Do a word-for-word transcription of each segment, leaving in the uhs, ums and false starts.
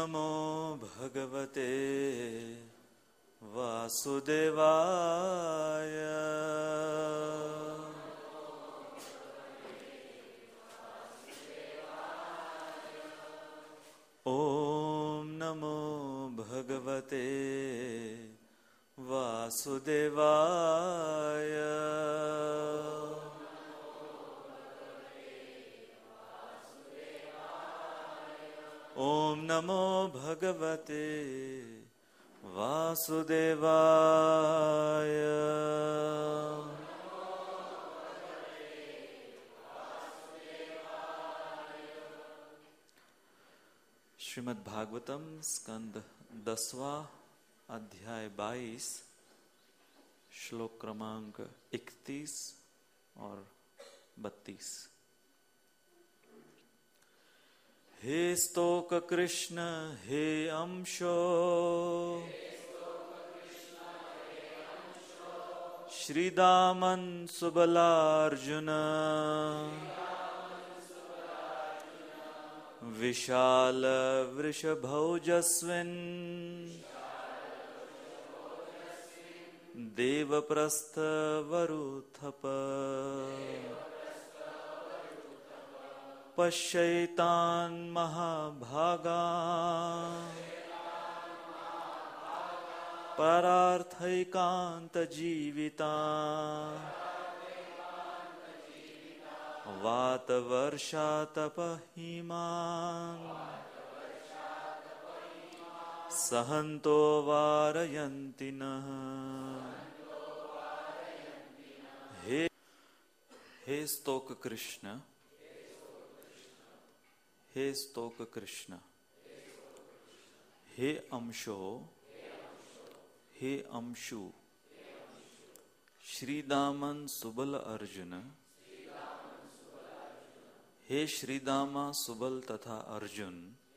नमो भगवते वासुदेवाय। ओम नमो भगवते वासुदेवाय। ओम नमो भगवते वासुदेवाय। श्रीमद् भागवतम स्कंद दसवां अध्याय बाईस श्लोक क्रमांक इकतीस और बत्तीस। हे स्तोक कृष्ण हे अंशो श्रीदामन सुबलार्जुन विशाल वृषभौजस्विन् देवप्रस्थ वरुथप पश्यैतान् महाभागान् परार्थैकान्तजीवितान् वातवर्षातपहिमान् सहन्तो वारयन्ति नः। हे हे स्तोक कृष्ण हे स्तोक कृष्ण हे अंशो हे अंशु श्रीदामन सुबल अर्जुन। हे श्रीदामा सुबल तथा अर्जुन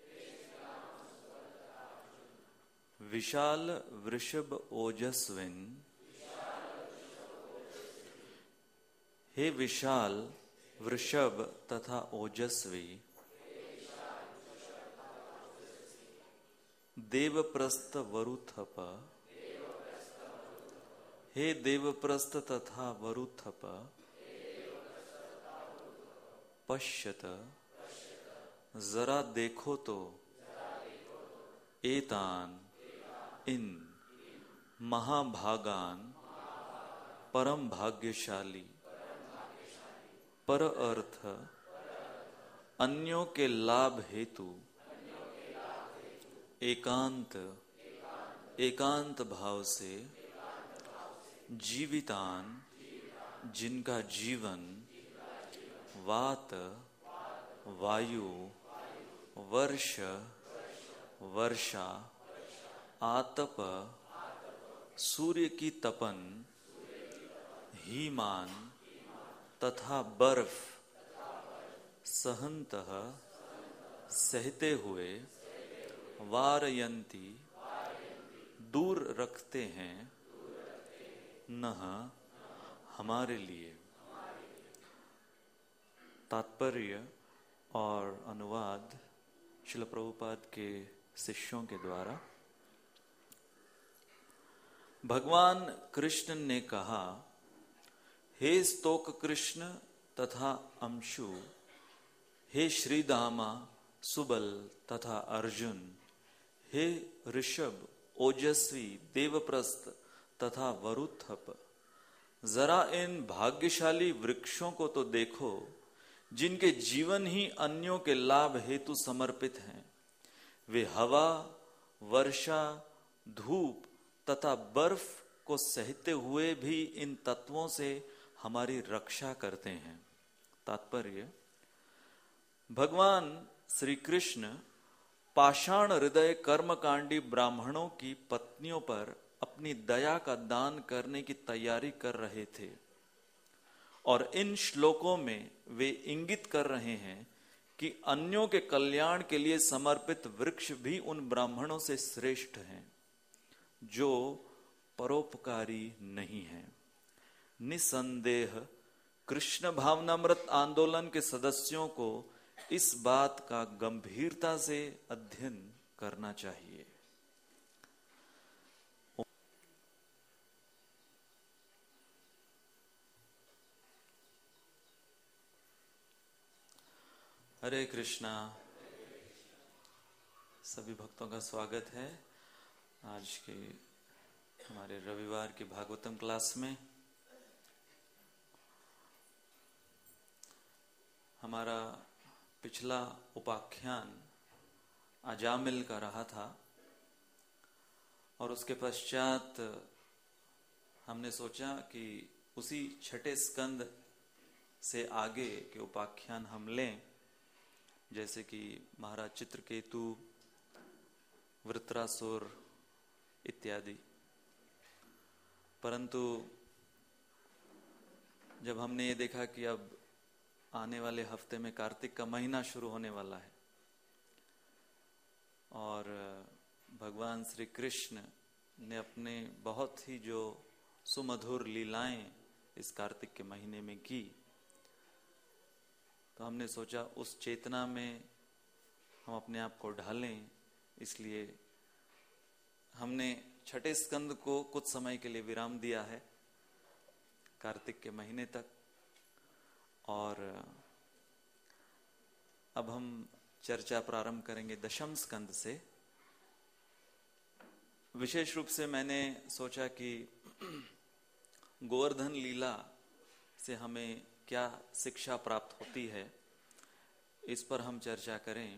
विशाल वृषभ ओजस्विन। हे विशाल वृषभ तथा ओजस्वी देवप्रस्थ वरुथप। हे देवप्रस्थ तथा वरुथप पश्यत जरा देखो तो एतान इन महाभागान परम भाग्यशाली पर अर्थ अन्यों के लाभ हेतु एकांत एकांत भाव से जीवितान जिनका जीवन वात वायु वर्ष वर्षा आतप सूर्य की तपन हीमान तथा बर्फ सहंतः सहते हुए वारयंती दूर रखते हैं नह हमारे लिए। तात्पर्य और अनुवाद श्रील प्रभुपाद के शिष्यों के द्वारा। भगवान कृष्ण ने कहा, हे स्तोक कृष्ण तथा अंशु, हे श्रीदामा सुबल तथा अर्जुन, हे ऋषभ ओजस्वी देवप्रस्थ तथा वरुथप, जरा इन भाग्यशाली वृक्षों को तो देखो जिनके जीवन ही अन्यों के लाभ हेतु समर्पित हैं। वे हवा वर्षा धूप तथा बर्फ को सहते हुए भी इन तत्वों से हमारी रक्षा करते हैं। तात्पर्य, भगवान श्री कृष्ण पाषाण हृदय कर्मकांडी ब्राह्मणों की पत्नियों पर अपनी दया का दान करने की तैयारी कर रहे थे और इन श्लोकों में वे इंगित कर रहे हैं कि अन्यों के कल्याण के लिए समर्पित वृक्ष भी उन ब्राह्मणों से श्रेष्ठ हैं जो परोपकारी नहीं हैं। निसंदेह कृष्ण भावनामृत आंदोलन के सदस्यों को इस बात का गंभीरता से अध्ययन करना चाहिए। हरे कृष्णा। सभी भक्तों का स्वागत है आज के हमारे रविवार की भागवतम क्लास में। हमारा पिछला उपाख्यान अजामिल का रहा था और उसके पश्चात हमने सोचा कि उसी छठे स्कंद से आगे के उपाख्यान हम लें, जैसे कि महाराज चित्रकेतु, वृत्रासुर इत्यादि। परंतु जब हमने ये देखा कि अब आने वाले हफ्ते में कार्तिक का महीना शुरू होने वाला है और भगवान श्री कृष्ण ने अपने बहुत ही जो सुमधुर लीलाएं इस कार्तिक के महीने में की, तो हमने सोचा उस चेतना में हम अपने आप को ढालें। इसलिए हमने छठे स्कंद को कुछ समय के लिए विराम दिया है कार्तिक के महीने तक, और अब हम चर्चा प्रारंभ करेंगे दशम स्कंद से। विशेष रूप से मैंने सोचा कि गोवर्धन लीला से हमें क्या शिक्षा प्राप्त होती है, इस पर हम चर्चा करें।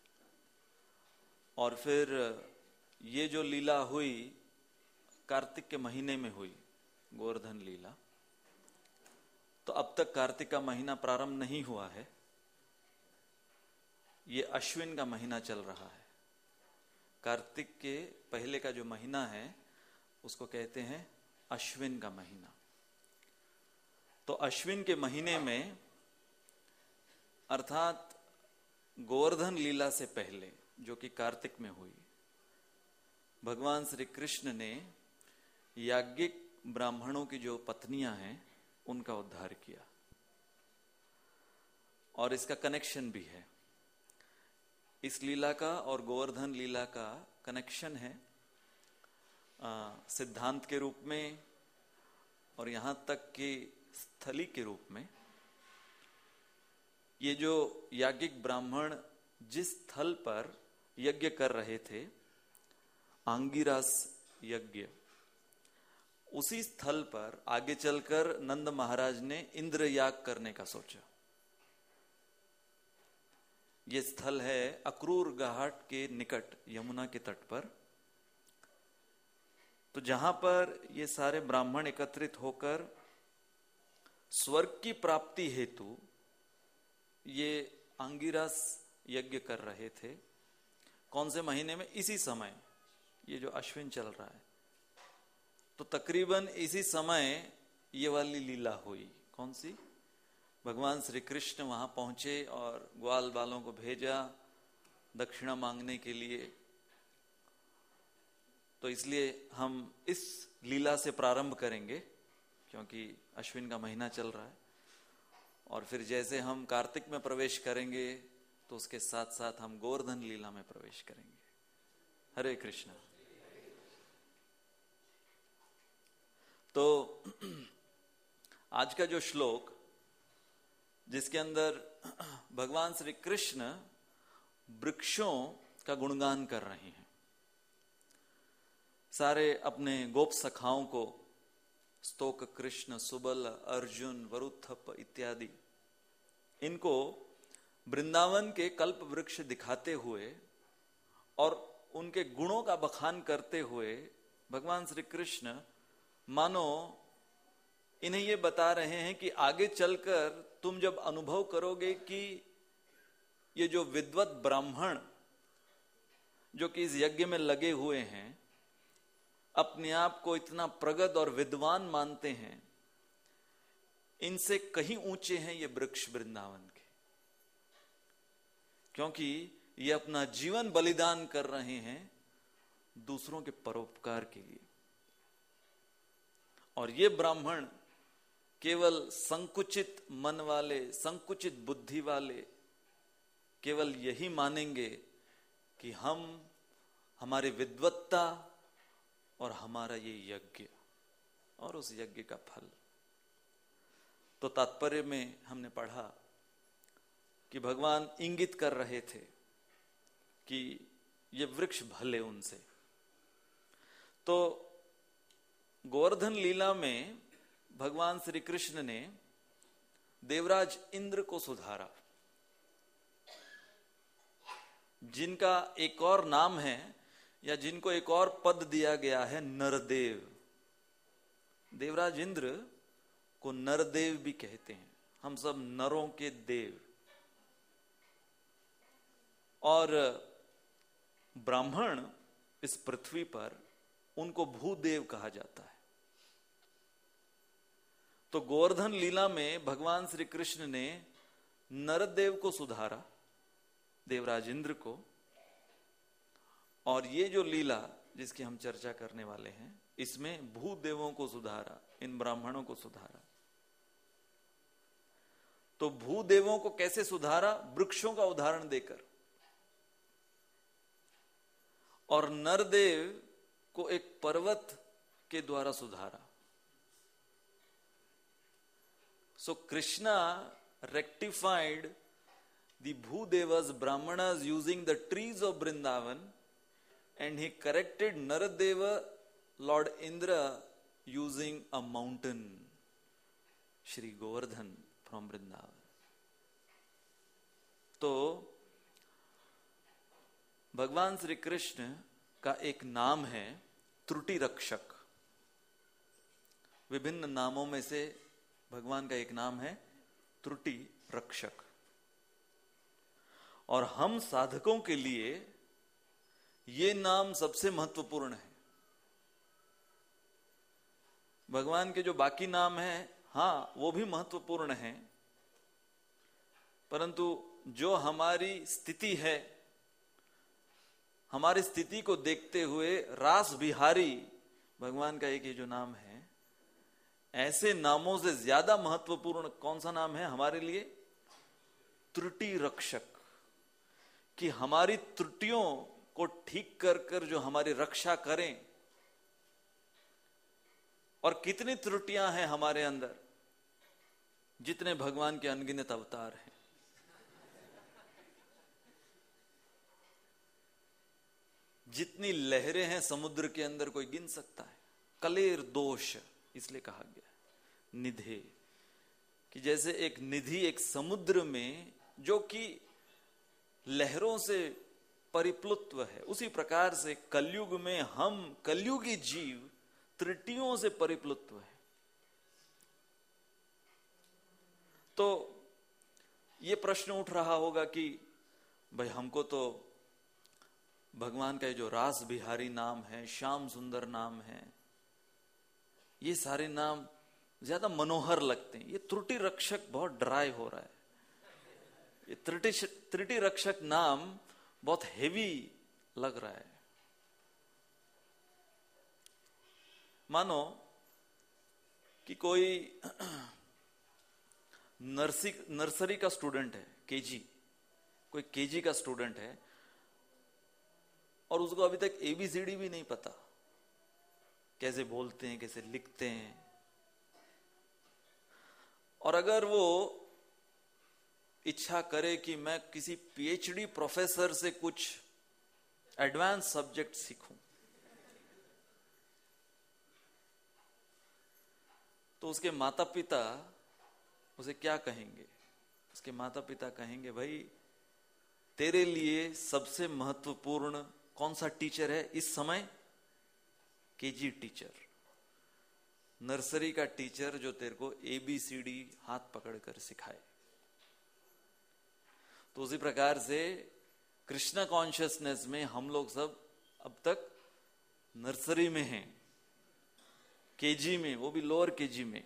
और फिर ये जो लीला हुई कार्तिक के महीने में हुई, गोवर्धन लीला, तो अब तक कार्तिक का महीना प्रारंभ नहीं हुआ है, ये अश्विन का महीना चल रहा है। कार्तिक के पहले का जो महीना है उसको कहते हैं अश्विन का महीना। तो अश्विन के महीने में, अर्थात गोवर्धन लीला से पहले जो कि कार्तिक में हुई, भगवान श्री कृष्ण ने याज्ञिक ब्राह्मणों की जो पत्नियां हैं उनका उद्धार किया। और इसका कनेक्शन भी है, इस लीला का और गोवर्धन लीला का कनेक्शन है आ, सिद्धांत के रूप में और यहां तक कि स्थली के रूप में। ये जो याज्ञिक ब्राह्मण जिस स्थल पर यज्ञ कर रहे थे, आंगिरास यज्ञ, उसी स्थल पर आगे चलकर नंद महाराज ने इंद्र याग करने का सोचा। ये स्थल है अक्रूर घाट के निकट यमुना के तट पर। तो जहां पर ये सारे ब्राह्मण एकत्रित होकर स्वर्ग की प्राप्ति हेतु ये आंगिरास यज्ञ कर रहे थे। कौन से महीने में? इसी समय, ये जो अश्विन चल रहा है, तो तकरीबन इसी समय ये वाली लीला हुई। कौन सी? भगवान श्री कृष्ण वहां पहुंचे और ग्वाल बालों को भेजा दक्षिणा मांगने के लिए। तो इसलिए हम इस लीला से प्रारंभ करेंगे, क्योंकि अश्विन का महीना चल रहा है। और फिर जैसे हम कार्तिक में प्रवेश करेंगे तो उसके साथ साथ हम गोवर्धन लीला में प्रवेश करेंगे। हरे कृष्णा। तो आज का जो श्लोक, जिसके अंदर भगवान श्री कृष्ण वृक्षों का गुणगान कर रहे हैं, सारे अपने गोप सखाओं को, स्तोक कृष्ण, सुबल, अर्जुन, वरुथप इत्यादि, इनको वृंदावन के कल्प वृक्ष दिखाते हुए और उनके गुणों का बखान करते हुए भगवान श्री कृष्ण मानो इन्हें ये बता रहे हैं कि आगे चलकर तुम जब अनुभव करोगे कि ये जो विद्वत ब्राह्मण जो कि इस यज्ञ में लगे हुए हैं, अपने आप को इतना प्रगत और विद्वान मानते हैं, इनसे कहीं ऊंचे हैं ये वृक्ष वृंदावन के, क्योंकि ये अपना जीवन बलिदान कर रहे हैं दूसरों के परोपकार के लिए। और ये ब्राह्मण केवल संकुचित मन वाले, संकुचित बुद्धि वाले केवल यही मानेंगे कि हम हमारी विद्वत्ता और हमारा ये यज्ञ और उस यज्ञ का फल। तो तात्पर्य में हमने पढ़ा कि भगवान इंगित कर रहे थे कि ये वृक्ष भले उनसे। तो गोवर्धन लीला में भगवान श्री कृष्ण ने देवराज इंद्र को सुधारा, जिनका एक और नाम है या जिनको एक और पद दिया गया है नरदेव। देवराज इंद्र को नरदेव भी कहते हैं, हम सब नरों के देव। और ब्राह्मण इस पृथ्वी पर उनको भूदेव कहा जाता है। तो गोवर्धन लीला में भगवान श्री कृष्ण ने नरदेव को सुधारा, देवराज इंद्र को, और ये जो लीला जिसकी हम चर्चा करने वाले हैं इसमें भूदेवों को सुधारा, इन ब्राह्मणों को सुधारा। तो भूदेवों को कैसे सुधारा? वृक्षों का उदाहरण देकर, और नरदेव को एक पर्वत के द्वारा सुधारा। So Krishna rectified the Bhudevas, Brahmanas using the trees of Vrindavan, and he corrected Naradeva, Lord Indra, using a mountain, Shri Govardhan from Vrindavan. तो भगवान श्री कृष्ण का एक नाम है त्रुटि रक्षक। विभिन्न नामों में से भगवान का एक नाम है त्रुटि रक्षक। और हम साधकों के लिए ये नाम सबसे महत्वपूर्ण है। भगवान के जो बाकी नाम हैं, हाँ वो भी महत्वपूर्ण हैं, परंतु जो हमारी स्थिति है, हमारी स्थिति को देखते हुए रास बिहारी भगवान का एक ये जो नाम है, ऐसे नामों से ज्यादा महत्वपूर्ण कौन सा नाम है हमारे लिए? त्रुटि रक्षक। कि हमारी त्रुटियों को ठीक कर कर जो हमारी रक्षा करें। और कितनी त्रुटियां हैं हमारे अंदर, जितने भगवान के अनगिनत अवतार हैं। जितनी लहरें हैं समुद्र के अंदर कोई गिन सकता है। कलेर दोष इसलिए कहा गया है निधे, कि जैसे एक निधि एक समुद्र में जो कि लहरों से परिप्लुत्व है, उसी प्रकार से कलयुग में हम कलयुगी जीव त्रुटियों से परिप्लुत्व है। तो ये प्रश्न उठ रहा होगा कि भाई हमको तो भगवान का जो रास बिहारी नाम है, श्याम सुंदर नाम है, ये सारे नाम ज्यादा मनोहर लगते हैं, ये त्रुटि रक्षक बहुत ड्राई हो रहा है, ये त्रुटि त्रुटि रक्षक नाम बहुत हेवी लग रहा है। मानो कि कोई नर्सी नर्सरी का स्टूडेंट है, केजी, कोई केजी का स्टूडेंट है और उसको अभी तक एबीसीडी भी नहीं पता, कैसे बोलते हैं, कैसे लिखते हैं। और अगर वो इच्छा करे कि मैं किसी पीएचडी प्रोफेसर से कुछ एडवांस सब्जेक्ट सीखूं, तो उसके माता पिता उसे क्या कहेंगे? उसके माता पिता कहेंगे, भाई तेरे लिए सबसे महत्वपूर्ण कौन सा टीचर है इस समय? केजी टीचर, नर्सरी का टीचर जो तेरे को एबीसीडी हाथ पकड़कर सिखाए। तो उसी प्रकार से कृष्णा कॉन्शियसनेस में हम लोग सब अब तक नर्सरी में हैं, केजी में, वो भी लोअर केजी में,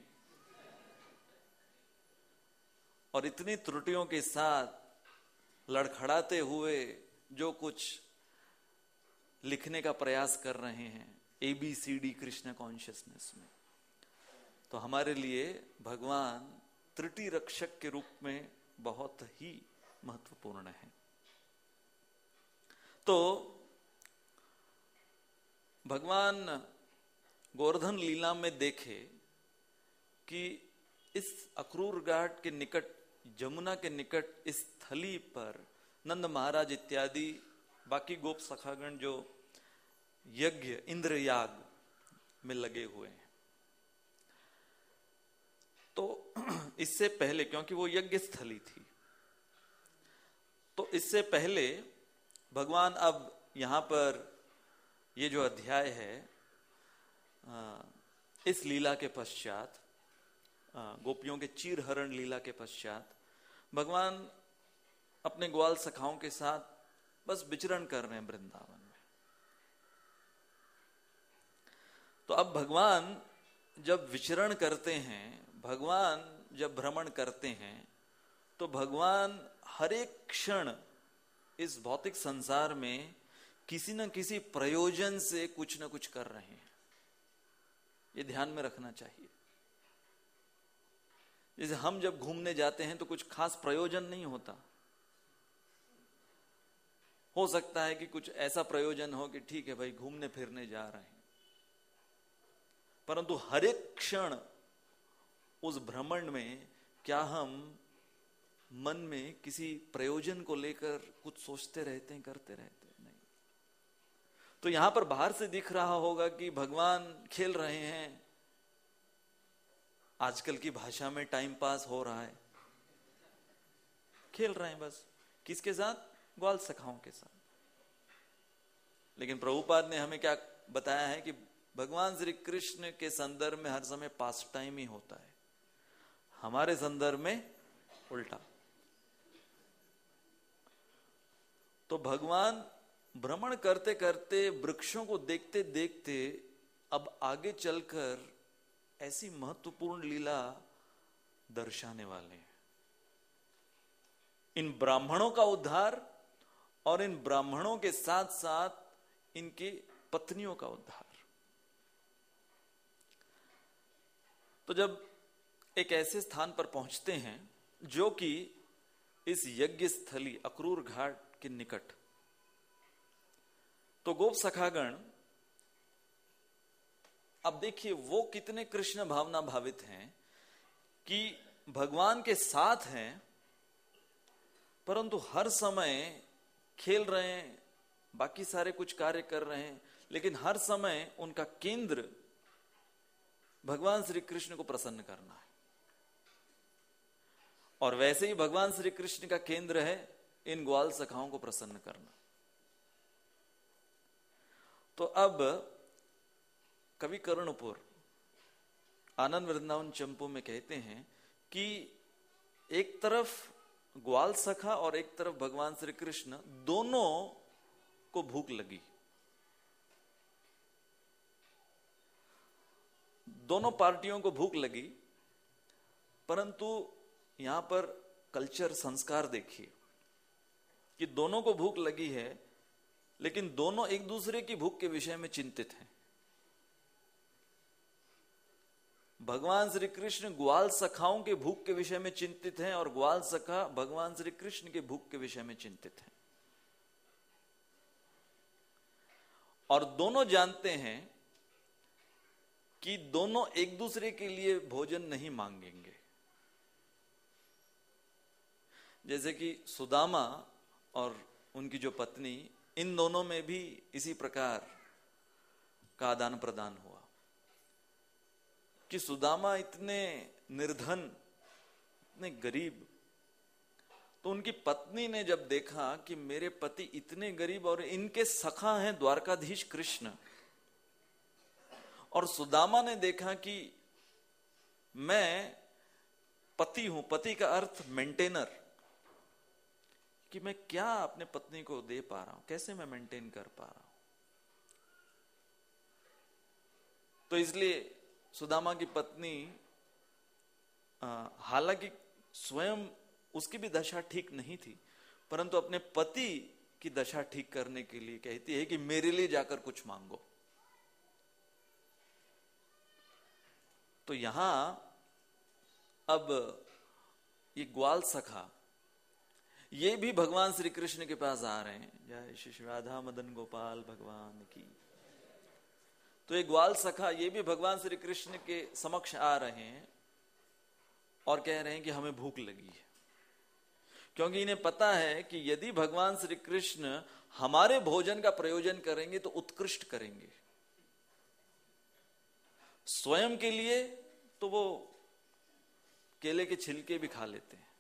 और इतनी त्रुटियों के साथ लड़खड़ाते हुए जो कुछ लिखने का प्रयास कर रहे हैं एबीसीडी कृष्णा कॉन्शियसनेस में, तो हमारे लिए भगवान त्रुटि रक्षक के रूप में बहुत ही महत्वपूर्ण है। तो भगवान गोवर्धन लीला में देखे कि इस अक्रूर घाट के निकट, जमुना के निकट इस थली पर नंद महाराज इत्यादि बाकी गोप सखागण जो यज्ञ इंद्र याग में लगे हुए हैं, तो इससे पहले, क्योंकि वो यज्ञ स्थली थी, तो इससे पहले भगवान अब यहां पर ये जो अध्याय है, इस लीला के पश्चात, गोपियों के चीर हरण लीला के पश्चात, भगवान अपने ग्वाल सखाओं के साथ बस विचरण कर रहे हैं वृंदावन में। तो अब भगवान जब विचरण करते हैं, भगवान जब भ्रमण करते हैं, तो भगवान हर एक क्षण इस भौतिक संसार में किसी न किसी प्रयोजन से कुछ न कुछ कर रहे हैं। ये ध्यान में रखना चाहिए। जैसे हम जब घूमने जाते हैं तो कुछ खास प्रयोजन नहीं होता। हो सकता है कि कुछ ऐसा प्रयोजन हो कि ठीक है भाई घूमने फिरने जा रहे हैं, परंतु हर एक क्षण उस भ्रमण में क्या हम मन में किसी प्रयोजन को लेकर कुछ सोचते रहते हैं, करते रहते हैं? नहीं। तो यहां पर बाहर से दिख रहा होगा कि भगवान खेल रहे हैं, आजकल की भाषा में टाइम पास हो रहा है, खेल रहे हैं बस। किसके साथ? ग्वाल सखाओं के साथ। लेकिन प्रभुपाद ने हमें क्या बताया है कि भगवान श्री कृष्ण के संदर्भ में हर समय पास टाइम ही होता है, हमारे संदर्भ में उल्टा। तो भगवान भ्रमण करते करते, वृक्षों को देखते देखते अब आगे चलकर ऐसी महत्वपूर्ण लीला दर्शाने वाले हैं। इन ब्राह्मणों का उद्धार और इन ब्राह्मणों के साथ साथ इनकी पत्नियों का उद्धार। तो जब एक ऐसे स्थान पर पहुंचते हैं जो कि इस यज्ञ स्थली अक्रूर घाट के निकट, तो गोप सखागण, अब देखिए वो कितने कृष्ण भावना भावित हैं कि भगवान के साथ हैं, परंतु हर समय खेल रहे हैं, बाकी सारे कुछ कार्य कर रहे हैं, लेकिन हर समय उनका केंद्र भगवान श्री कृष्ण को प्रसन्न करना है। और वैसे ही भगवान श्री कृष्ण का केंद्र है इन ग्वाल सखाओं को प्रसन्न करना। तो अब कवि कर्णपुर आनंद वृंदावन चंपू में कहते हैं कि एक तरफ ग्वाल सखा और एक तरफ भगवान श्री कृष्ण, दोनों को भूख लगी। दोनों पार्टियों को भूख लगी, परंतु यहां पर कल्चर, संस्कार देखिए कि दोनों को भूख लगी है, लेकिन दोनों एक दूसरे की भूख के विषय में चिंतित हैं। भगवान श्री कृष्ण ग्वाल सखाओं के भूख के विषय में चिंतित हैं और ग्वाल सखा भगवान श्री कृष्ण के भूख के विषय में चिंतित हैं। और दोनों जानते हैं कि दोनों एक दूसरे के लिए भोजन नहीं मांगेंगे। जैसे कि सुदामा और उनकी जो पत्नी, इन दोनों में भी इसी प्रकार का आदान प्रदान हुआ कि सुदामा इतने निर्धन, इतने गरीब, तो उनकी पत्नी ने जब देखा कि मेरे पति इतने गरीब और इनके सखा हैं द्वारकाधीश कृष्ण, और सुदामा ने देखा कि मैं पति हूं, पति का अर्थ मेंटेनर, कि मैं क्या अपने पत्नी को दे पा रहा हूं, कैसे मैं मेंटेन कर पा रहा हूं। तो इसलिए सुदामा की पत्नी, हालांकि स्वयं उसकी भी दशा ठीक नहीं थी, परंतु अपने पति की दशा ठीक करने के लिए कहती है कि मेरे लिए जाकर कुछ मांगो। तो यहां अब ये ग्वाल सखा, ये भी भगवान श्री कृष्ण के पास आ रहे हैं। जय श्री राधा मदन गोपाल भगवान की। तो ये ग्वाल सखा ये भी भगवान श्री कृष्ण के समक्ष आ रहे हैं और कह रहे हैं कि हमें भूख लगी है, क्योंकि इन्हें पता है कि यदि भगवान श्री कृष्ण हमारे भोजन का प्रयोजन करेंगे तो उत्कृष्ट करेंगे। स्वयं के लिए तो वो केले के छिलके भी खा लेते हैं,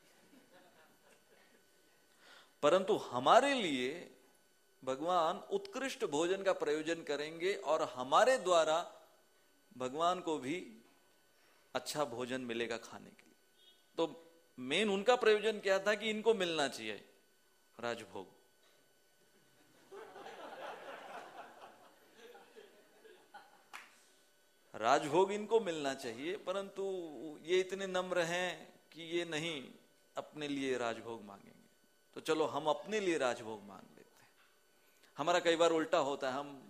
परंतु हमारे लिए भगवान उत्कृष्ट भोजन का प्रयोजन करेंगे और हमारे द्वारा भगवान को भी अच्छा भोजन मिलेगा खाने के लिए। तो मेन उनका प्रयोजन क्या था कि इनको मिलना चाहिए राजभोग। राजभोग इनको मिलना चाहिए, परंतु ये इतने नम्र हैं कि ये नहीं अपने लिए राजभोग मांगेंगे। तो चलो हम अपने लिए राजभोग मांग लेते हैं। हमारा कई बार उल्टा होता है, हम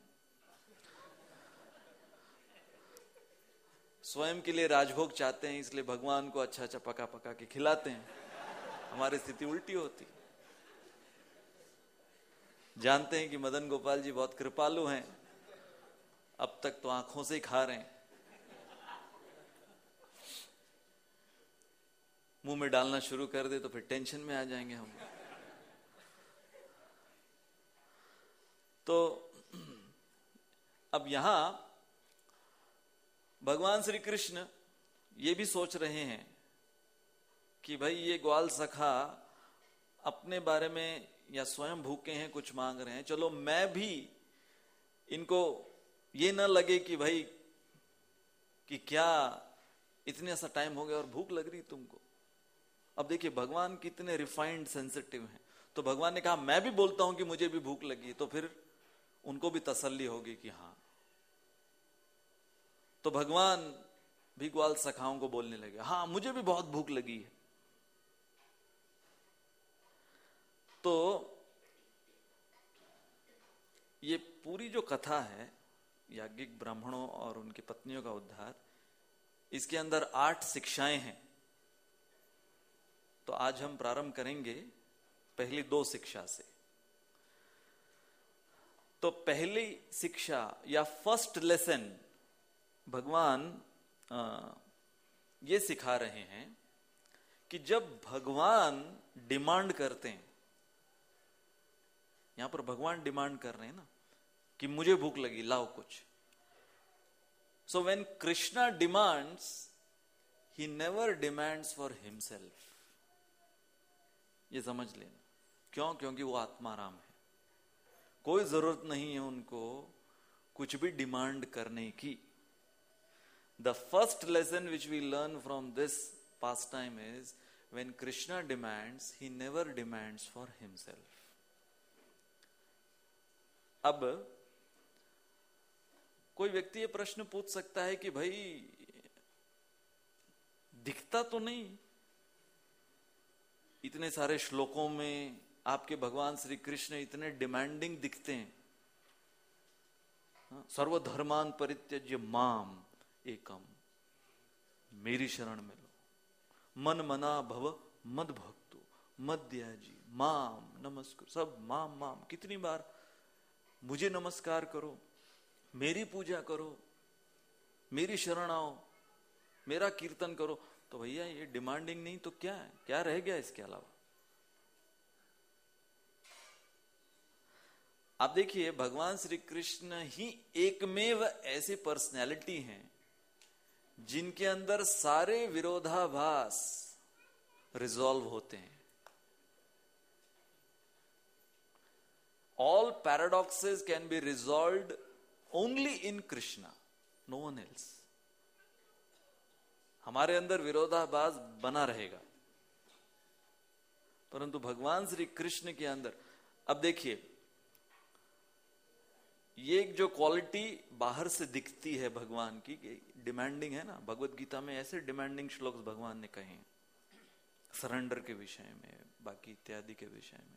स्वयं के लिए राजभोग चाहते हैं इसलिए भगवान को अच्छा अच्छा पका पका के खिलाते हैं। हमारी स्थिति उल्टी होती। जानते हैं कि मदन गोपाल जी बहुत कृपालु हैं, अब तक तो आंखों से ही खा रहे हैं, मुंह में डालना शुरू कर दे तो फिर टेंशन में आ जाएंगे हम। तो अब यहां भगवान श्री कृष्ण ये भी सोच रहे हैं कि भाई ये ग्वाल सखा अपने बारे में या स्वयं भूखे हैं, कुछ मांग रहे हैं, चलो मैं भी इनको ये ना लगे कि भाई कि क्या इतने सा टाइम हो गया और भूख लग रही तुमको। अब देखिए भगवान कितने रिफाइंड सेंसिटिव हैं। तो भगवान ने कहा मैं भी बोलता हूं कि मुझे भी भूख लगी, तो फिर उनको भी तसल्ली होगी कि हाँ। तो भगवान भी ग्वाल सखाओं को बोलने लगे, हाँ मुझे भी बहुत भूख लगी है। तो ये पूरी जो कथा है याज्ञिक ब्राह्मणों और उनकी पत्नियों का उद्धार, इसके अंदर आठ शिक्षाएं हैं। तो आज हम प्रारंभ करेंगे पहली दो शिक्षा से। तो पहली शिक्षा या फर्स्ट लेसन भगवान आ, ये सिखा रहे हैं कि जब भगवान डिमांड करते हैं, यहां पर भगवान डिमांड कर रहे हैं ना कि मुझे भूख लगी लाओ कुछ। So when Krishna demands, he never demands for himself. ये समझ लेना। क्यों? क्योंकि वो आत्माराम है, कोई जरूरत नहीं है उनको कुछ भी डिमांड करने की। The first lesson which we learn from this pastime is when Krishna demands, he never demands for himself. अब कोई व्यक्ति ये प्रश्न पूछ सकता है कि भाई दिखता तो नहीं इतने सारे श्लोकों में आपके भगवान श्री कृष्ण इतने डिमांडिंग दिखते हैं। सर्वधर्मान परित्यज्य माम एकम, मेरी शरण में लो, मन मना भव मद भक्तो मद्याजी माम नमस्कार। सब माम माम, कितनी बार मुझे नमस्कार करो, मेरी पूजा करो, मेरी शरण आओ, मेरा कीर्तन करो। तो भैया ये डिमांडिंग नहीं तो क्या है? क्या रह गया इसके अलावा? आप देखिए भगवान श्री कृष्ण ही एकमेव ऐसी पर्सनैलिटी हैं जिनके अंदर सारे विरोधाभास रिजॉल्व होते हैं। All paradoxes can be resolved only in Krishna, no one else. हमारे अंदर विरोधाभास बना रहेगा, परंतु भगवान श्री कृष्ण के अंदर, अब देखिए ये जो क्वालिटी बाहर से दिखती है भगवान की, डिमांडिंग है ना। भगवत गीता में ऐसे डिमांडिंग श्लोक भगवान ने कहे हैं, सरेंडर के विषय में, बाकी इत्यादि के विषय में।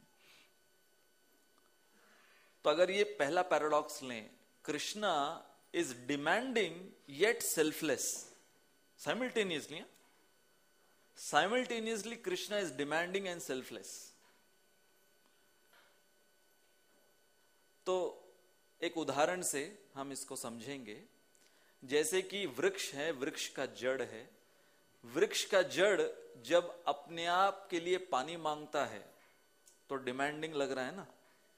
तो अगर ये पहला पैराडॉक्स लें, Krishna is demanding yet selfless simultaneously. Simultaneously Krishna is demanding and selfless. तो एक उदाहरण से हम इसको समझेंगे। जैसे कि वृक्ष है, वृक्ष का जड़ है। वृक्ष का जड़ जब अपने आप के लिए पानी मांगता है तो डिमांडिंग लग रहा है ना।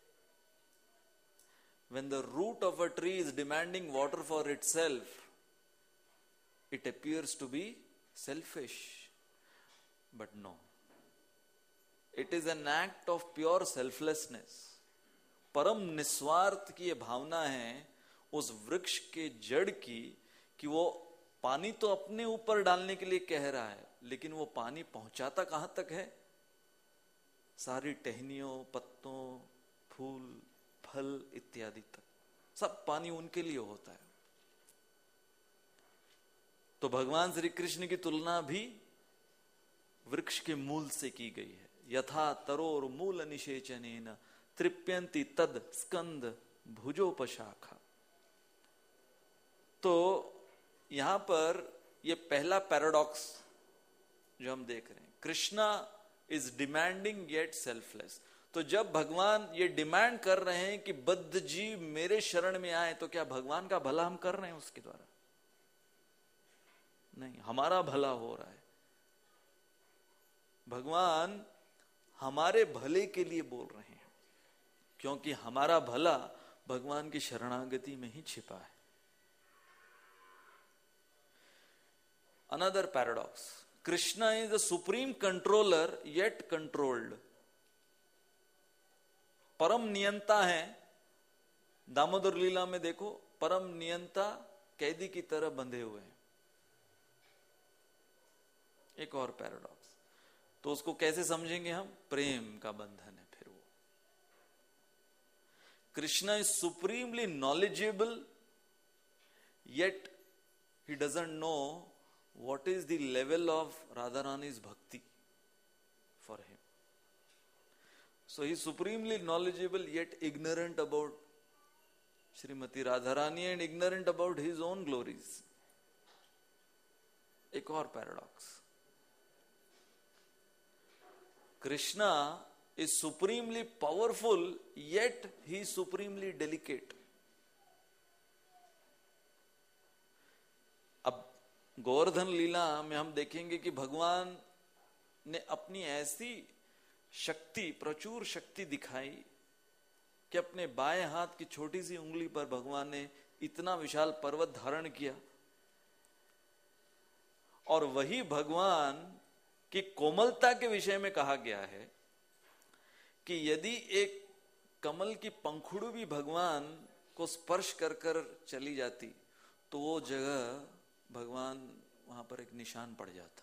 When the root of a tree is demanding water for itself, it appears to be selfish. But no. It is an act of pure selflessness. परम निस्वार्थ की ये भावना है उस वृक्ष के जड़ की कि वो पानी तो अपने ऊपर डालने के लिए कह रहा है, लेकिन वो पानी पहुंचाता कहां तक है? सारी टहनियों, पत्तों, फूल, फल इत्यादि तक सब पानी उनके लिए होता है। तो भगवान श्री कृष्ण की तुलना भी वृक्ष के मूल से की गई है। यथा तरोर मूल निषेचनेन तृप्यंति तद स्कंद भुजोपशाखा। तो यहां पर ये पहला पैराडॉक्स जो हम देख रहे हैं, Krishna is demanding yet selfless. तो जब भगवान ये डिमांड कर रहे हैं कि बद्ध जीव मेरे शरण में आए, तो क्या भगवान का भला हम कर रहे हैं उसके द्वारा? नहीं, हमारा भला हो रहा है। भगवान हमारे भले के लिए बोल रहे हैं, क्योंकि हमारा भला भगवान की शरणागति में ही छिपा है। Another paradox, Krishna is the supreme controller yet controlled. परम नियंता है। दामोदर लीला में देखो, परम नियंता कैदी की तरह बंधे हुए हैं। एक और पैराडॉक्स, तो उसको कैसे समझेंगे हम? प्रेम का बंधन है फिर वो। Krishna is supremely knowledgeable, yet he doesn't know what is the level of Radharani's bhakti for him. So he is supremely knowledgeable yet ignorant about Srimati Radharani and ignorant about his own glories. एक और paradox, Krishna is supremely powerful yet he is supremely delicate. Govardhan लीला में हम देखेंगे कि भगवान ने अपनी ऐसी शक्ति, प्रचुर शक्ति दिखाई कि अपने बाएं हाथ की छोटी सी उंगली पर भगवान ने इतना विशाल पर्वत धारण किया। और वही भगवान की कोमलता के विषय में कहा गया है कि यदि एक कमल की पंखुड़ी भी भगवान को स्पर्श कर कर चली जाती तो वो जगह भगवान वहां पर एक निशान पड़ जाता।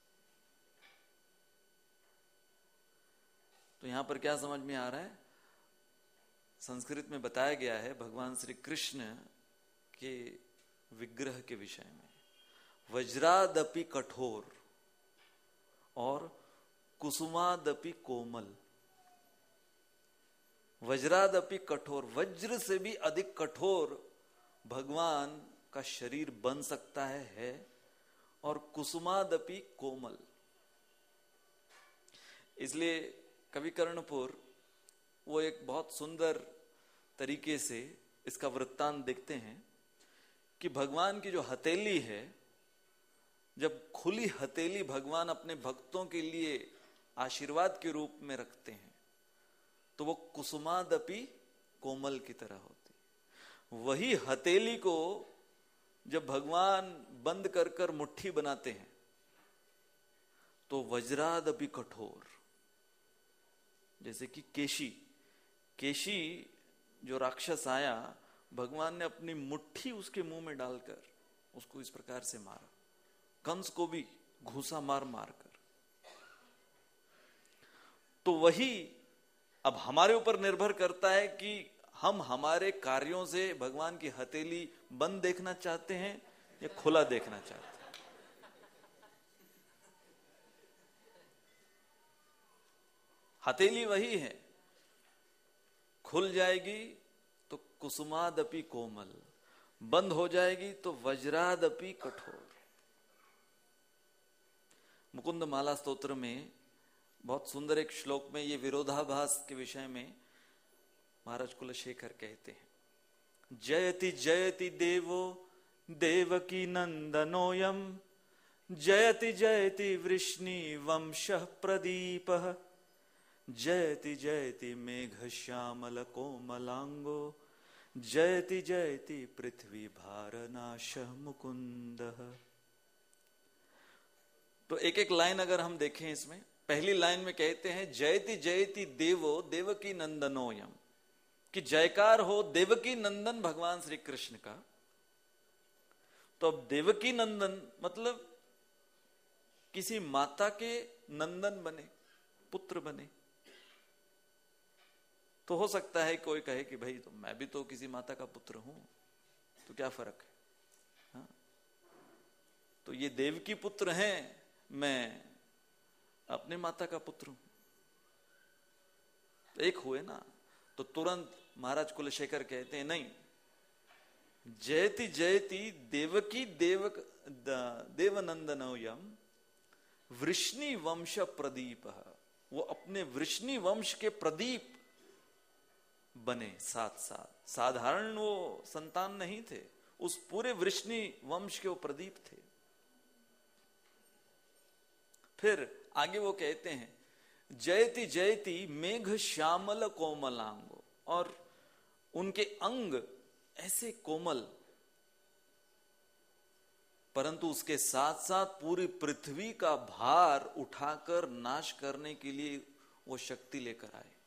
तो यहां पर क्या समझ में आ रहा है? संस्कृत में बताया गया है भगवान श्री कृष्ण के विग्रह के विषय में, वज्रादपि कठोर और कुसुमादपि कोमल। वज्रादपि कठोर, वज्र से भी अधिक कठोर भगवान का शरीर बन सकता है, है और कुसुमादपि कोमल। इसलिए कवि कर्णपुर वो एक बहुत सुंदर तरीके से इसका वृत्तांत देखते हैं कि भगवान की जो हथेली है, जब खुली हथेली भगवान अपने भक्तों के लिए आशीर्वाद के रूप में रखते हैं तो वो कुसुमादपि कोमल की तरह होती। वही हथेली को जब भगवान बंद कर कर मुट्ठी बनाते हैं तो वज्रादपि कठोर। जैसे कि केशी, केशी जो राक्षस आया, भगवान ने अपनी मुट्ठी उसके मुंह में डालकर उसको इस प्रकार से मारा। कंस को भी घूसा मार मार कर। तो वही अब हमारे ऊपर निर्भर करता है कि हम हमारे कार्यों से भगवान की हथेली बंद देखना चाहते हैं या खुला देखना चाहते हैं। हथेली वही है, खुल जाएगी तो कुसुमादपि कोमल, बंद हो जाएगी तो वज्रादपि कठोर। मुकुंद माला स्तोत्र में बहुत सुंदर एक श्लोक में ये विरोधाभास के विषय में महाराज कुलशेखर कहते हैं, जयति जयति देवो देवकी नंदनोयम, जयति जयति वृष्णि वंशः प्रदीपः, जयति जयति मेघ श्यामल कोमलांगो, जयति जयति पृथ्वी भारनाशः मुकुंदः। तो एक एक लाइन अगर हम देखें इसमें, पहली लाइन में कहते हैं जयति जयति देवो देवकी नंदनोयम, कि जयकार हो देवकी नंदन भगवान श्री कृष्ण का। तो अब देवकी नंदन मतलब किसी माता के नंदन बने, पुत्र बने। तो हो सकता है कोई कहे कि भाई तो मैं भी तो किसी माता का पुत्र हूं, तो क्या फर्क है? हाँ? तो ये देवकी पुत्र हैं, मैं अपने माता का पुत्र हूं, तो एक हुए ना। तो तुरंत महाराज कुलशेखर कहते हैं नहीं, जयति जयति देवकी देवक देवनंदनोयम वृष्णि वंश प्रदीप, वो अपने वृष्णि वंश के प्रदीप बने साथ साथ। साधारण वो संतान नहीं थे, उस पूरे वृष्णि वंश के वो प्रदीप थे। फिर आगे वो कहते हैं जयति जयति मेघ श्यामल कोमलांगो, और उनके अंग ऐसे कोमल, परंतु उसके साथ साथ पूरी पृथ्वी का भार उठाकर नाश करने के लिए वो शक्ति लेकर आए।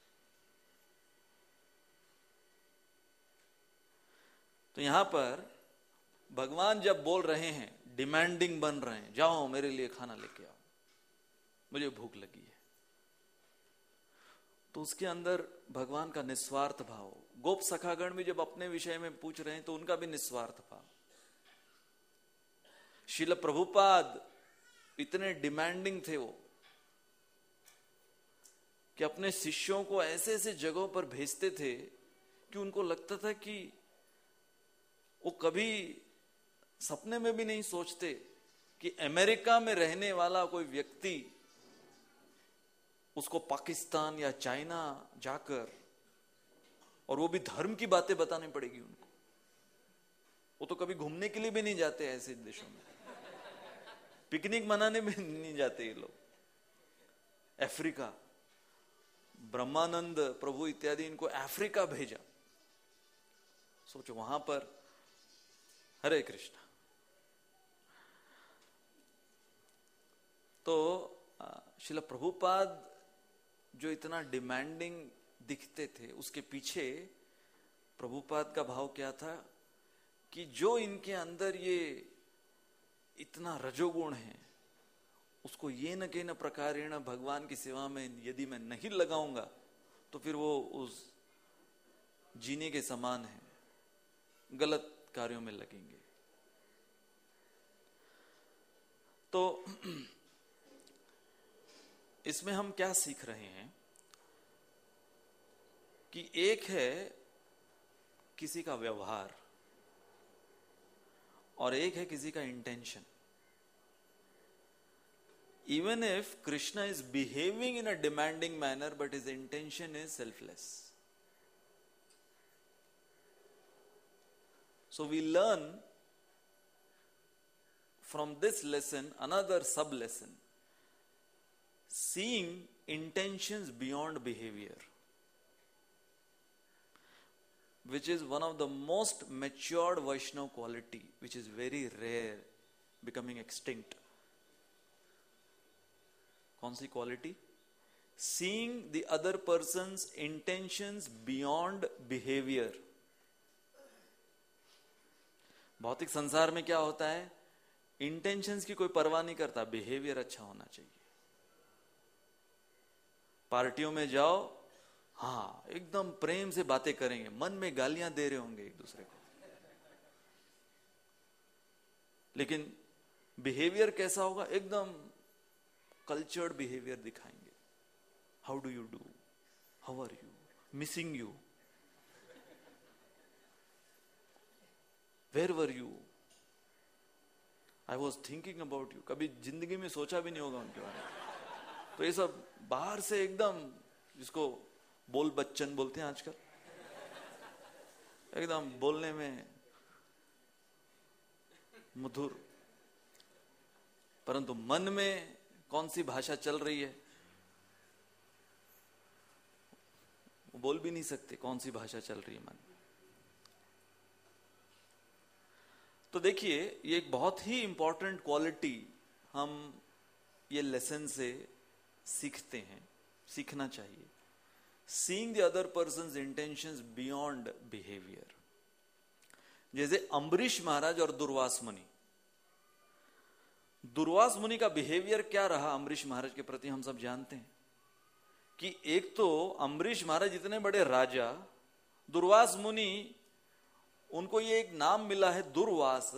तो यहां पर भगवान जब बोल रहे हैं, डिमांडिंग बन रहे हैं, जाओ मेरे लिए खाना लेके आओ, मुझे भूख लगी है, तो उसके अंदर भगवान का निस्वार्थ भाव। गोप सखागण भी जब अपने विषय में पूछ रहे हैं तो उनका भी निस्वार्थ भाव। श्रील प्रभुपाद इतने डिमांडिंग थे वो, कि अपने शिष्यों को ऐसे ऐसे जगहों पर भेजते थे कि उनको लगता था कि वो कभी सपने में भी नहीं सोचते कि अमेरिका में रहने वाला कोई व्यक्ति उसको पाकिस्तान या चाइना जाकर, और वो भी धर्म की बातें बतानी पड़ेगी उनको। वो तो कभी घूमने के लिए भी नहीं जाते ऐसे देशों में, पिकनिक मनाने भी नहीं जाते ये लोग। अफ्रीका, ब्रह्मानंद प्रभु इत्यादि इनको अफ्रीका भेजा। सोचो वहां पर हरे कृष्णा। तो श्रील प्रभुपाद जो इतना डिमांडिंग दिखते थे, उसके पीछे प्रभुपाद का भाव क्या था कि जो इनके अंदर ये इतना रजोगुण है, उसको ये न के न प्रकारेण भगवान की सेवा में यदि मैं नहीं लगाऊंगा तो फिर वो उस जीने के समान है, गलत कार्यों में लगेंगे। तो इसमें हम क्या सीख रहे हैं कि एक है किसी का व्यवहार और एक है किसी का intention. Even if Krishna is behaving in a demanding manner, but his intention is selfless. So we learn from this lesson another sub lesson, seeing intentions beyond behavior, which is one of the most matured Vaishnava quality, which is very rare, becoming extinct. कौन सी quality? Seeing the other person's intentions beyond behavior. भौतिक संसार में क्या होता है, intentions की कोई परवाह नहीं करता, बिहेवियर अच्छा होना चाहिए। पार्टियों में जाओ, हाँ एकदम प्रेम से बातें करेंगे, मन में गालियां दे रहे होंगे एक दूसरे को, लेकिन बिहेवियर कैसा होगा, एकदम कल्चर्ड बिहेवियर दिखाएंगे। How do you do, how are you, missing you, where were you, I was thinking about you. कभी जिंदगी में सोचा भी नहीं होगा उनके बारे में। तो ये सब बाहर से एकदम, जिसको बोल बच्चन बोलते हैं आजकल, एकदम बोलने में मधुर, परंतु मन में कौन सी भाषा चल रही है वो बोल भी नहीं सकते, कौन सी भाषा चल रही है मन। तो देखिए, ये एक बहुत ही इंपॉर्टेंट क्वालिटी हम ये लेसन से सीखते हैं, सीखना चाहिए। Seeing the other person's intentions beyond behaviour. जैसे अम्बरीश महाराज और दुर्वास मुनि, दुर्वास मुनि का बिहेवियर क्या रहा अम्बरीश महाराज के प्रति हम सब जानते हैं कि एक तो अम्बरीश महाराज इतने बड़े राजा, दुर्वास मुनि, उनको ये एक नाम मिला है दुर्वास,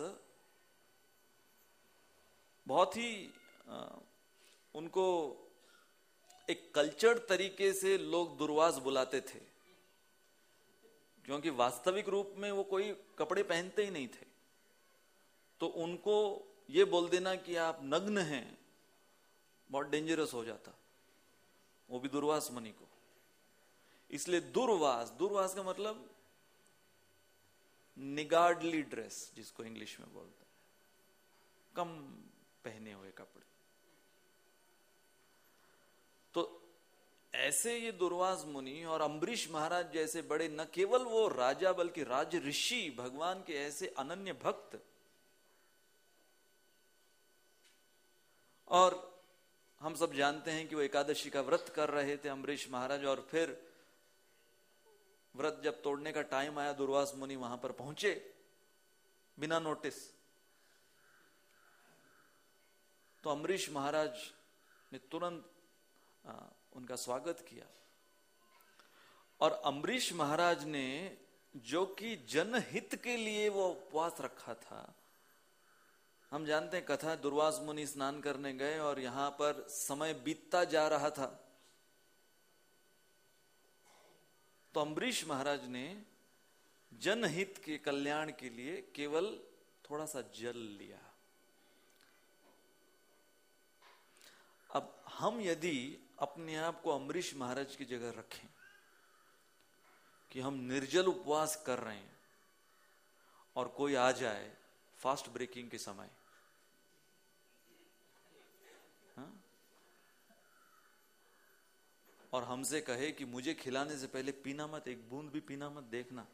बहुत ही आ, उनको एक कल्चर्ड तरीके से लोग दुर्वास बुलाते थे, क्योंकि वास्तविक रूप में वो कोई कपड़े पहनते ही नहीं थे। तो उनको ये बोल देना कि आप नग्न हैं बहुत डेंजरस हो जाता, वो भी दुर्वास मुनि को। इसलिए दुर्वास, दुर्वास का मतलब निगार्डली ड्रेस, जिसको इंग्लिश में बोलते हैं, कम पहने हुए कपड़े। तो ऐसे ये दुर्वास मुनि और अम्बरीश महाराज जैसे बड़े, न केवल वो राजा बल्कि राज ऋषि, भगवान के ऐसे अनन्य भक्त, और हम सब जानते हैं कि वो एकादशी का व्रत कर रहे थे अम्बरीश महाराज, और फिर व्रत जब तोड़ने का टाइम आया, दुर्वास मुनि वहां पर पहुंचे बिना नोटिस। तो अम्बरीश महाराज ने तुरंत आ, उनका स्वागत किया, और अम्बरीश महाराज ने, जो कि जनहित के लिए वो उपवास रखा था, हम जानते हैं कथा, दुर्वास मुनि स्नान करने गए और यहां पर समय बीतता जा रहा था, तो अम्बरीश महाराज ने जनहित के कल्याण के लिए केवल थोड़ा सा जल लिया। अब हम यदि अपने आप को अम्बरीश महाराज की जगह रखें कि हम निर्जल उपवास कर रहे हैं और कोई आ जाए फास्ट ब्रेकिंग के समय, हाँ? और हमसे कहे कि मुझे खिलाने से पहले पीना मत, एक बूंद भी पीना मत, देखना,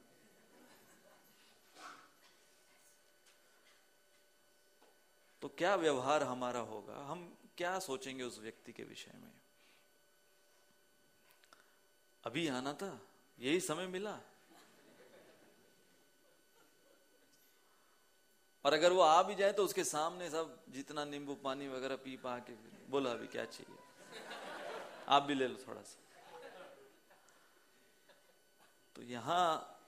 तो क्या व्यवहार हमारा होगा, हम क्या सोचेंगे उस व्यक्ति के विषय में। अभी आना था, यही समय मिला, और अगर वो आ भी जाए तो उसके सामने सब जितना नींबू पानी वगैरह पी पा के बोला अभी क्या चाहिए, आप भी ले लो थोड़ा सा। तो यहां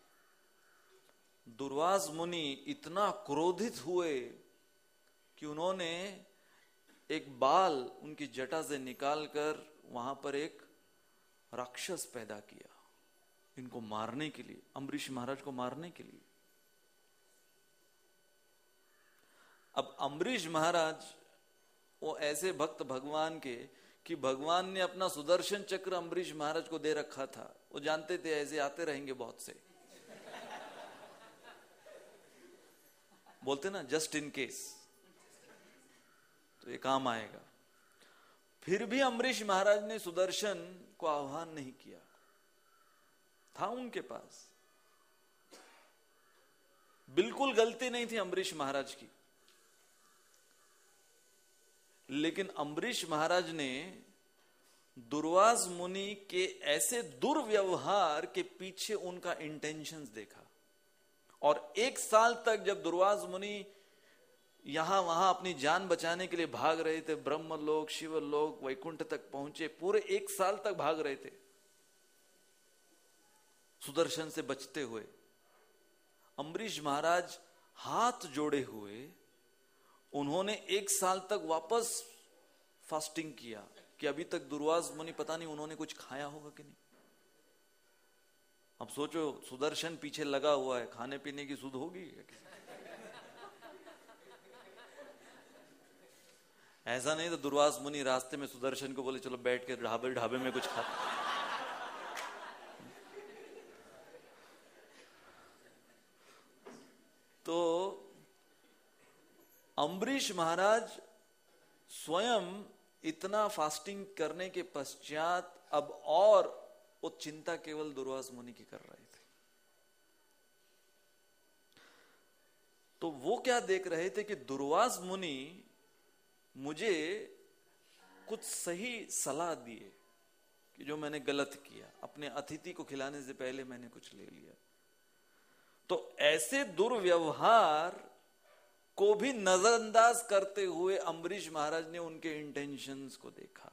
दुर्वास मुनि इतना क्रोधित हुए कि उन्होंने एक बाल उनकी जटा से निकालकर वहां पर एक राक्षस पैदा किया, इनको मारने के लिए, अम्बरीश महाराज को मारने के लिए। अब अम्बरीश महाराज वो ऐसे भक्त भगवान के कि भगवान ने अपना सुदर्शन चक्र अम्बरीश महाराज को दे रखा था, वो जानते थे ऐसे आते रहेंगे बहुत से, बोलते ना जस्ट इन केस, तो ये काम आएगा। फिर भी अम्बरीश महाराज ने सुदर्शन को आह्वान नहीं किया, था उनके पास, बिल्कुल गलती नहीं थी अम्बरीश महाराज की, लेकिन अम्बरीश महाराज ने दुर्वास मुनि के ऐसे दुर्व्यवहार के पीछे उनका इंटेंशंस देखा, और एक साल तक जब दुर्वास मुनि यहां वहां अपनी जान बचाने के लिए भाग रहे थे, ब्रह्मलोक, शिवलोक, वैकुंठ तक पहुंचे, पूरे एक साल तक भाग रहे थे सुदर्शन से बचते हुए। अम्बरीश महाराज हाथ जोड़े हुए, उन्होंने एक साल तक वापस फास्टिंग किया कि अभी तक दुर्वास मुनि पता नहीं उन्होंने कुछ खाया होगा कि नहीं। अब सोचो, सुदर्शन पीछे लगा हुआ है, खाने पीने की सुध होगी? ऐसा नहीं तो दुर्वास मुनि रास्ते में सुदर्शन को बोले चलो बैठ के ढाबे ढाबे में कुछ खा। अम्बरीश महाराज स्वयं इतना फास्टिंग करने के पश्चात अब और वो चिंता केवल दुर्वास मुनि की कर रहे थे। तो वो क्या देख रहे थे कि दुर्वास मुनि मुझे कुछ सही सलाह दिए कि जो मैंने गलत किया, अपने अतिथि को खिलाने से पहले मैंने कुछ ले लिया। तो ऐसे दुर्व्यवहार को भी नजरअंदाज करते हुए अम्बरीश महाराज ने उनके इंटेंशंस को देखा।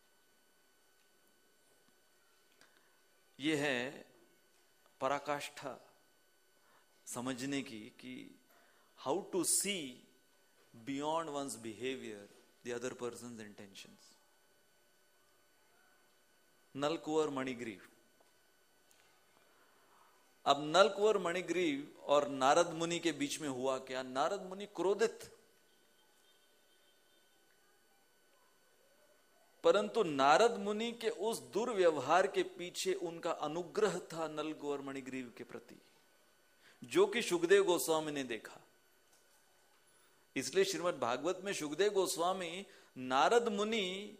यह है पराकाष्ठा समझने की कि how to see beyond one's behaviour the other person's intentions. Nalakuvar Manigriva. अब नलकुंवर मणिग्रीव और नारद मुनि के बीच में हुआ क्या? नारद मुनि क्रोधित, परंतु नारद मुनि के उस दुर्व्यवहार के पीछे उनका अनुग्रह था नलकुंवर मणिग्रीव के प्रति, जो कि शुकदेव गोस्वामी ने देखा। इसलिए श्रीमद् भागवत में शुकदेव गोस्वामी नारद मुनि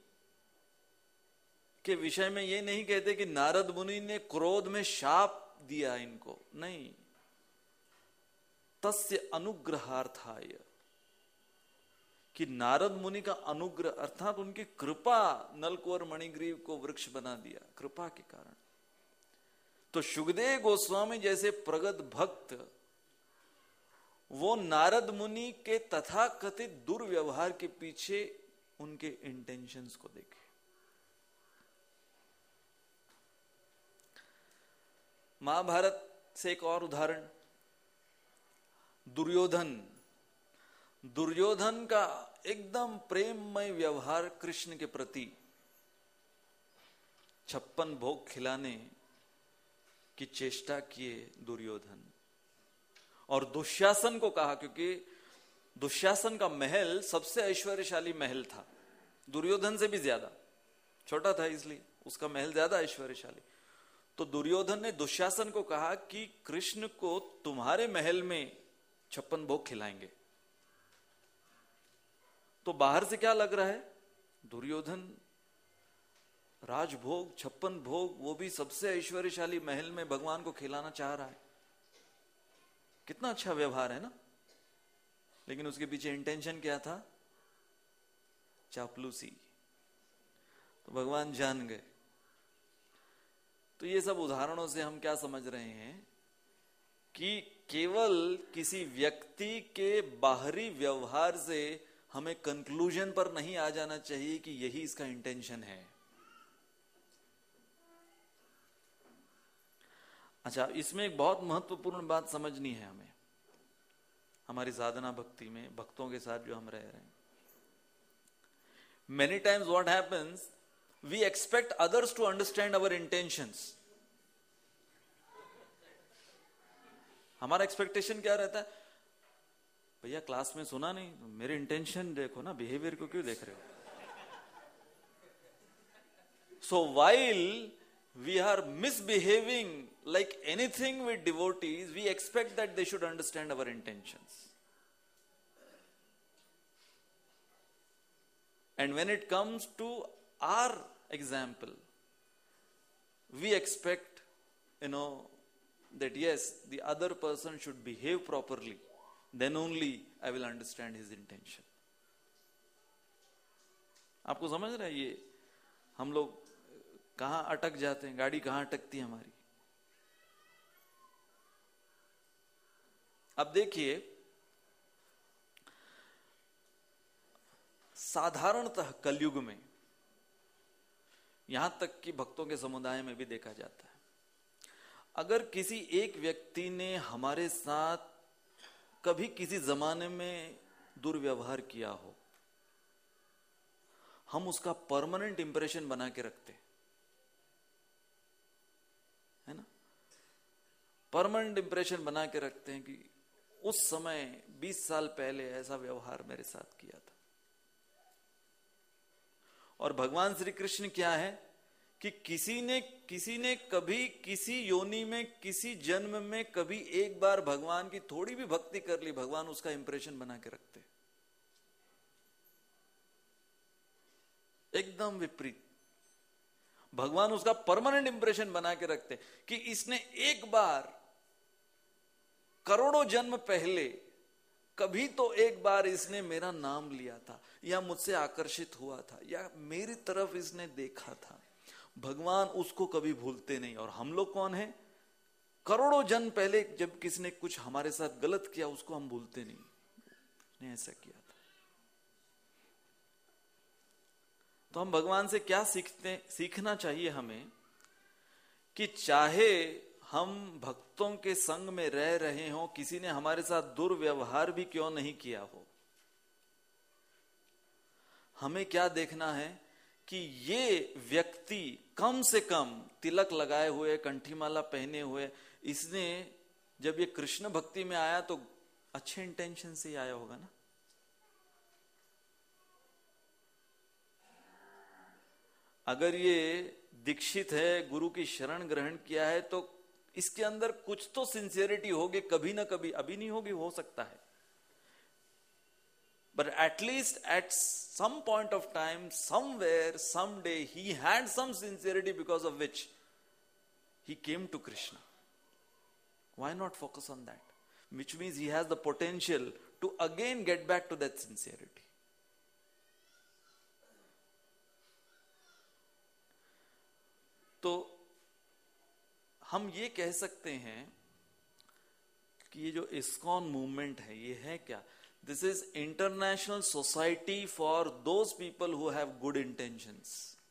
के विषय में यह नहीं कहते कि नारद मुनि ने क्रोध में शाप दिया इनको, नहीं, तस्य अनुग्रहार्थाय, कि नारद मुनि का अनुग्रह अर्थात उनकी कृपा नलकुंवर मणिग्रीव को वृक्ष बना दिया, कृपा के कारण। तो शुकदेव गोस्वामी जैसे प्रगत भक्त वो नारद मुनि के तथाकथित दुर्व्यवहार के पीछे उनके इंटेंशंस को देखे। महाभारत से एक और उदाहरण, दुर्योधन। दुर्योधन का एकदम प्रेममय व्यवहार कृष्ण के प्रति, छप्पन भोग खिलाने की चेष्टा किए दुर्योधन, और दुशासन को कहा, क्योंकि दुशासन का महल सबसे ऐश्वर्यशाली महल था, दुर्योधन से भी ज्यादा, छोटा था इसलिए उसका महल ज्यादा ऐश्वर्यशाली। तो दुर्योधन ने दुशासन को कहा कि कृष्ण को तुम्हारे महल में छप्पन भोग खिलाएंगे। तो बाहर से क्या लग रहा है? दुर्योधन राजभोग, छप्पन भोग, वो भी सबसे ऐश्वर्यशाली महल में भगवान को खिलाना चाह रहा है। कितना अच्छा व्यवहार है ना। लेकिन उसके पीछे इंटेंशन क्या था? चापलूसी। तो भगवान जान गए। तो ये सब उदाहरणों से हम क्या समझ रहे हैं कि केवल किसी व्यक्ति के बाहरी व्यवहार से हमें कंक्लूजन पर नहीं आ जाना चाहिए कि यही इसका इंटेंशन है। अच्छा, इसमें एक बहुत महत्वपूर्ण बात समझनी है हमें, हमारी साधना भक्ति में भक्तों के साथ जो हम रह रहे हैं। Many times what happens, we expect others to understand our intentions. हमारा एक्सपेक्टेशन क्या रहता है? भैया क्लास में सुना नहीं, तो मेरे इंटेंशन देखो ना, बिहेवियर को क्यों देख रहे हो? So while we are misbehaving like anything with devotees, we expect that they should understand our intentions. And when it comes to our example, we expect, you know, that yes, the other person should behave properly. Then only I will understand his intention. आपको समझ रहा है ये हम लोग कहां अटक जाते हैं, गाड़ी कहां अटकती है हमारी। अब देखिए, साधारणतः कलयुग में, यहां तक कि भक्तों के समुदाय में भी देखा जाता है, अगर किसी एक व्यक्ति ने हमारे साथ कभी किसी जमाने में दुर्व्यवहार किया हो, हम उसका परमानेंट इंप्रेशन बना के रखते है ना। परमानेंट इंप्रेशन बना के रखते हैं कि उस समय बीस साल पहले ऐसा व्यवहार मेरे साथ किया था। और भगवान श्री कृष्ण क्या है कि किसी ने किसी ने कभी किसी योनि में, किसी जन्म में कभी एक बार भगवान की थोड़ी भी भक्ति कर ली, भगवान उसका इंप्रेशन बना के रखते। एकदम विपरीत। भगवान उसका परमानेंट इंप्रेशन बना के रखते कि इसने एक बार करोड़ों जन्म पहले कभी तो एक बार इसने मेरा नाम लिया था, या मुझसे आकर्षित हुआ था, या मेरी तरफ इसने देखा था। भगवान उसको कभी भूलते नहीं। और हम लोग कौन है? करोड़ों जन्म पहले जब किसी ने कुछ हमारे साथ गलत किया उसको हम भूलते नहीं, उसने ऐसा किया था। तो हम भगवान से क्या सीखते सीखना चाहिए हमें कि चाहे हम भक्तों के संग में रह रहे हो, किसी ने हमारे साथ दुर्व्यवहार भी क्यों नहीं किया हो, हमें क्या देखना है कि ये व्यक्ति कम से कम तिलक लगाए हुए, कंठीमाला पहने हुए, इसने जब ये कृष्ण भक्ति में आया तो अच्छे इंटेंशन से ही आया होगा ना। अगर ये दीक्षित है, गुरु की शरण ग्रहण किया है, तो इसके अंदर कुछ तो सिंसियरिटी होगी, कभी ना कभी, अभी नहीं होगी, हो सकता है, but at least at some point of time, somewhere, someday, he had some sincerity because of which he came to Krishna. Why not focus on that? Which means he has the potential to again get back to that sincerity. तो हम ये कह सकते हैं कि ये जो ISKCON movement है, ये है क्या? This is international society for those people who have good intentions.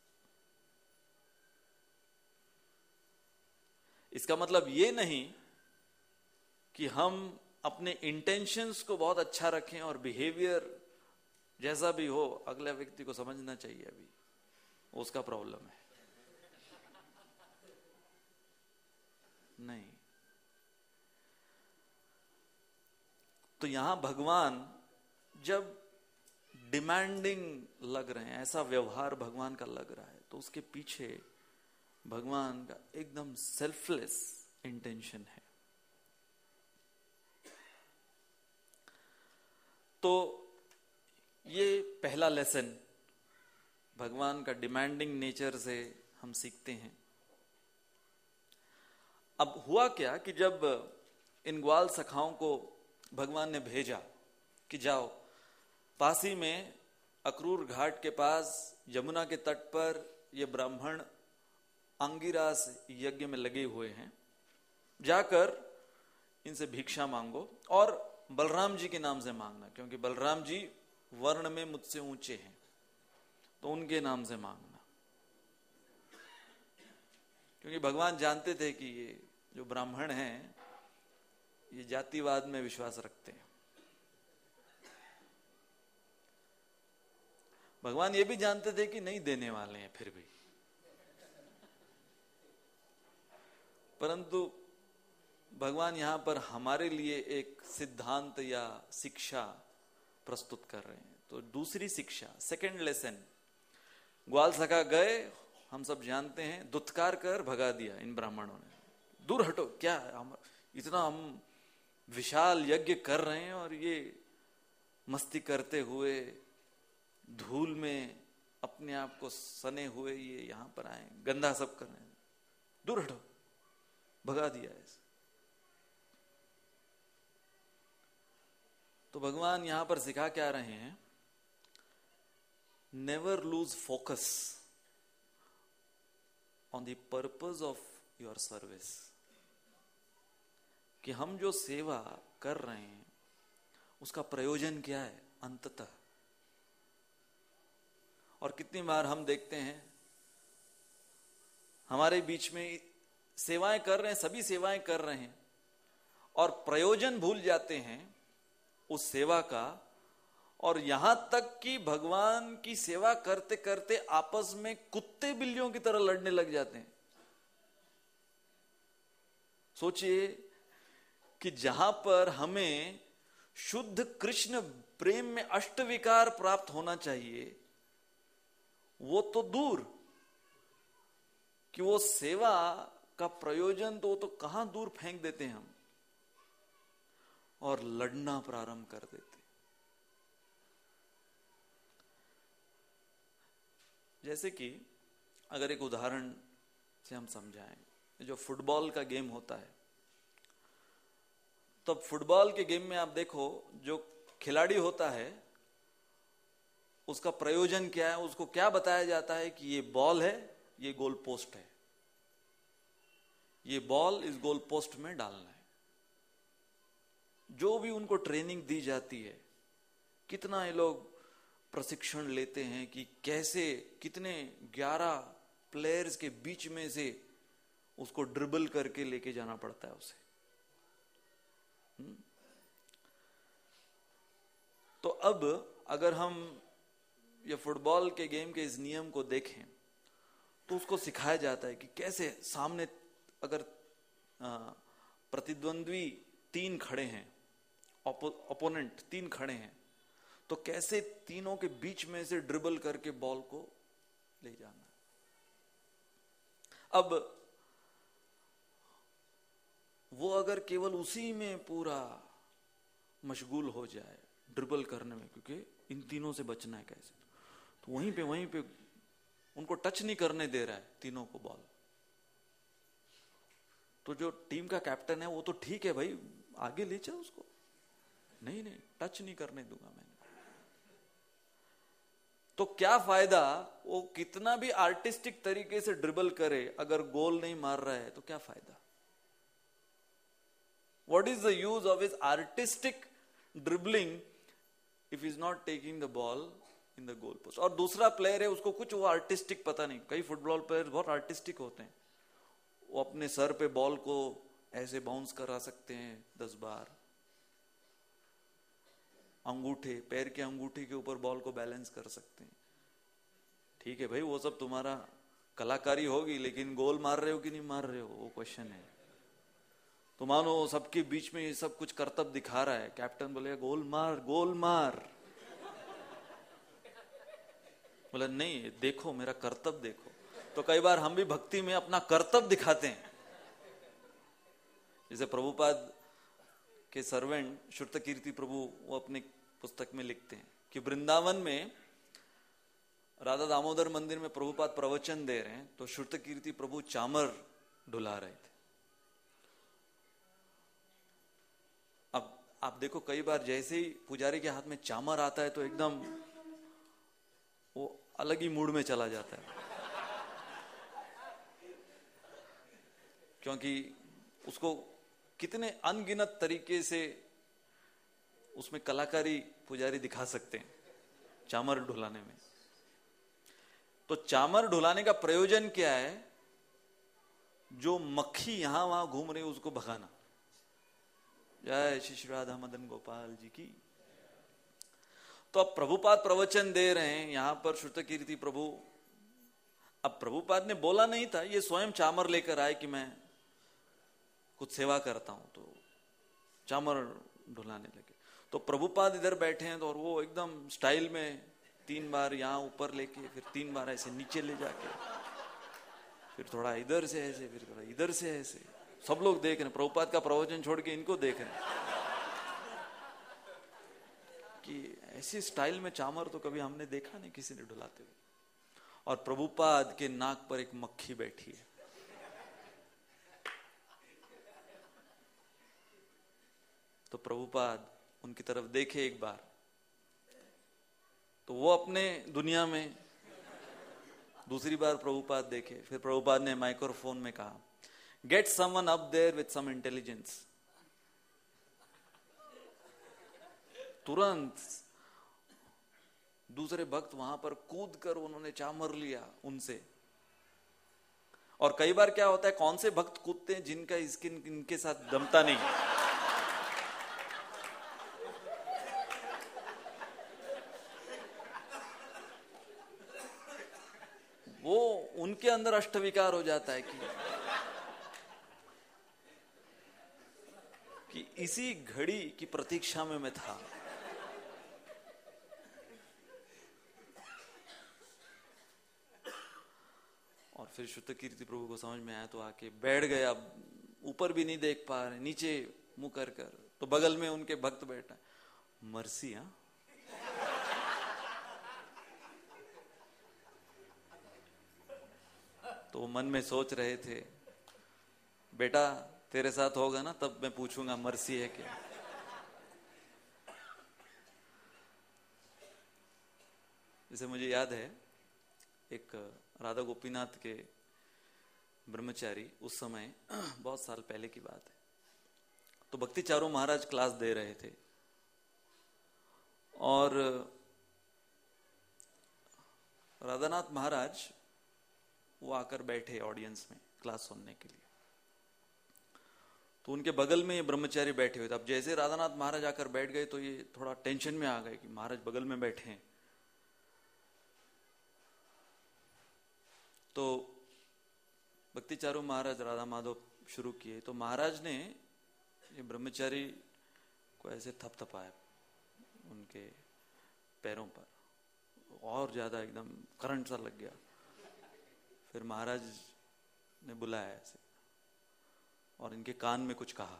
इसका मतलब ये नहीं कि हम अपने इंटेंशंस को बहुत अच्छा रखें और बिहेवियर जैसा भी हो अगले व्यक्ति को समझना चाहिए अभी उसका प्रॉब्लम है, नहीं। तो यहां भगवान जब डिमांडिंग लग रहे हैं, ऐसा व्यवहार भगवान का लग रहा है, तो उसके पीछे भगवान का एकदम सेल्फलेस इंटेंशन है। तो ये पहला लेसन भगवान का डिमांडिंग नेचर से हम सीखते हैं। अब हुआ क्या कि जब इन ग्वाल सखाओं को भगवान ने भेजा कि जाओ, पास ही में अक्रूर घाट के पास यमुना के तट पर ये ब्राह्मण अंगिरास यज्ञ में लगे हुए हैं, जाकर इनसे भिक्षा मांगो और बलराम जी के नाम से मांगना, क्योंकि बलराम जी वर्ण में मुझसे ऊंचे हैं, तो उनके नाम से मांगना। क्योंकि भगवान जानते थे कि ये जो ब्राह्मण हैं ये जातिवाद में विश्वास रखते हैं। भगवान ये भी जानते थे कि नहीं देने वाले हैं फिर भी, परंतु भगवान यहां पर हमारे लिए एक सिद्धांत या शिक्षा प्रस्तुत कर रहे हैं। तो दूसरी शिक्षा, सेकंड लेसन, ग्वाल सखा गए, हम सब जानते हैं, दुत्कार कर भगा दिया इन ब्राह्मणों ने, दूर हटो, क्या हम इतना हम विशाल यज्ञ कर रहे हैं और ये मस्ती करते हुए धूल में अपने आप को सने हुए ये यहां पर आए, गंदा सब कर रहे हैं, दूर हटो, भगा दिया ऐसे। तो भगवान यहां पर सिखा क्या रहे हैं? Never lose focus on the purpose of your service, कि हम जो सेवा कर रहे हैं उसका प्रयोजन क्या है अंततः। और कितनी बार हम देखते हैं हमारे बीच में सेवाएं कर रहे हैं, सभी सेवाएं कर रहे हैं और प्रयोजन भूल जाते हैं उस सेवा का, और यहां तक कि भगवान की सेवा करते करते आपस में कुत्ते बिल्लियों की तरह लड़ने लग जाते हैं। सोचिए कि जहां पर हमें शुद्ध कृष्ण प्रेम में अष्टविकार प्राप्त होना चाहिए, वो तो दूर, कि वो सेवा का प्रयोजन तो तो कहां दूर फेंक देते हैं हम और लड़ना प्रारंभ कर देते। जैसे कि अगर एक उदाहरण से हम समझाएं, जो फुटबॉल का गेम होता है, तो फुटबॉल के गेम में आप देखो जो खिलाड़ी होता है उसका प्रयोजन क्या है, उसको क्या बताया जाता है कि ये बॉल है, ये गोल पोस्ट है, ये बॉल इस गोल पोस्ट में डालना है। जो भी उनको ट्रेनिंग दी जाती है, कितना ये लोग प्रशिक्षण लेते हैं कि कैसे कितने ग्यारह प्लेयर्स के बीच में से उसको ड्रिबल करके लेके जाना पड़ता है उसे। हुँ? तो अब अगर हम ये फुटबॉल के गेम के इस नियम को देखें तो उसको सिखाया जाता है कि कैसे सामने अगर प्रतिद्वंद्वी तीन खड़े हैं, ओपो, ओपोनेंट तीन खड़े हैं, तो कैसे तीनों के बीच में से ड्रिबल करके बॉल को ले जाना। अब वो अगर केवल उसी में पूरा मशगूल हो जाए ड्रिबल करने में, क्योंकि इन तीनों से बचना है कैसे, तो वहीं पे वहीं पे उनको टच नहीं करने दे रहा है तीनों को बॉल, तो जो टीम का कैप्टन है वो तो ठीक है भाई, आगे ले चल उसको, नहीं नहीं टच नहीं करने दूंगा मैंने। तो क्या फायदा, वो कितना भी आर्टिस्टिक तरीके से ड्रिबल करे, अगर गोल नहीं मार रहा है तो क्या फायदा। What is the use of his artistic dribbling if he is not taking the ball in the goal post? और दूसरा प्लेयर है, उसको कुछ वो आर्टिस्टिक पता नहीं, कई फुटबॉल प्लेयर बहुत आर्टिस्टिक होते हैं, वो अपने सर पे बॉल को ऐसे बाउंस करा सकते हैं दस बार, अंगूठे, पैर के अंगूठे के ऊपर बॉल को बैलेंस कर सकते हैं। ठीक है भाई, वो सब तुम्हारा कलाकारी होगी, लेकिन गोल मार रहे हो कि नहीं मार रहे हो वो क्वेश्चन है। तो मानो सबके बीच में ये सब कुछ करतब दिखा रहा है, कैप्टन बोलेगा गोल मार गोल मार, बोला नहीं देखो मेरा कर्तव्य देखो। तो कई बार हम भी भक्ति में अपना कर्तव्य दिखाते हैं। जैसे प्रभुपाद के सर्वेंट श्रुतकीर्ति प्रभु, वो अपने पुस्तक में लिखते हैं कि वृंदावन में राधा दामोदर मंदिर में प्रभुपाद प्रवचन दे रहे हैं, तो श्रुतकीर्ति प्रभु चामर ढुला रहे थे। अब आप देखो कई बार जैसे ही पुजारी के हाथ में चामर आता है तो एकदम वो अलग ही मूड में चला जाता है, क्योंकि उसको कितने अनगिनत तरीके से उसमें कलाकारी पुजारी दिखा सकते हैं चामर ढुलाने में। तो चामर ढुलाने का प्रयोजन क्या है, जो मक्खी यहां वहां घूम रही उसको भगाना। जय श्री श्री राधा मदन गोपाल जी की। तो अब प्रभुपाद प्रवचन दे रहे हैं यहां पर श्रुतकीर्ति प्रभु। अब प्रभुपाद ने बोला नहीं था, ये स्वयं चामर लेकर आए कि मैं कुछ सेवा करता हूं, तो चामर ढुलाने लगे। तो प्रभुपाद इधर बैठे हैं तो और वो एकदम स्टाइल में तीन बार यहां ऊपर लेके, फिर तीन बार ऐसे नीचे ले जाके, फिर थोड़ा इधर से ऐसे, फिर थोड़ा इधर से ऐसे, सब लोग देख रहे हैं। प्रभुपाद का प्रवचन छोड़ के इनको देख रहे हैं कि ऐसी स्टाइल में चामर तो कभी हमने देखा नहीं किसी ने ढुलाते हुए। और प्रभुपाद के नाक पर एक मक्खी बैठी है। तो प्रभुपाद उनकी तरफ देखे एक बार, तो वो अपने दुनिया में, दूसरी बार प्रभुपाद देखे, फिर प्रभुपाद ने माइक्रोफोन में कहा, get someone up there with some intelligence. तुरंत दूसरे भक्त वहां पर कूद कर उन्होंने चामर लिया उनसे। और कई बार क्या होता है, कौन से भक्त कूदते हैं जिनका इसके इनके साथ जमता नहीं, वो उनके अंदर अष्टविकार हो जाता है कि कि इसी घड़ी की प्रतीक्षा में मैं था। और फिर श्रुतकीर्ति प्रभु को समझ में आया तो आके बैठ गया, ऊपर भी नहीं देख पा रहे, नीचे मुंह कर कर। तो बगल में उनके भक्त बैठा, मर्सी, हाँ तो वो मन में सोच रहे थे, बेटा तेरे साथ होगा ना तब मैं पूछूंगा मर्सी है क्या। जैसे मुझे याद है एक राधा गोपीनाथ के ब्रह्मचारी, उस समय बहुत साल पहले की बात है, तो भक्ति चारू महाराज क्लास दे रहे थे और राधानाथ महाराज वो आकर बैठे ऑडियंस में क्लास सुनने के लिए। तो उनके बगल में ये ब्रह्मचारी बैठे हुए थे। अब जैसे राधानाथ महाराज आकर बैठ गए तो ये थोड़ा टेंशन में आ गए कि महाराज बगल में बैठे हैं। तो भक्ति चारू महाराज राधा माधव शुरू किए तो महाराज ने ये ब्रह्मचारी को ऐसे थपथपाया उनके पैरों पर, और ज्यादा एकदम करंट सा लग गया। फिर महाराज ने बुलाया ऐसे और इनके कान में कुछ कहा।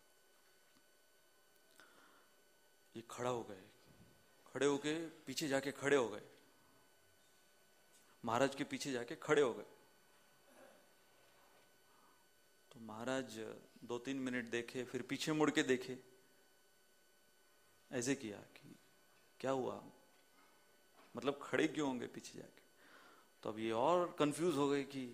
ये खड़ा हो गए, खड़े होके पीछे जाके खड़े हो गए, महाराज के पीछे जाके खड़े हो गए। तो महाराज दो तीन मिनट देखे, फिर पीछे मुड़ के देखे, ऐसे किया कि क्या हुआ, मतलब खड़े क्यों होंगे पीछे जाके। तो अब ये और कंफ्यूज हो गए कि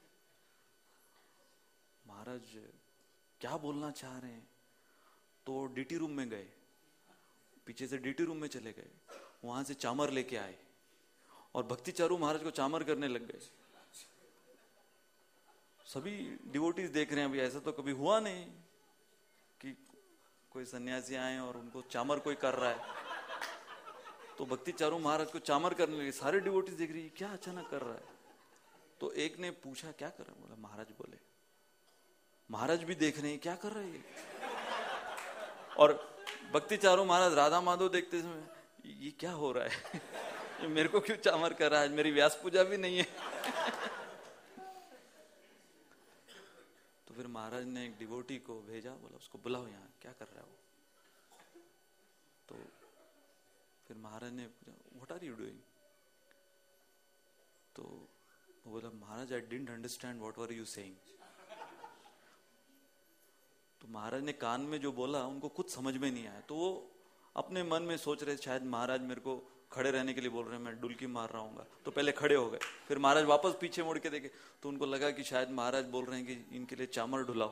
महाराज क्या बोलना चाह रहे हैं। तो डीटी रूम में गए, पीछे से डीटी रूम में चले गए, वहां से चामर लेके आए और भक्ति चारू महाराज को चामर करने लग गए। सभी डिवोटीज देख रहे हैं, अभी ऐसा तो कभी हुआ नहीं कि कोई सन्यासी आए और उनको चामर कोई कर रहा है। तो भक्ति चारू महाराज को चामर करने लगे, सारे डिवोटीज देख रही है क्या अचानक कर रहा है। तो एक ने पूछा क्या कर रहा है, बोला महाराज बोले। महाराज भी देख रहे हैं क्या कर रहे हैं। और भक्ति चारू महाराज राधा माधव देखते समय ये क्या हो रहा है, ये मेरे को क्यों चामर कर रहा है, मेरी व्यास पूजा भी नहीं है। तो फिर महाराज ने एक डिवोटी को भेजा, बोला उसको बुलाओ यहाँ, क्या कर रहा है वो। तो फिर महाराज ने पूछा व्हाट आर यू डूइंग। तो वो बोला Maharaj I didn't understand what were you saying. तो महाराज ने कान में जो बोला उनको कुछ समझ में नहीं आया। तो वो अपने मन में सोच रहे शायद महाराज मेरे को खड़े रहने के लिए बोल रहे हैं, मैं डुलकी मार रहा हूँ। तो पहले खड़े हो गए, फिर महाराज वापस पीछे मुड़ के देखे तो उनको लगा कि शायद महाराज बोल रहे हैं कि इनके लिए चामर ढुलाओ।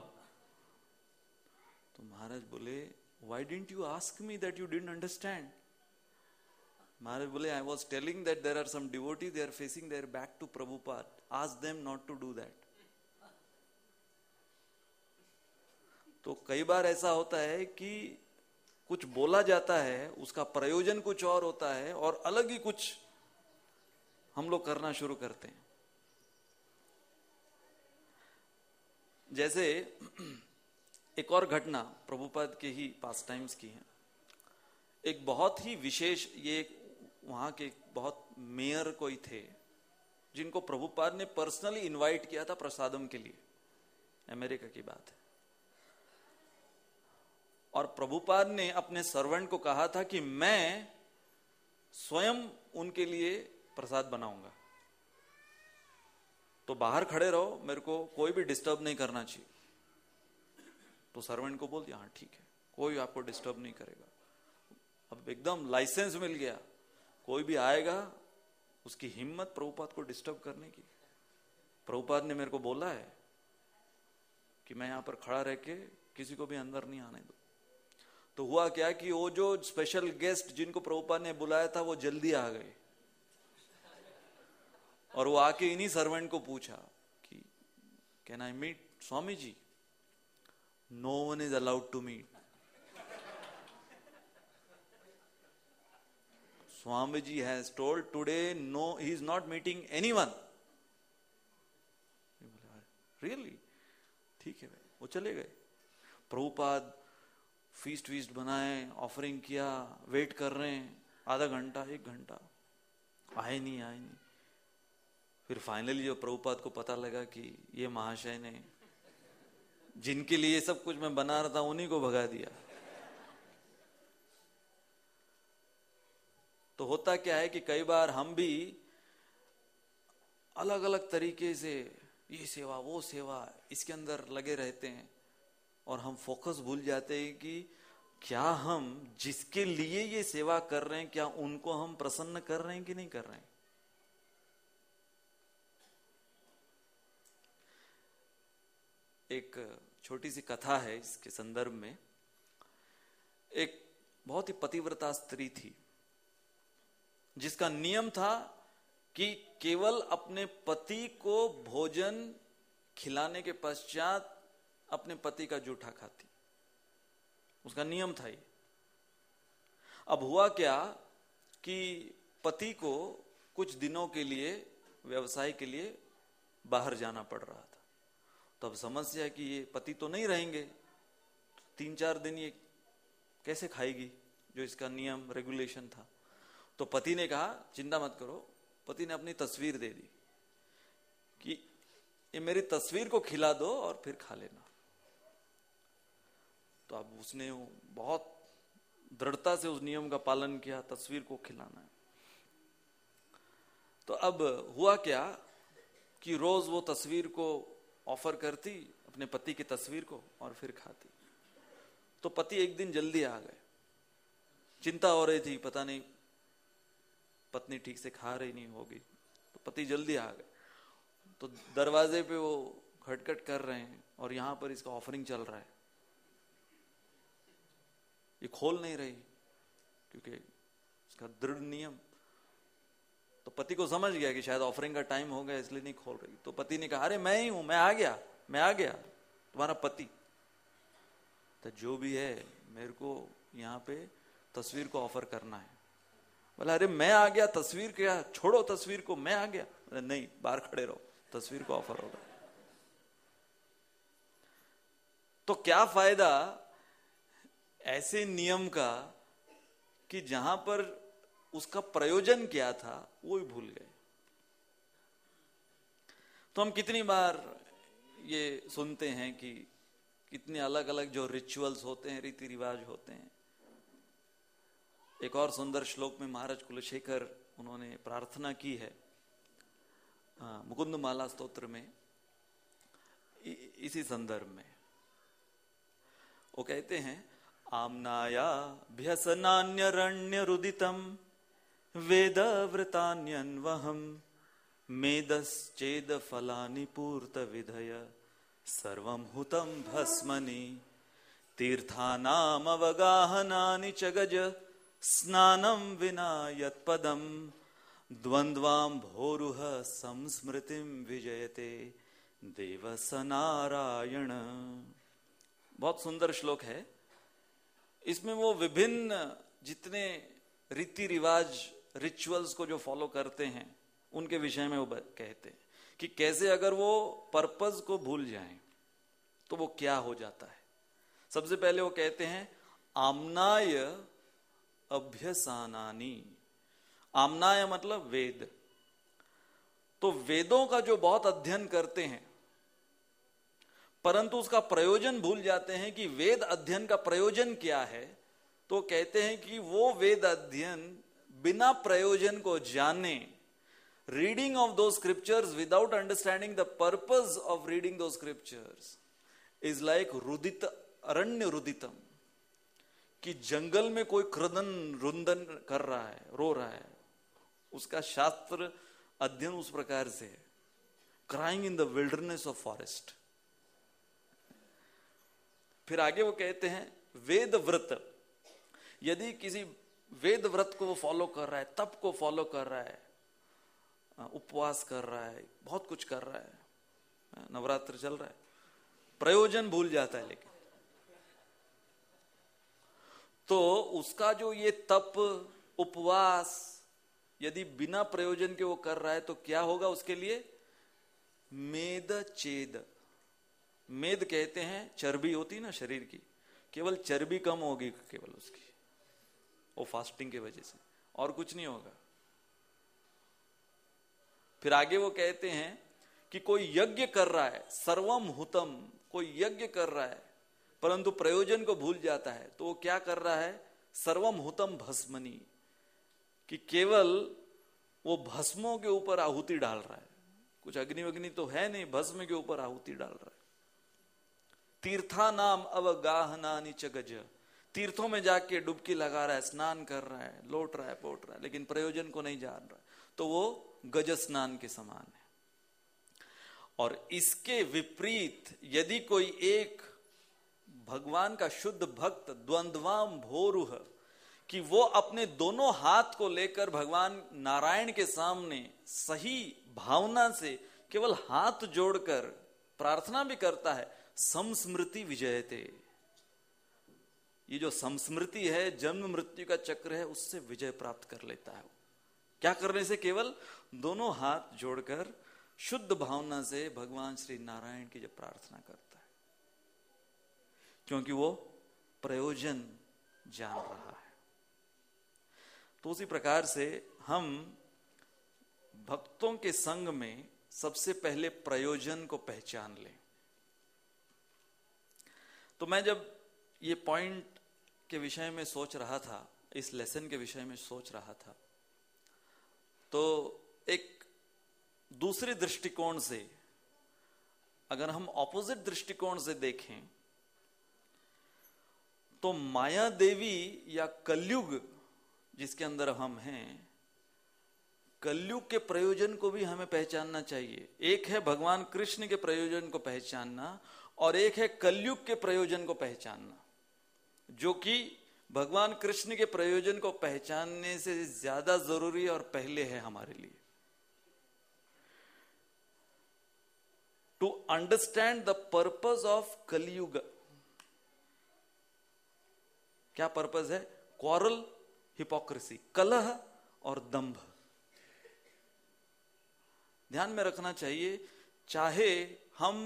तो महाराज बोले why didn't you ask me that you didn't understand. Maharaj बोले I was telling that there are some devotees, they are facing their back to Prabhupada, ask them not to do that. तो कई बार ऐसा होता है कि कुछ बोला जाता है, उसका प्रयोजन कुछ और होता है और अलग ही कुछ हम लोग करना शुरू करते हैं। जैसे एक और घटना प्रभुपाद के ही पास टाइम्स की है। एक बहुत ही विशेष, ये वहां के बहुत मेयर कोई थे जिनको प्रभुपाद ने पर्सनली इनवाइट किया था प्रसादम के लिए, अमेरिका की बात है। और प्रभुपाद ने अपने सर्वेंट को कहा था कि मैं स्वयं उनके लिए प्रसाद बनाऊंगा, तो बाहर खड़े रहो, मेरे को कोई भी डिस्टर्ब नहीं करना चाहिए। तो सर्वेंट को बोल दिया हाँ ठीक है, कोई आपको डिस्टर्ब नहीं करेगा। अब एकदम लाइसेंस मिल गया, कोई भी आएगा उसकी हिम्मत प्रभुपाद को डिस्टर्ब करने की। प्रभुपाद ने मेरे को बोला है कि मैं यहां पर खड़ा रह के किसी को भी अंदर नहीं आने दो। तो हुआ क्या कि वो जो स्पेशल गेस्ट जिनको प्रभुपाद ने बुलाया था वो जल्दी आ गए और वो आके इन्हीं सर्वेंट को पूछा कि can I meet Swami ji. No one is allowed to meet. Swami ji has told today no, he is not meeting anyone. Really? ठीक है भाई। वो चले गए। प्रभुपाद फीस्ट वीस्ट बनाए, ऑफरिंग किया, वेट कर रहे हैं आधा घंटा एक घंटा, आए नहीं आए नहीं। फिर फाइनली जो प्रभुपाद को पता लगा कि ये महाशय ने जिनके लिए सब कुछ मैं बना रहा था उन्हीं को भगा दिया। तो होता क्या है कि कई बार हम भी अलग अलग तरीके से ये सेवा वो सेवा, इसके अंदर लगे रहते हैं और हम फोकस भूल जाते हैं कि क्या हम जिसके लिए ये सेवा कर रहे हैं, क्या उनको हम प्रसन्न कर रहे हैं कि नहीं कर रहे हैं। एक छोटी सी कथा है इसके संदर्भ में। एक बहुत ही पतिव्रता स्त्री थी जिसका नियम था कि केवल अपने पति को भोजन खिलाने के पश्चात अपने पति का जूठा खाती, उसका नियम था ये। अब हुआ क्या कि पति को कुछ दिनों के लिए व्यवसाय के लिए बाहर जाना पड़ रहा था। तब समस्या कि ये पति तो नहीं रहेंगे, तो तीन चार दिन ये कैसे खाएगी, जो इसका नियम रेगुलेशन था। तो पति ने कहा चिंता मत करो। पति ने अपनी तस्वीर दे दी कि ये मेरी तस्वीर को खिला दो और फिर खा लेना। तो अब उसने बहुत दृढ़ता से उस नियम का पालन किया, तस्वीर को खिलाना है। तो अब हुआ क्या कि रोज वो तस्वीर को ऑफर करती, अपने पति की तस्वीर को, और फिर खाती। तो पति एक दिन जल्दी आ गए, चिंता हो रही थी, पता नहीं पत्नी ठीक से खा रही नहीं होगी। तो पति जल्दी आ गए, तो दरवाजे पे वो खटखट कर रहे हैं और यहां पर इसका ऑफरिंग चल रहा है। ये खोल नहीं रही क्योंकि इसका दृढ़ नियम। तो पति को समझ गया कि शायद ऑफरिंग का टाइम हो गया, इसलिए नहीं खोल रही। तो पति ने कहा अरे मैं ही हूं, मैं आ गया मैं आ गया तुम्हारा पति। तो जो भी है मेरे को यहाँ पे तस्वीर को ऑफर करना है। बोला अरे मैं आ गया, तस्वीर क्या, छोड़ो तस्वीर को, मैं आ गया। नहीं, बाहर खड़े रहो, तस्वीर को ऑफर होगा। तो क्या फायदा ऐसे नियम का कि जहां पर उसका प्रयोजन क्या था वो ही भूल गए। तो हम कितनी बार ये सुनते हैं कि कितने अलग अलग जो रिचुअल्स होते हैं, रीति रिवाज होते हैं। एक और सुंदर श्लोक में महाराज कुलशेखर उन्होंने प्रार्थना की है मुकुंद माला स्तोत्र में, इसी संदर्भ में वो कहते हैं आम्नाया भ्यसनान्यरण्य रुदितम वेद वृतान्यन्वहम मेदश्चेद फलानि पूर्त विधय सर्वं हुतं भस्मनि तीर्थानाम अवगाहनानि च गज स्नानं विना यत्पदं द्वन्द्वां भोरुह संस्मृतिं विजयते देवस नारायण। बहुत सुंदर श्लोक है। इसमें वो विभिन्न जितने रीति रिवाज रिचुअल्स को जो फॉलो करते हैं उनके विषय में वो कहते हैं कि कैसे अगर वो पर्पस को भूल जाएं तो वो क्या हो जाता है। सबसे पहले वो कहते हैं आम्नाय अभ्यसानानि। आम्नाय मतलब वेद। तो वेदों का जो बहुत अध्ययन करते हैं परंतु उसका प्रयोजन भूल जाते हैं कि वेद अध्ययन का प्रयोजन क्या है, तो कहते हैं कि वो वेद अध्ययन बिना प्रयोजन को जाने, reading of the scriptures without understanding the purpose of reading the scriptures is like रुदित अरण्य रुदितम, कि जंगल में कोई क्रदन रुंदन कर रहा है, रो रहा है, उसका शास्त्र अध्ययन उस प्रकार से है, crying in the wilderness of forest. फिर आगे वो कहते हैं वेद व्रत। यदि किसी वेद व्रत को वो फॉलो कर रहा है, तप को फॉलो कर रहा है, उपवास कर रहा है, बहुत कुछ कर रहा है, नवरात्र चल रहा है, प्रयोजन भूल जाता है, लेकिन तो उसका जो ये तप उपवास यदि बिना प्रयोजन के वो कर रहा है तो क्या होगा उसके लिए? मेद चेद। मेद कहते हैं चर्बी होती ना शरीर की, केवल चर्बी कम होगी केवल उसकी, वो फास्टिंग की वजह से, और कुछ नहीं होगा। फिर आगे वो कहते हैं कि कोई यज्ञ कर रहा है, सर्वम हुतम, कोई यज्ञ कर रहा है परंतु प्रयोजन को भूल जाता है, तो वो क्या कर रहा है? सर्वम हुतम भस्मनि, कि केवल वो भस्मों के ऊपर आहुति डाल रहा है, कुछ अग्नि वग्नि तो है नहीं, भस्म के ऊपर आहुति डाल रहा है। तीर्था नाम अवगाहनानि च गज, तीर्थों में जाके डुबकी लगा रहा है, स्नान कर रहा है, लौट रहा है, पोट रहा है, लेकिन प्रयोजन को नहीं जान रहा, तो वो गज स्नान के समान है। और इसके विपरीत यदि कोई एक भगवान का शुद्ध भक्त द्वंद्वाम भोरुह, कि वो अपने दोनों हाथ को लेकर भगवान नारायण के सामने सही भावना से केवल हाथ जोड़कर प्रार्थना भी करता है, समस्मृति विजयते, ये जो समस्मृति है, जन्म मृत्यु का चक्र है, उससे विजय प्राप्त कर लेता है। क्या करने से? केवल दोनों हाथ जोड़कर शुद्ध भावना से भगवान श्री नारायण की जब प्रार्थना करता है, क्योंकि वो प्रयोजन जान रहा है। तो उसी प्रकार से हम भक्तों के संग में सबसे पहले प्रयोजन को पहचान लें। तो मैं जब ये पॉइंट के विषय में सोच रहा था, इस लेसन के विषय में सोच रहा था, तो एक दूसरे दृष्टिकोण से, अगर हम ऑपोजिट दृष्टिकोण से देखें, तो माया देवी या कलयुग जिसके अंदर हम हैं, कलयुग के प्रयोजन को भी हमें पहचानना चाहिए। एक है भगवान कृष्ण के प्रयोजन को पहचानना, और एक है कलयुग के प्रयोजन को पहचानना, जो कि भगवान कृष्ण के प्रयोजन को पहचानने से ज्यादा जरूरी और पहले है हमारे लिए। To understand the purpose of Kalyug. क्या पर्पस है? क्वारल, हिपोक्रेसी, कलह और दंभ। ध्यान में रखना चाहिए, चाहे हम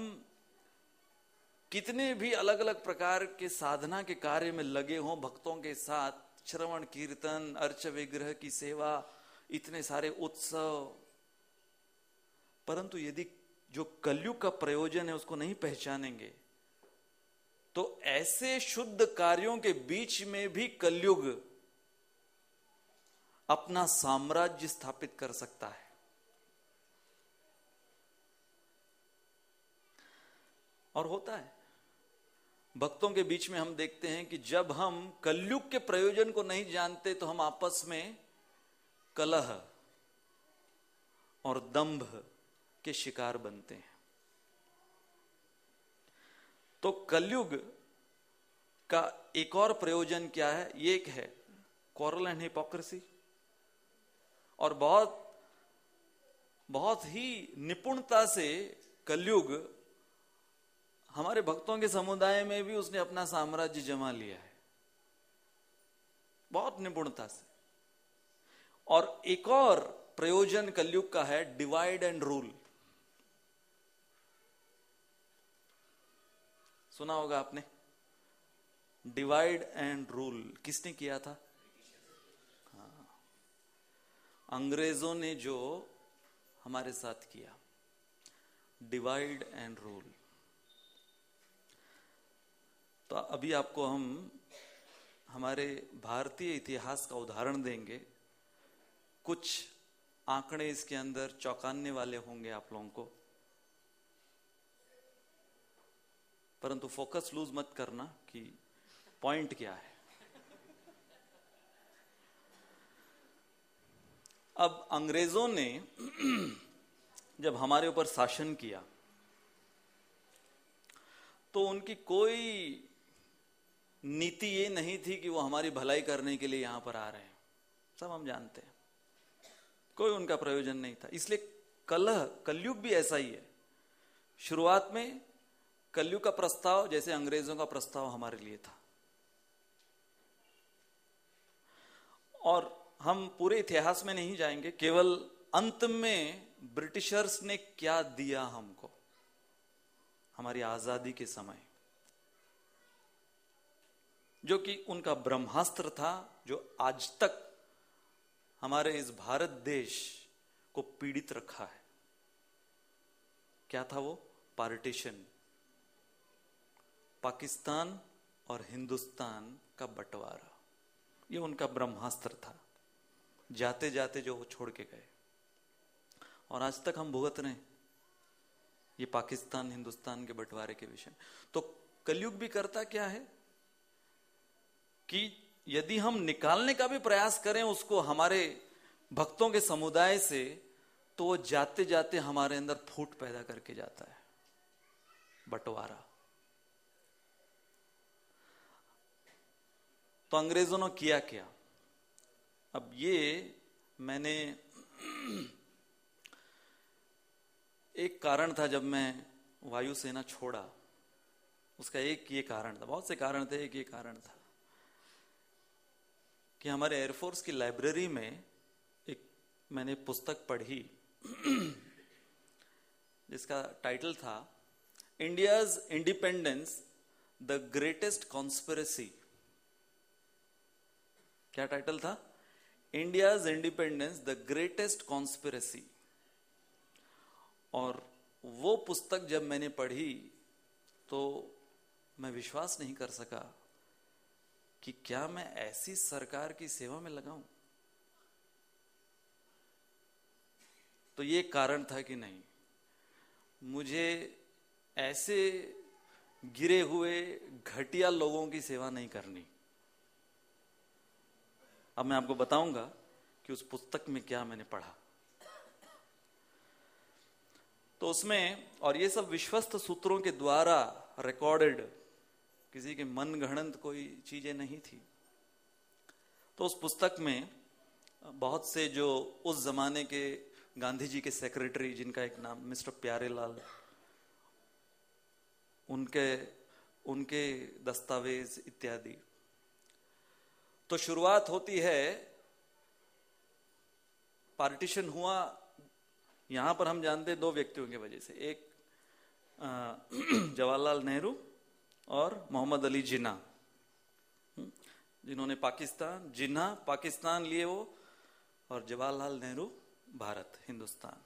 कितने भी अलग अलग प्रकार के साधना के कार्य में लगे हों, भक्तों के साथ श्रवण कीर्तन, अर्च विग्रह की सेवा, इतने सारे उत्सव, परंतु यदि जो कलयुग का प्रयोजन है उसको नहीं पहचानेंगे, तो ऐसे शुद्ध कार्यों के बीच में भी कलयुग अपना साम्राज्य स्थापित कर सकता है। और होता है भक्तों के बीच में। हम देखते हैं कि जब हम कलयुग के प्रयोजन को नहीं जानते, तो हम आपस में कलह और दंभ के शिकार बनते हैं। तो कलयुग का एक और प्रयोजन क्या है? ये एक है क्वारल एंड हिपोक्रेसी, और बहुत बहुत ही निपुणता से कलयुग हमारे भक्तों के समुदाय में भी उसने अपना साम्राज्य जमा लिया है, बहुत निपुणता से। और एक और प्रयोजन कलयुग का है डिवाइड एंड रूल। सुना होगा आपने, डिवाइड एंड रूल किसने किया था? हाँ, अंग्रेजों ने जो हमारे साथ किया, डिवाइड एंड रूल। तो अभी आपको हम हमारे भारतीय इतिहास का उदाहरण देंगे। कुछ आंकड़े इसके अंदर चौंकाने वाले होंगे आप लोगों को, परंतु फोकस लूज मत करना कि पॉइंट क्या है। अब अंग्रेजों ने जब हमारे ऊपर शासन किया, तो उनकी कोई नीति ये नहीं थी कि वो हमारी भलाई करने के लिए यहां पर आ रहे हैं, सब हम जानते हैं। कोई उनका प्रयोजन नहीं था। इसलिए कलह, कलयुग भी ऐसा ही है। शुरुआत में कलयुग का प्रस्ताव जैसे अंग्रेजों का प्रस्ताव हमारे लिए था, और हम पूरे इतिहास में नहीं जाएंगे, केवल अंत में ब्रिटिशर्स ने क्या दिया हमको हमारी आजादी के समय, जो कि उनका ब्रह्मास्त्र था, जो आज तक हमारे इस भारत देश को पीड़ित रखा है। क्या था वो? पार्टीशन, पाकिस्तान और हिंदुस्तान का बंटवारा। ये उनका ब्रह्मास्त्र था, जाते जाते जो वो छोड़ के गए, और आज तक हम भुगत रहे हैं। ये पाकिस्तान हिंदुस्तान के बंटवारे के विषय। तो कलयुग भी करता क्या है कि यदि हम निकालने का भी प्रयास करें उसको हमारे भक्तों के समुदाय से, तो वो जाते जाते हमारे अंदर फूट पैदा करके जाता है, बंटवारा। तो अंग्रेजों ने किया क्या? अब ये मैंने एक कारण था जब मैं वायुसेना छोड़ा, उसका एक ये कारण था, बहुत से कारण थे, एक ये कारण था कि हमारे एयरफोर्स की लाइब्रेरी में एक मैंने पुस्तक पढ़ी जिसका टाइटल था India's independence the greatest conspiracy. क्या टाइटल था? India's independence the greatest conspiracy. और वो पुस्तक जब मैंने पढ़ी तो मैं विश्वास नहीं कर सका कि क्या मैं ऐसी सरकार की सेवा में लगा हूं। तो ये कारण था कि नहीं, मुझे ऐसे गिरे हुए घटिया लोगों की सेवा नहीं करनी। अब मैं आपको बताऊंगा कि उस पुस्तक में क्या मैंने पढ़ा। तो उसमें, और ये सब विश्वस्त सूत्रों के द्वारा रिकॉर्डेड, किसी के मन गढ़ंत कोई चीजें नहीं थी। तो उस पुस्तक में बहुत से जो उस जमाने के गांधी जी के सेक्रेटरी, जिनका एक नाम मिस्टर प्यारेलाल, उनके उनके दस्तावेज इत्यादि। तो शुरुआत होती है, पार्टीशन हुआ यहां पर हम जानते हैं दो व्यक्तियों की वजह से, एक जवाहरलाल नेहरू और मोहम्मद अली जिन्ना, जिन्होंने पाकिस्तान, जिन्ना पाकिस्तान लिए वो, और जवाहरलाल नेहरू भारत, हिंदुस्तान।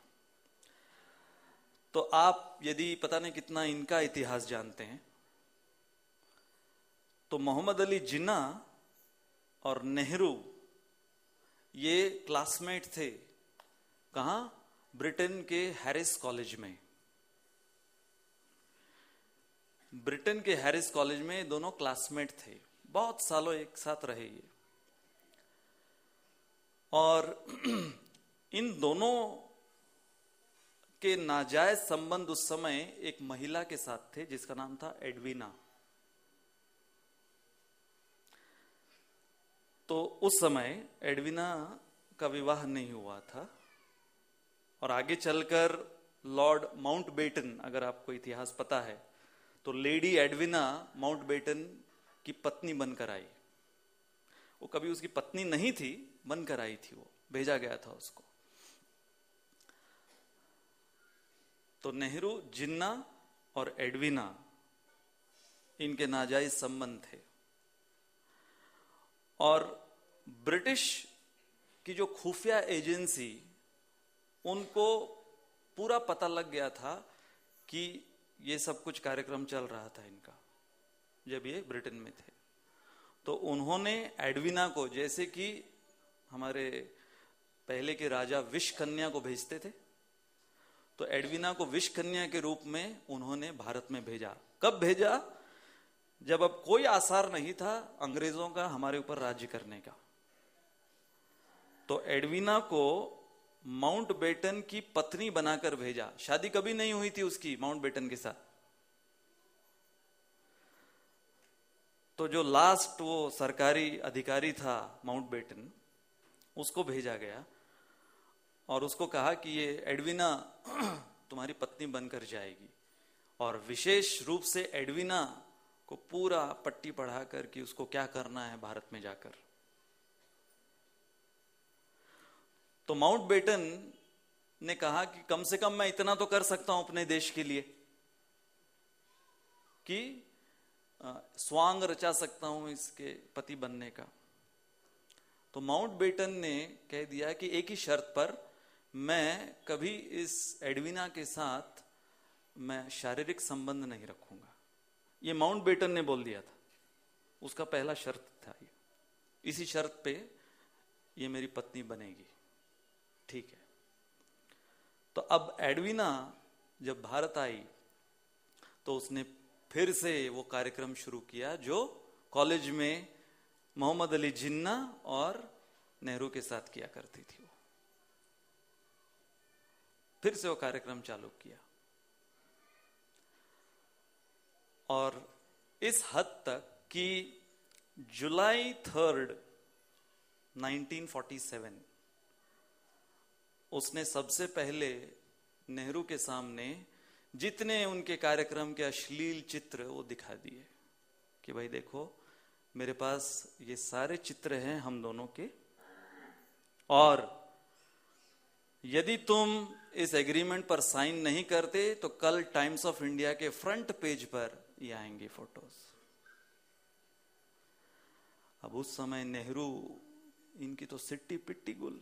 तो आप यदि पता नहीं कितना इनका इतिहास जानते हैं, तो मोहम्मद अली जिन्ना और नेहरू ये क्लासमेट थे। कहां? ब्रिटेन के हैरिस कॉलेज में। ब्रिटेन के हैरिस कॉलेज में दोनों क्लासमेट थे, बहुत सालों एक साथ रहे ये। और इन दोनों के नाजायज संबंध उस समय एक महिला के साथ थे जिसका नाम था एडवीना। तो उस समय एडवीना का विवाह नहीं हुआ था, और आगे चलकर लॉर्ड माउंटबेटन, अगर आपको इतिहास पता है, तो लेडी एडवीना माउंटबेटन की पत्नी बनकर आई। वो कभी उसकी पत्नी नहीं थी, बनकर आई थी, वो भेजा गया था उसको। तो नेहरू, जिन्ना और एडवीना, इनके नाजायज संबंध थे। और ब्रिटिश की जो खुफिया एजेंसी, उनको पूरा पता लग गया था कि ये सब कुछ कार्यक्रम चल रहा था इनका, जब ये ब्रिटेन में थे। तो उन्होंने एडवीना को, जैसे कि हमारे पहले के राजा विष कन्या को भेजते थे, तो एडवीना को विष कन्या के रूप में उन्होंने भारत में भेजा। कब भेजा? जब अब कोई आसार नहीं था अंग्रेजों का हमारे ऊपर राज्य करने का। तो एडवीना को माउंटबेटन की पत्नी बनाकर भेजा। शादी कभी नहीं हुई थी उसकी माउंटबेटन के साथ। तो जो लास्ट वो सरकारी अधिकारी था माउंटबेटन, उसको भेजा गया और उसको कहा कि ये एडवीना तुम्हारी पत्नी बनकर जाएगी, और विशेष रूप से एडवीना को पूरा पट्टी पढ़ाकर कि उसको क्या करना है भारत में जाकर। तो माउंटबेटन ने कहा कि कम से कम मैं इतना तो कर सकता हूं अपने देश के लिए कि स्वांग रचा सकता हूं इसके पति बनने का। तो माउंटबेटन ने कह दिया कि एक ही शर्त पर, मैं कभी इस एडवीना के साथ मैं शारीरिक संबंध नहीं रखूंगा। ये माउंटबेटन ने बोल दिया था, उसका पहला शर्त था ये। इसी शर्त पे ये मेरी पत्नी बनेगी। ठीक है। तो अब एडवीना जब भारत आई तो उसने फिर से वो कार्यक्रम शुरू किया जो कॉलेज में मोहम्मद अली जिन्ना और नेहरू के साथ किया करती थी। वो फिर से वो कार्यक्रम चालू किया और इस हद तक कि July third nineteen forty seven उसने सबसे पहले नेहरू के सामने जितने उनके कार्यक्रम के अश्लील चित्र वो दिखा दिए कि भाई देखो मेरे पास ये सारे चित्र हैं हम दोनों के, और यदि तुम इस एग्रीमेंट पर साइन नहीं करते तो कल टाइम्स ऑफ इंडिया के फ्रंट पेज पर ये आएंगे फोटोज। अब उस समय नेहरू इनकी तो सिट्टी पिट्टी गुल।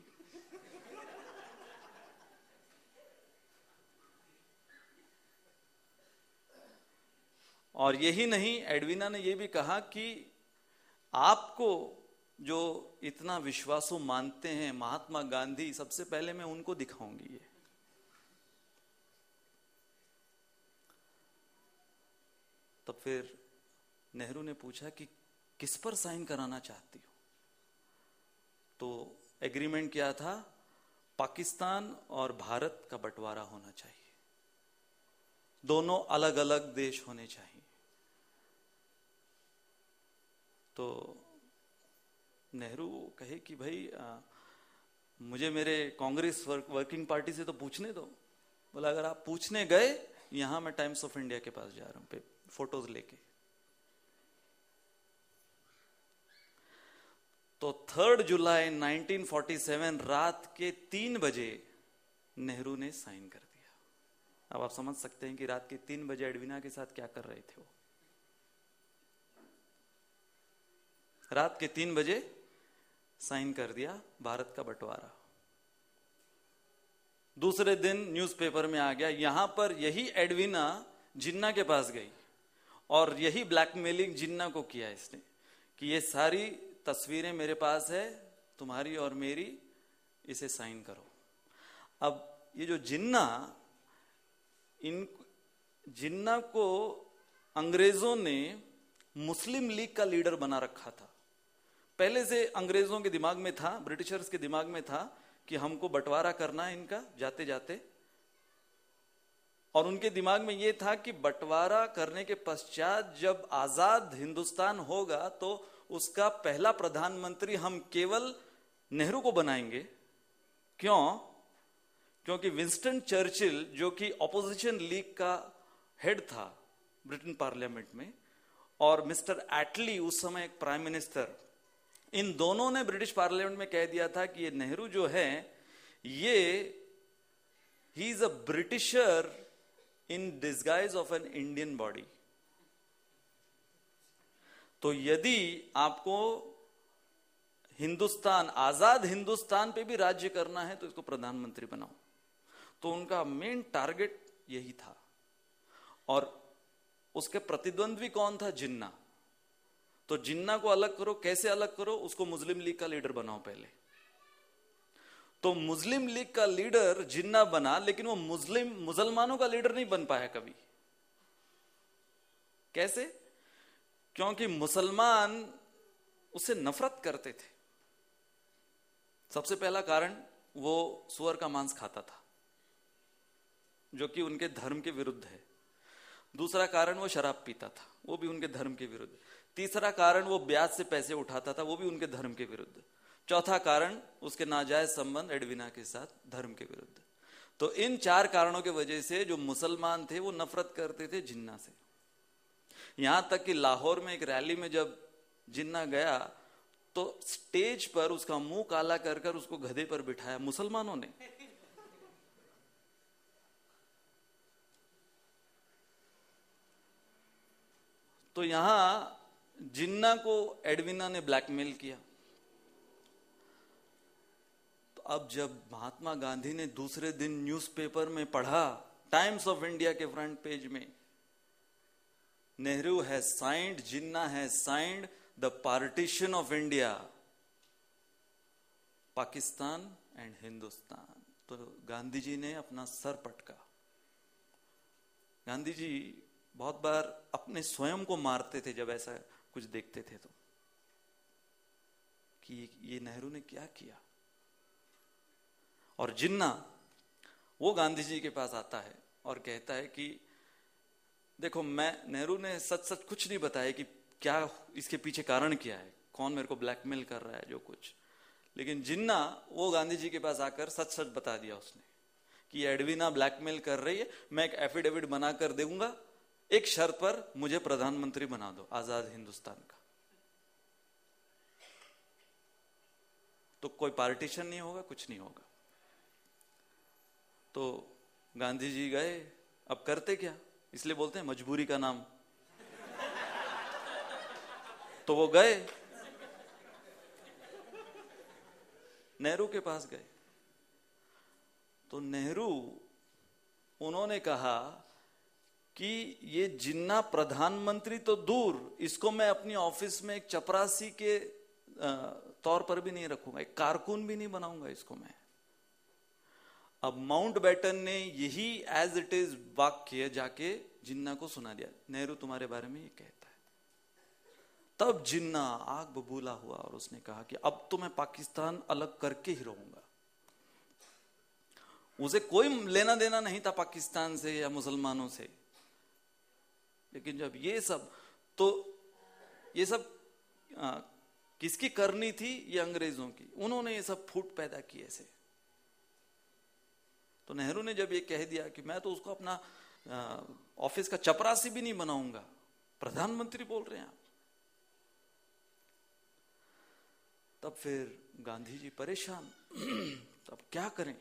और यही नहीं, एडवीना ने यह भी कहा कि आपको जो इतना विश्वासु मानते हैं महात्मा गांधी, सबसे पहले मैं उनको दिखाऊंगी ये। तब फिर नेहरू ने पूछा कि किस पर साइन कराना चाहती हो? तो एग्रीमेंट क्या था? पाकिस्तान और भारत का बंटवारा होना चाहिए, दोनों अलग अलग देश होने चाहिए। तो नेहरू कहे कि भाई आ, मुझे मेरे कांग्रेस वर्क, वर्किंग पार्टी से तो पूछने दो। बोला अगर आप पूछने गए, यहां मैं टाइम्स ऑफ इंडिया के पास जा रहा हूं पे फोटोज लेके। तो third July nineteen forty seven रात के तीन बजे नेहरू ने साइन कर दिया। अब आप समझ सकते हैं कि रात के तीन बजे एडवीना के साथ क्या कर रहे थे वो। रात के तीन बजे साइन कर दिया भारत का बंटवारा। दूसरे दिन न्यूज़पेपर में आ गया, यहां पर यही एडवीना जिन्ना के पास गई और यही ब्लैकमेलिंग जिन्ना को किया इसने कि ये सारी तस्वीरें मेरे पास है तुम्हारी और मेरी, इसे साइन करो। अब ये जो जिन्ना, इन जिन्ना को अंग्रेजों ने मुस्लिम लीग का लीडर बना रखा था। पहले से अंग्रेजों के दिमाग में था, ब्रिटिशर्स के दिमाग में था कि हमको बंटवारा करना है इनका जाते जाते, और उनके दिमाग में यह था कि बंटवारा करने के पश्चात जब आजाद हिंदुस्तान होगा तो उसका पहला प्रधानमंत्री हम केवल नेहरू को बनाएंगे। क्यों? क्योंकि विंस्टन चर्चिल जो कि ऑपोजिशन लीग का हेड था ब्रिटेन पार्लियामेंट में, और मिस्टर एटली उस समय एक प्राइम मिनिस्टर, इन दोनों ने ब्रिटिश पार्लियामेंट में कह दिया था कि ये नेहरू जो है ये he is a Britisher in disguise of an Indian body. तो यदि आपको हिंदुस्तान, आजाद हिंदुस्तान पे भी राज्य करना है तो इसको प्रधानमंत्री बनाओ। तो उनका मेन टारगेट यही था। और उसके प्रतिद्वंद्वी कौन था? जिन्ना। तो जिन्ना को अलग करो। कैसे अलग करो? उसको मुस्लिम लीग का लीडर बनाओ पहले। तो मुस्लिम लीग का लीडर जिन्ना बना, लेकिन वो मुस्लिम मुसलमानों का लीडर नहीं बन पाया कभी। कैसे? क्योंकि मुसलमान उससे नफरत करते थे। सबसे पहला कारण, वो सुअर का मांस खाता था जो कि उनके धर्म के विरुद्ध है। दूसरा कारण, वो शराब पीता था, वो भी उनके धर्म के विरुद्ध। तीसरा कारण, वो ब्याज से पैसे उठाता था, वो भी उनके धर्म के विरुद्ध। चौथा कारण, उसके नाजायज संबंध एडवीना के साथ, धर्म के विरुद्ध। तो इन चार कारणों की वजह से जो मुसलमान थे वो नफरत करते थे जिन्ना से। यहां तक कि लाहौर में एक रैली में जब जिन्ना गया तो स्टेज पर उसका मुंह काला कर कर उसको गधे पर बिठाया मुसलमानों ने। तो यहां जिन्ना को एडवीना ने ब्लैकमेल किया। तो अब जब महात्मा गांधी ने दूसरे दिन न्यूज़पेपर में पढ़ा, टाइम्स ऑफ इंडिया के फ्रंट पेज में, Nehru has signed, Jinnah has signed the partition of India, Pakistan and Hindustan, तो गांधी जी ने अपना सर पटका गांधी जी बहुत बार अपने स्वयं को मारते थे जब ऐसा कुछ देखते थे तो, कि ये नेहरू ने क्या किया। और जिन्ना वो गांधी जी के पास आता है और कहता है कि देखो, मैं नेहरू ने सच सच कुछ नहीं बताया कि क्या इसके पीछे कारण क्या है, कौन मेरे को ब्लैकमेल कर रहा है, जो कुछ। लेकिन जिन्ना वो गांधी जी के पास आकर सच सच बता दिया उसने कि एडवीना ब्लैकमेल कर रही है, मैं एक एफिडेविट बना कर दूंगा, एक शर्त पर मुझे प्रधानमंत्री बना दो आजाद हिंदुस्तान का, तो कोई पार्टीशन नहीं होगा, कुछ नहीं होगा। तो गांधी जी गए, अब करते क्या, इसलिए बोलते हैं मजबूरी का नाम। तो वो गए, नेहरू के पास गए। तो नेहरू, उन्होंने कहा कि ये जिन्ना प्रधानमंत्री तो दूर, इसको मैं अपनी ऑफिस में एक चपरासी के तौर पर भी नहीं रखूंगा, एक कारकुन भी नहीं बनाऊंगा इसको मैं। अब माउंटबेटन ने यही एज इट इज वाक्य जाके जिन्ना को सुना दिया, नेहरू तुम्हारे बारे में ये कहता है। तब जिन्ना आग बबूला हुआ और उसने कहा कि अब तो मैं पाकिस्तान अलग करके ही रहूंगा। उसे कोई लेना देना नहीं था पाकिस्तान से या मुसलमानों से, लेकिन जब ये सब, तो ये सब आ, किसकी करनी थी, ये अंग्रेजों की, उन्होंने ये सब फूट पैदा किए से। तो नेहरू ने जब ये कह दिया कि मैं तो उसको अपना ऑफिस का चपरासी भी नहीं बनाऊंगा, प्रधानमंत्री बोल रहे हैं आप, तब फिर गांधी जी परेशान। तब क्या करें।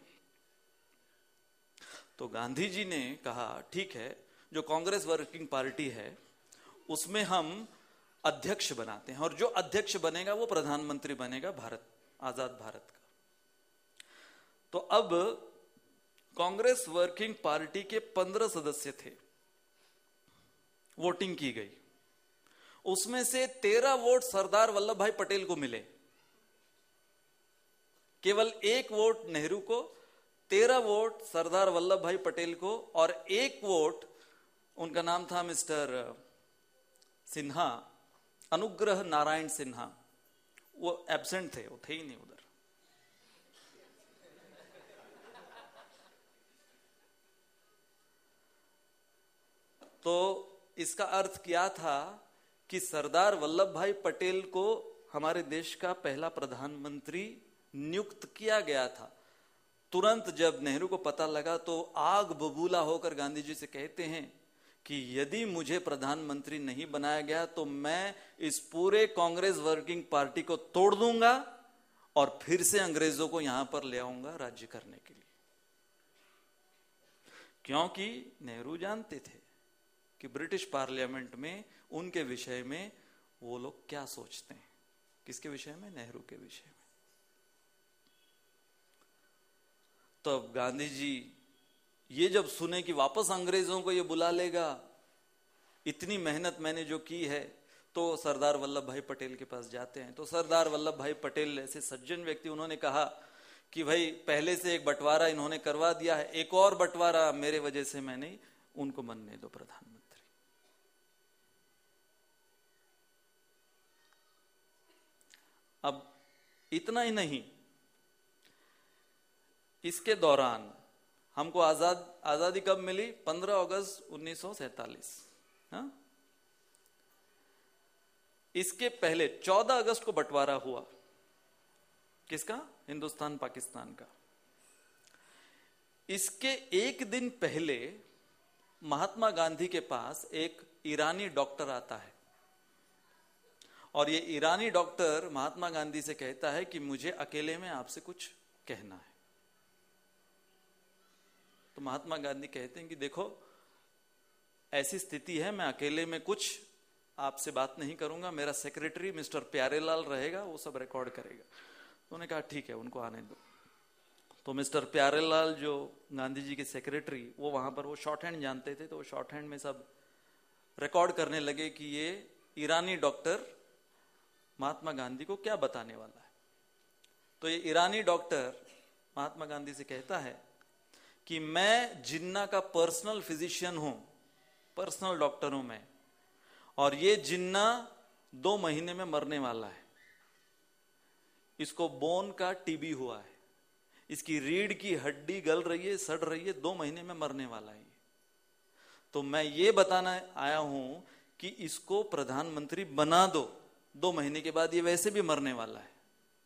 तो गांधी जी ने कहा ठीक है, जो कांग्रेस वर्किंग पार्टी है उसमें हम अध्यक्ष बनाते हैं, और जो अध्यक्ष बनेगा वो प्रधानमंत्री बनेगा भारत, आजाद भारत का। तो अब कांग्रेस वर्किंग पार्टी के पंद्रह सदस्य थे, वोटिंग की गई, उसमें से तेरह वोट सरदार वल्लभ भाई पटेल को मिले, केवल एक वोट नेहरू को, तेरह वोट सरदार वल्लभ भाई पटेल को, और एक वोट उनका नाम था मिस्टर सिन्हा, अनुग्रह नारायण सिन्हा, वो एब्सेंट थे, वो थे ही नहीं उधर। तो इसका अर्थ क्या था कि सरदार वल्लभ भाई पटेल को हमारे देश का पहला प्रधानमंत्री नियुक्त किया गया था। तुरंत जब नेहरू को पता लगा तो आग बबूला होकर गांधी जी से कहते हैं कि यदि मुझे प्रधानमंत्री नहीं बनाया गया तो मैं इस पूरे कांग्रेस वर्किंग पार्टी को तोड़ दूंगा और फिर से अंग्रेजों को यहां पर ले आऊंगा राज्य करने के लिए। क्योंकि नेहरू जानते थे कि ब्रिटिश पार्लियामेंट में उनके विषय में वो लोग क्या सोचते हैं। किसके विषय में? नेहरू के विषय में। तो अब गांधी जी ये जब सुने कि वापस अंग्रेजों को ये बुला लेगा, इतनी मेहनत मैंने जो की है, तो सरदार वल्लभ भाई पटेल के पास जाते हैं। तो सरदार वल्लभ भाई पटेल ऐसे सज्जन व्यक्ति, उन्होंने कहा कि भाई पहले से एक बंटवारा इन्होंने करवा दिया है, एक और बंटवारा मेरे वजह से मैं नहीं, उनको बनने दो प्रधानमंत्री। अब इतना ही नहीं, इसके दौरान हमको आजाद आजादी कब मिली? पंद्रह अगस्त उन्नीस सौ सैतालीस। हाँ, इसके पहले चौदह अगस्त को बंटवारा हुआ। किसका? हिंदुस्तान पाकिस्तान का। इसके एक दिन पहले महात्मा गांधी के पास एक ईरानी डॉक्टर आता है, और ये ईरानी डॉक्टर महात्मा गांधी से कहता है कि मुझे अकेले में आपसे कुछ कहना है। तो महात्मा गांधी कहते हैं कि देखो, ऐसी स्थिति है, मैं अकेले में कुछ आपसे बात नहीं करूंगा, मेरा सेक्रेटरी मिस्टर प्यारेलाल रहेगा, वो सब रिकॉर्ड करेगा। तो उन्होंने कहा ठीक है, उनको आने दो। तो मिस्टर प्यारेलाल जो गांधी जी के सेक्रेटरी, वो वहां पर वो शॉर्ट हैंड जानते थे, तो वो शॉर्ट हैंड में सब रिकॉर्ड करने लगे कि ये ईरानी डॉक्टर महात्मा गांधी को क्या बताने वाला है। तो ये ईरानी डॉक्टर महात्मा गांधी से कहता है कि मैं जिन्ना का पर्सनल फिजिशियन हूं, पर्सनल डॉक्टर हूं मैं, और ये जिन्ना दो महीने में मरने वाला है, इसको बोन का टीबी हुआ है, इसकी रीढ़ की हड्डी गल रही है, सड़ रही है, दो महीने में मरने वाला है। तो मैं ये बताना आया हूं कि इसको प्रधानमंत्री बना दो, दो महीने के बाद ये वैसे भी मरने वाला है,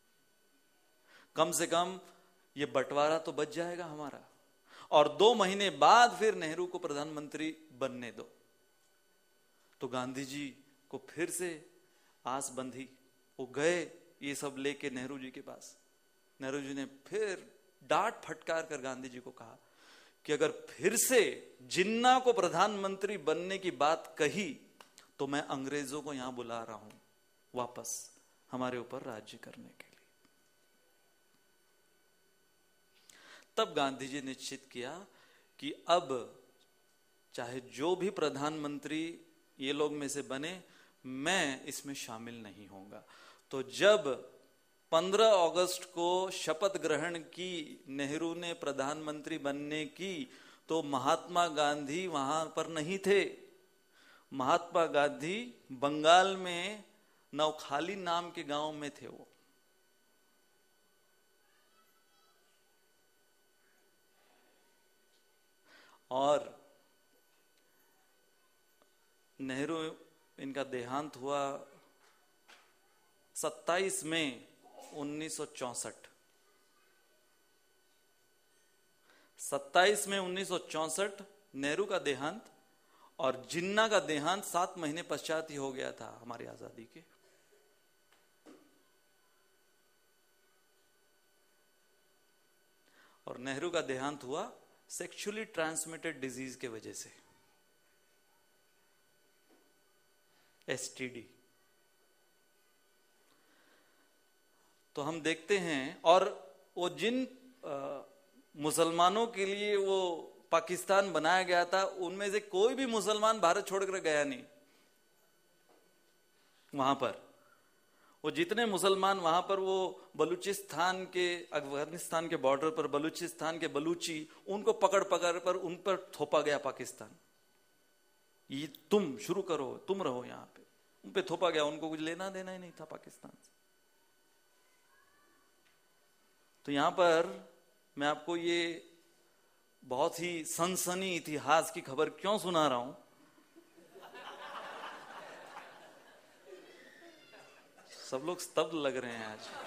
कम से कम ये बंटवारा तो बच जाएगा हमारा, और दो महीने बाद फिर नेहरू को प्रधानमंत्री बनने दो। तो गांधी जी को फिर से आस बंधी, वो गए ये सब लेके नेहरू जी के पास। नेहरू जी ने फिर डांट फटकार कर गांधी जी को कहा कि अगर फिर से जिन्ना को प्रधानमंत्री बनने की बात कही तो मैं अंग्रेजों को यहां बुला रहा हूं वापस हमारे ऊपर राज्य करने के लिए। तब गांधी जी निश्चित किया कि अब चाहे जो भी प्रधानमंत्री ये लोग में से बने, मैं इसमें शामिल नहीं होऊंगा। तो जब पंद्रह अगस्त को शपथ ग्रहण की नेहरू ने प्रधानमंत्री बनने की, तो महात्मा गांधी वहां पर नहीं थे। महात्मा गांधी बंगाल में नवखाली नाम के गांव में थे वो। और नेहरू इनका देहांत हुआ सत्ताईस मई उन्नीस सौ चौसठ। सत्ताईस मई उन्नीस सौ चौसठ नेहरू का देहांत, और जिन्ना का देहांत सात महीने पश्चात ही हो गया था हमारी आजादी के। और नेहरू का देहांत हुआ सेक्सुअली ट्रांसमिटेड डिजीज के वजह से, एसटीडी। तो हम देखते हैं, और वो जिन आ, मुसलमानों के लिए वो पाकिस्तान बनाया गया था, उनमें से कोई भी मुसलमान भारत छोड़कर गया नहीं। वहां पर वो जितने मुसलमान वहां पर, वो बलूचिस्तान के, अफगानिस्तान के बॉर्डर पर बलूचिस्तान के बलूची, उनको पकड़ पकड़ पर उन पर थोपा गया पाकिस्तान। ये तुम शुरू करो, तुम रहो यहां पे, उन पे थोपा गया। उनको कुछ लेना देना ही नहीं था पाकिस्तान से। तो यहां पर मैं आपको ये बहुत ही सनसनी इतिहास की खबर क्यों सुना रहा हूं? सब लोग स्तब्ध लग रहे हैं आज।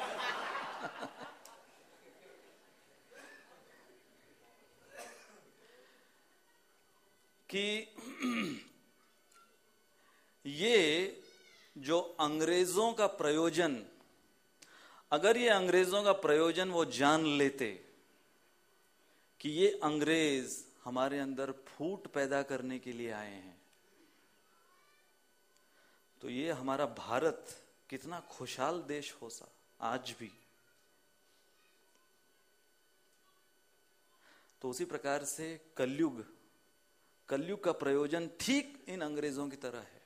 कि ये जो अंग्रेजों का प्रयोजन, अगर ये अंग्रेजों का प्रयोजन वो जान लेते कि ये अंग्रेज हमारे अंदर फूट पैदा करने के लिए आए हैं, तो ये हमारा भारत कितना खुशहाल देश हो सा आज भी। तो उसी प्रकार से कलयुग कलयुग का प्रयोजन ठीक इन अंग्रेजों की तरह है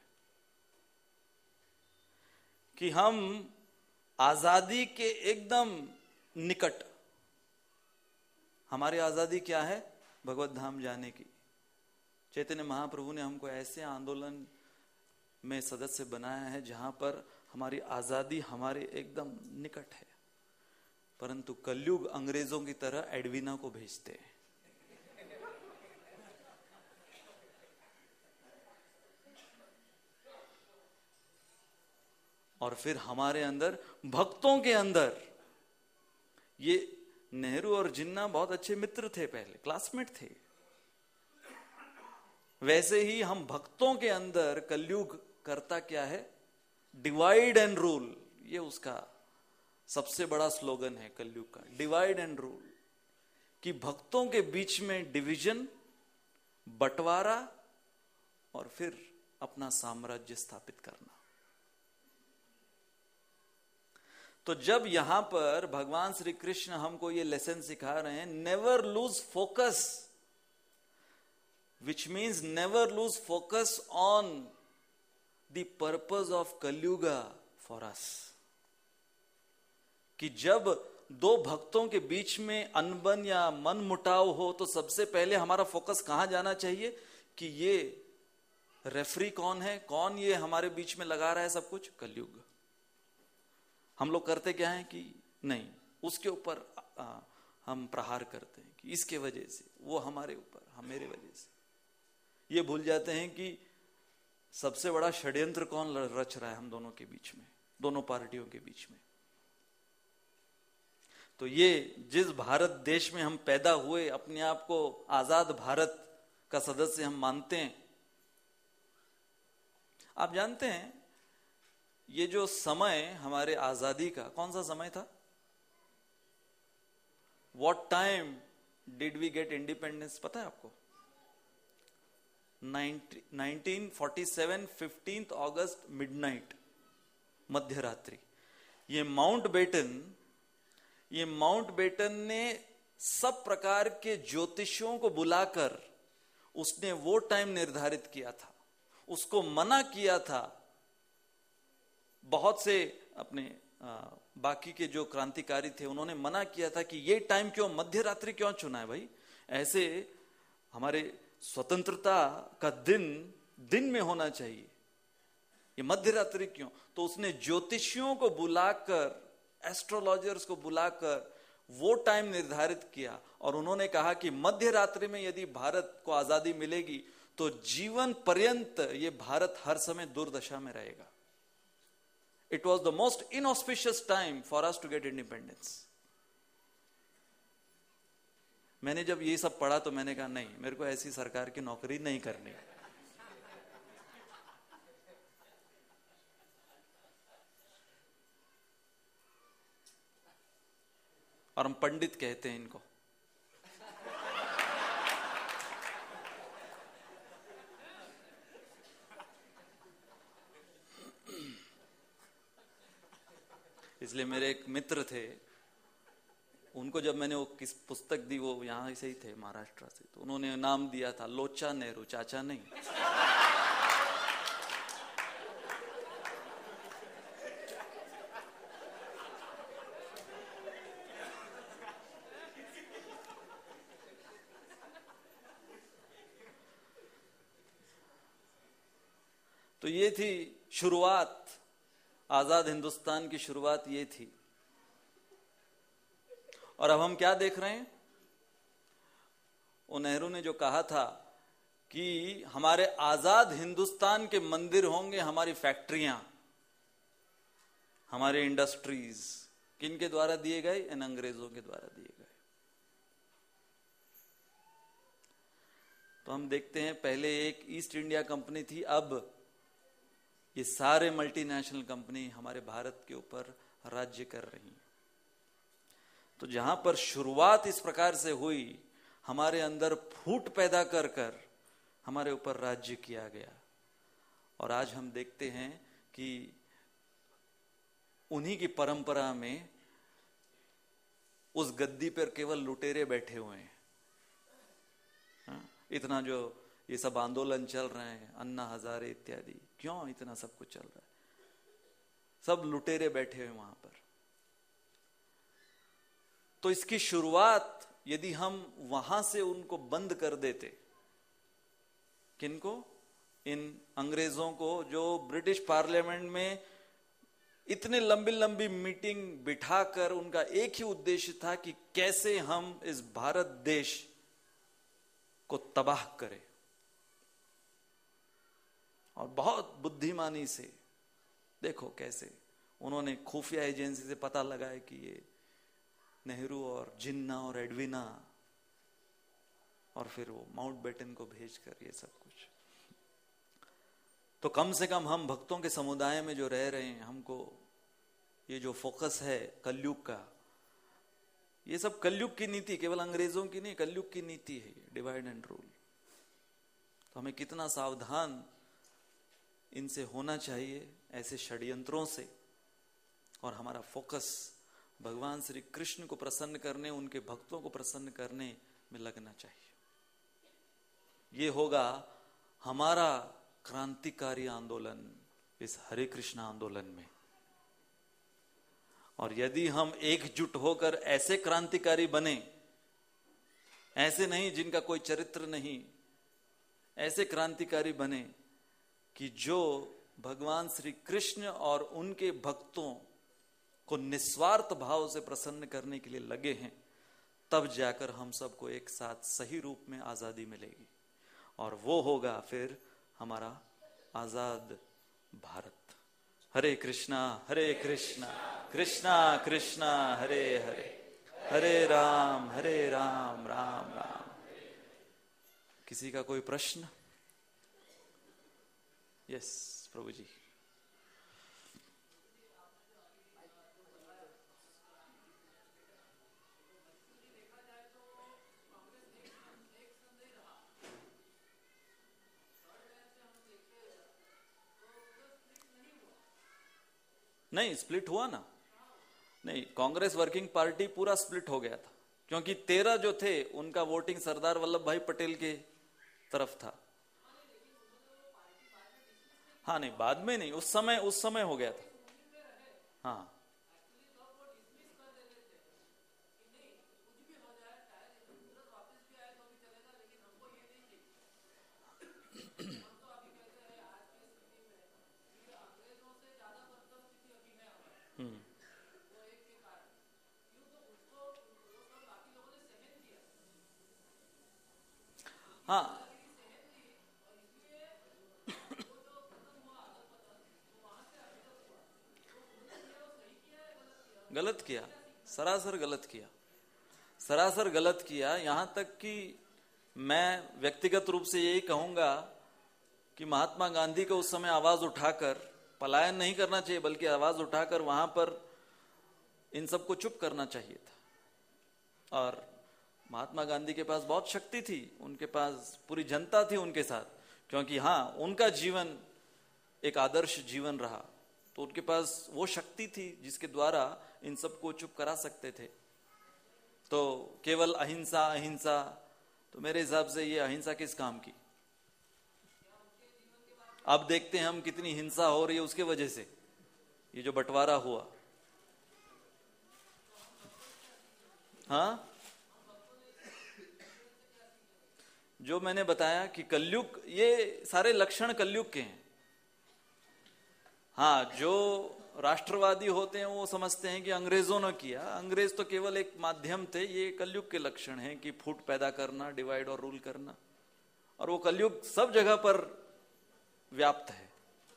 कि हम आजादी के एकदम निकट, हमारी आजादी क्या है? भगवत धाम जाने की। चैतन्य महाप्रभु ने हमको ऐसे आंदोलन में सदस्य बनाया है जहां पर हमारी आजादी हमारे एकदम निकट है, परंतु कलयुग अंग्रेजों की तरह एडवीना को भेजते हैं। और फिर हमारे अंदर, भक्तों के अंदर, ये नेहरू और जिन्ना बहुत अच्छे मित्र थे, पहले क्लासमेट थे। वैसे ही हम भक्तों के अंदर, कलयुग करता क्या है? Divide and rule. ये उसका सबसे बड़ा स्लोगन है कलयुग का, डिवाइड एंड रूल। कि भक्तों के बीच में डिवीजन, बंटवारा, और फिर अपना साम्राज्य स्थापित करना। तो जब यहां पर भगवान श्री कृष्ण हमको ये लेसन सिखा रहे हैं, never lose focus, which means never lose focus on the purpose of Kalyuga for us. कि जब दो भक्तों के बीच में अनबन या मन मुटाव हो, तो सबसे पहले हमारा फोकस कहां जाना चाहिए? कि ये रेफरी कौन है, कौन ये हमारे बीच में लगा रहा है सब कुछ? कलयुग। हम लोग करते क्या है कि नहीं, उसके ऊपर हम प्रहार करते हैं कि इसके वजह से, वो हमारे ऊपर, हम मेरे वजह से। ये भूल जाते हैं कि सबसे बड़ा षड्यंत्र कौन रच रहा है हम दोनों के बीच में, दोनों पार्टियों के बीच में। तो ये जिस भारत देश में हम पैदा हुए, अपने आप को आजाद भारत का सदस्य हम मानते हैं, आप जानते हैं ये जो समय हमारे आजादी का, कौन सा समय था? What time did we get independence? पता है आपको? Nineteen forty seven, fifteenth August, midnight, मध्य रात्रि। ये माउंट बेटन, ये माउंट बेटन ने सब प्रकार के ज्योतिषियों को बुलाकर उसने वो टाइम निर्धारित किया था। उसको मना किया था। बहुत से अपने आ, बाकी के जो क्रांतिकारी थे उन्होंने मना किया था कि ये टाइम क्यों, मध्य रात्रि क्यों चुना है भाई? ऐसे हमारे स्वतंत्रता का दिन दिन में होना चाहिए, ये मध्य रात्रि क्यों? तो उसने ज्योतिषियों को बुलाकर, एस्ट्रोलॉजर्स को बुलाकर वो टाइम निर्धारित किया और उन्होंने कहा कि मध्य रात्रि में यदि भारत को आजादी मिलेगी तो जीवन पर्यंत ये भारत हर समय दुर्दशा में रहेगा। It was the most inauspicious time for us to get independence. मैंने जब ये सब पढ़ा तो मैंने कहा नहीं, मेरे को ऐसी सरकार की नौकरी नहीं करनी। और हम पंडित कहते हैं इनको। इसलिए मेरे एक मित्र थे, उनको जब मैंने वो किस पुस्तक दी, वो यहां से ही थे, महाराष्ट्र से, तो उन्होंने नाम दिया था लोचा नेहरू, चाचा नहीं। तो ये थी शुरुआत, आजाद हिंदुस्तान की शुरुआत ये थी। और अब हम क्या देख रहे हैं? वो नेहरू ने जो कहा था कि हमारे आजाद हिंदुस्तान के मंदिर होंगे हमारी फैक्ट्रियां, हमारे इंडस्ट्रीज, किन के द्वारा दिए गए? इन अंग्रेजों के द्वारा दिए गए। तो हम देखते हैं पहले एक ईस्ट इंडिया कंपनी थी, अब ये सारे मल्टीनेशनल कंपनी हमारे भारत के ऊपर राज्य कर रही हैं। तो जहां पर शुरुआत इस प्रकार से हुई, हमारे अंदर फूट पैदा कर कर हमारे ऊपर राज्य किया गया। और आज हम देखते हैं कि उन्हीं की परंपरा में उस गद्दी पर केवल लुटेरे बैठे हुए हैं। हाँ? इतना जो ये सब आंदोलन चल रहे हैं, अन्ना हजारे इत्यादि, क्यों इतना सब कुछ चल रहा है? सब लुटेरे बैठे हुए वहां पर। तो इसकी शुरुआत यदि हम वहां से उनको बंद कर देते, किनको? इन अंग्रेजों को, जो ब्रिटिश पार्लियामेंट में इतने लंबी लंबी मीटिंग बिठाकर उनका एक ही उद्देश्य था कि कैसे हम इस भारत देश को तबाह करें। और बहुत बुद्धिमानी से देखो कैसे उन्होंने खुफिया एजेंसी से पता लगाया कि ये नेहरू और जिन्ना और एडविना, और फिर वो माउंट बेटन को भेजकर ये सब कुछ। तो कम से कम हम भक्तों के समुदाय में जो रह रहे हैं, हमको ये जो फोकस है कलयुग का, ये सब कलयुग की नीति, केवल अंग्रेजों की नहीं, कलयुग की नीति है, डिवाइड एंड रूल। तो हमें कितना सावधान इनसे होना चाहिए, ऐसे षड्यंत्रों से। और हमारा फोकस भगवान श्री कृष्ण को प्रसन्न करने, उनके भक्तों को प्रसन्न करने में लगना चाहिए। ये होगा हमारा क्रांतिकारी आंदोलन इस हरे कृष्ण आंदोलन में। और यदि हम एकजुट होकर ऐसे क्रांतिकारी बने, ऐसे नहीं जिनका कोई चरित्र नहीं, ऐसे क्रांतिकारी बने कि जो भगवान श्री कृष्ण और उनके भक्तों को निस्वार्थ भाव से प्रसन्न करने के लिए लगे हैं, तब जाकर हम सबको एक साथ सही रूप में आजादी मिलेगी, और वो होगा फिर हमारा आजाद भारत। हरे कृष्णा हरे कृष्णा कृष्णा कृष्णा हरे हरे, हरे राम हरे राम राम राम। किसी का कोई प्रश्न? यस प्रभु जी। नहीं, स्प्लिट हुआ ना। नहीं, कांग्रेस वर्किंग पार्टी पूरा स्प्लिट हो गया था, क्योंकि तेरह जो थे उनका वोटिंग सरदार वल्लभ भाई पटेल के तरफ था। हाँ नहीं, बाद में नहीं, उस समय उस समय हो गया था। हाँ हाँ गलत किया, सरासर गलत किया, सरासर गलत किया। यहां तक कि मैं व्यक्तिगत रूप से यही कहूंगा कि महात्मा गांधी को उस समय आवाज उठाकर पलायन नहीं करना चाहिए, बल्कि आवाज उठाकर वहां पर इन सबको चुप करना चाहिए था। और महात्मा गांधी के पास बहुत शक्ति थी, उनके पास पूरी जनता थी उनके साथ, क्योंकि हाँ उनका जीवन एक आदर्श जीवन रहा, तो उनके पास वो शक्ति थी जिसके द्वारा इन सबको चुप करा सकते थे। तो केवल अहिंसा अहिंसा, तो मेरे हिसाब से ये अहिंसा किस काम की? अब देखते हैं हम कितनी हिंसा हो रही है उसके वजह से, ये जो बंटवारा हुआ। हाँ, जो मैंने बताया कि कलयुग, ये सारे लक्षण कलयुग के हैं। हाँ, जो राष्ट्रवादी होते हैं वो समझते हैं कि अंग्रेजों ने किया, अंग्रेज तो केवल एक माध्यम थे। ये कलयुग के लक्षण हैं कि फूट पैदा करना, डिवाइड और रूल करना, और वो कलयुग सब जगह पर व्याप्त है।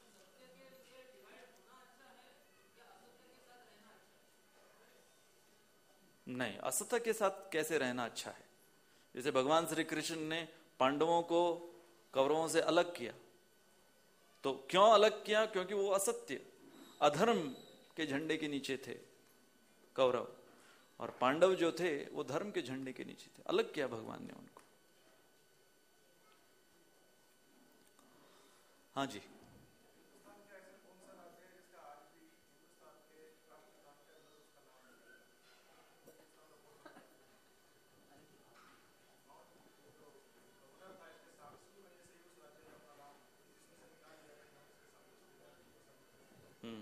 नहीं, असत्य के साथ कैसे रहना अच्छा है? जैसे भगवान श्री कृष्ण ने पांडवों को कौरवों से अलग किया, तो क्यों अलग किया? क्योंकि वो असत्य अधर्म के झंडे के नीचे थे कौरव, और पांडव जो थे वो धर्म के झंडे के नीचे थे। अलग किया भगवान ने उनको। हाँ जी। हम्म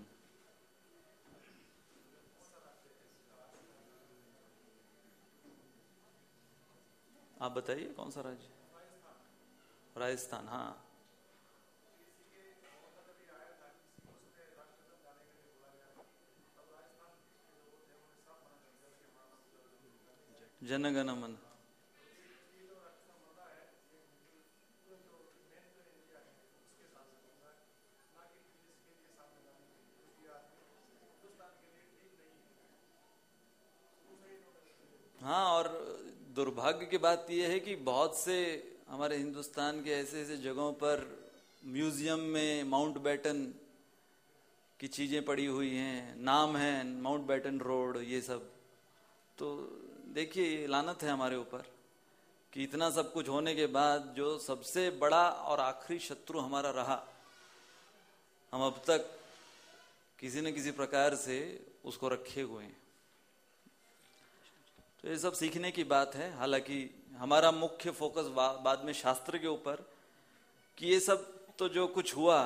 आप बताइए कौन सा राज्य? राजस्थान। हाँ, जनगण मन। हाँ, और दुर्भाग्य की बात यह है कि बहुत से हमारे हिंदुस्तान के ऐसे ऐसे जगहों पर म्यूजियम में माउंट बैटन की चीजें पड़ी हुई हैं, नाम है माउंट बैटन रोड, ये सब। तो देखिए, लानत है हमारे ऊपर कि इतना सब कुछ होने के बाद जो सबसे बड़ा और आखिरी शत्रु हमारा रहा, हम अब तक किसी न किसी प्रकार से उसको रखे हुए हैं। तो ये सब सीखने की बात है। हालांकि हमारा मुख्य फोकस बा, बाद में शास्त्र के ऊपर, कि ये सब तो जो कुछ हुआ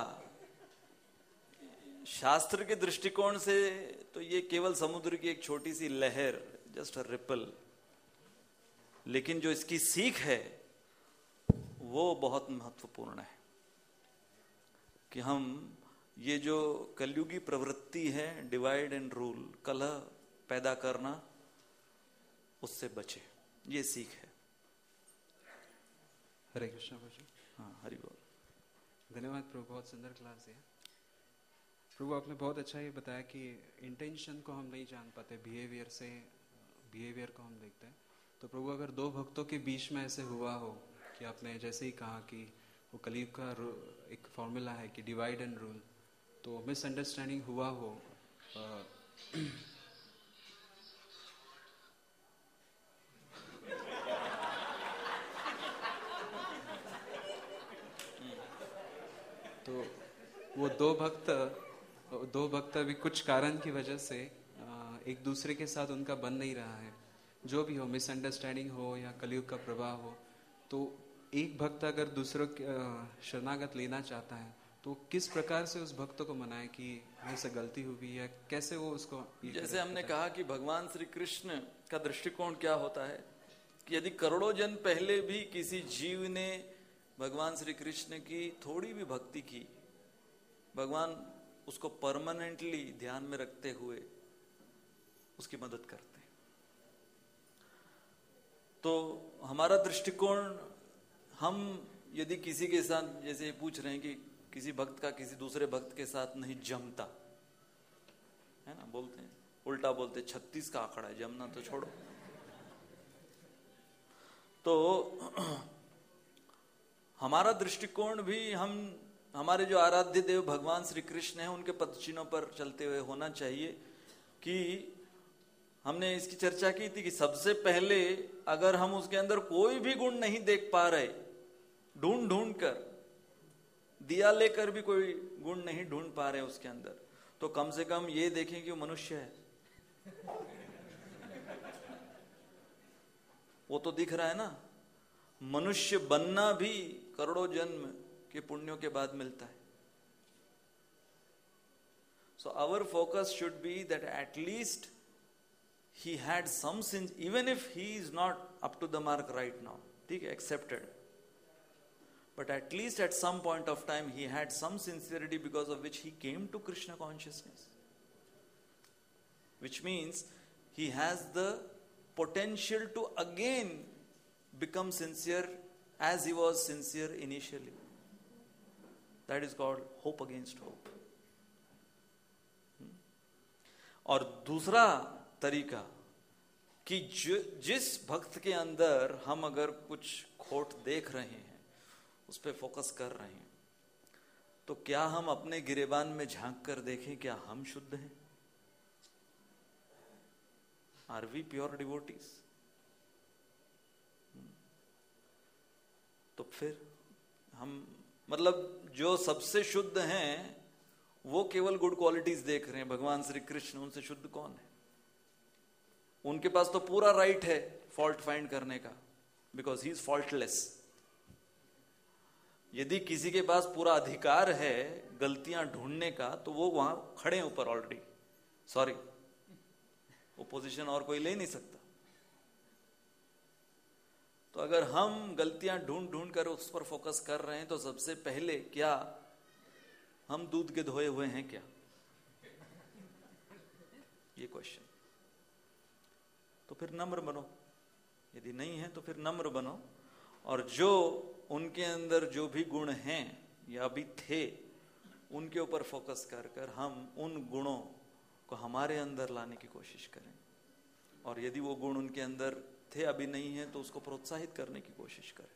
शास्त्र के दृष्टिकोण से तो ये केवल समुद्र की एक छोटी सी लहर, जस्ट अ रिपल, लेकिन जो इसकी सीख है वो बहुत महत्वपूर्ण है। कि हम ये जो कलयुगी प्रवृत्ति है डिवाइड एंड रूल, कलह पैदा करना, उससे बचे। ये सीख है। हरे कृष्णा प्रभु। हाँ, हरि बोल। धन्यवाद प्रभु, बहुत सुंदर क्लास है प्रभु। आपने बहुत अच्छा ये बताया कि इंटेंशन को हम नहीं जान पाते, बिहेवियर से बिहेवियर को हम देखते हैं। तो प्रभु अगर दो भक्तों के बीच में ऐसे हुआ हो कि आपने जैसे ही कहा कि वो कलयुग का एक फॉर्मूला है कि डिवाइड एंड रूल, तो मिसअंडरस्टैंडिंग हुआ हो, आ, तो वो दो भक्त दो भक्त अभी कुछ कारण की वजह से एक दूसरे के साथ उनका बन नहीं रहा है, जो भी हो, मिसअंडरस्टैंडिंग हो या कलयुग का प्रभाव हो, तो एक भक्त अगर दूसरों शरणागत लेना चाहता है तो किस प्रकार से उस भक्त को मनाए कि ऐसे गलती हुई है, कैसे वो उसको, जैसे हमने कहा कि भगवान श्री कृष्ण का दृष्टिकोण क्या होता है कि यदि करोड़ों जन पहले भी किसी जीव ने भगवान श्री कृष्ण की थोड़ी भी भक्ति की, भगवान उसको परमानेंटली ध्यान में रखते हुए उसकी मदद करते हैं। तो हमारा दृष्टिकोण, हम यदि किसी के साथ, जैसे पूछ रहे हैं कि किसी भक्त का किसी दूसरे भक्त के साथ नहीं जमता है ना, बोलते हैं उल्टा बोलते, छत्तीस का आंकड़ा है, जमना तो छोड़ो। तो हमारा दृष्टिकोण भी, हम हमारे जो आराध्य देव भगवान श्री कृष्ण हैं उनके पदचिन्हों पर चलते हुए होना चाहिए। कि हमने इसकी चर्चा की थी कि सबसे पहले अगर हम उसके अंदर कोई भी गुण नहीं देख पा रहे, ढूंढ ढूंढ कर, दिया लेकर भी कोई गुण नहीं ढूंढ पा रहे उसके अंदर, तो कम से कम ये देखें कि वो मनुष्य है। वो तो दिख रहा है ना, मनुष्य बनना भी करोड़ों जन्म के पुण्यों के बाद मिलता है। So our focus should be that at least he had some sins, even if he is not up to the mark right now, ठीक है, accepted, but at least at some point of time he had some sincerity because of which he came to Krishna consciousness, which means he has the potential to again become sincere as he was sincere initially. That is called hope against hope. और दूसरा तरीका कि जिस भक्त के अंदर हम अगर कुछ खोट देख रहे हैं, उस पर फोकस कर रहे हैं, तो क्या हम अपने गिरेबान में झांक कर देखें क्या हम शुद्ध हैं? Are we pure devotees? तो फिर हम, मतलब जो सबसे शुद्ध हैं वो केवल गुड क्वालिटीज देख रहे हैं। भगवान श्री कृष्ण, उनसे शुद्ध कौन है? उनके पास तो पूरा राइट है फॉल्ट फाइंड करने का, बिकॉज ही इज फॉल्टलेस। यदि किसी के पास पूरा अधिकार है गलतियां ढूंढने का, तो वो वहां खड़े हैं ऊपर ऑलरेडी। सॉरी, वो पोजीशन और कोई ले नहीं सकता। तो अगर हम गलतियां ढूंढ ढूंढ कर उस पर फोकस कर रहे हैं, तो सबसे पहले क्या हम दूध के धोए हुए हैं क्या? ये क्वेश्चन। तो फिर नम्र बनो, यदि नहीं है तो फिर नम्र बनो, और जो उनके अंदर जो भी गुण हैं या अभी थे, उनके ऊपर फोकस कर कर हम उन गुणों को हमारे अंदर लाने की कोशिश करें। और यदि वो गुण उनके अंदर थे, अभी नहीं है, तो उसको प्रोत्साहित करने की कोशिश करें।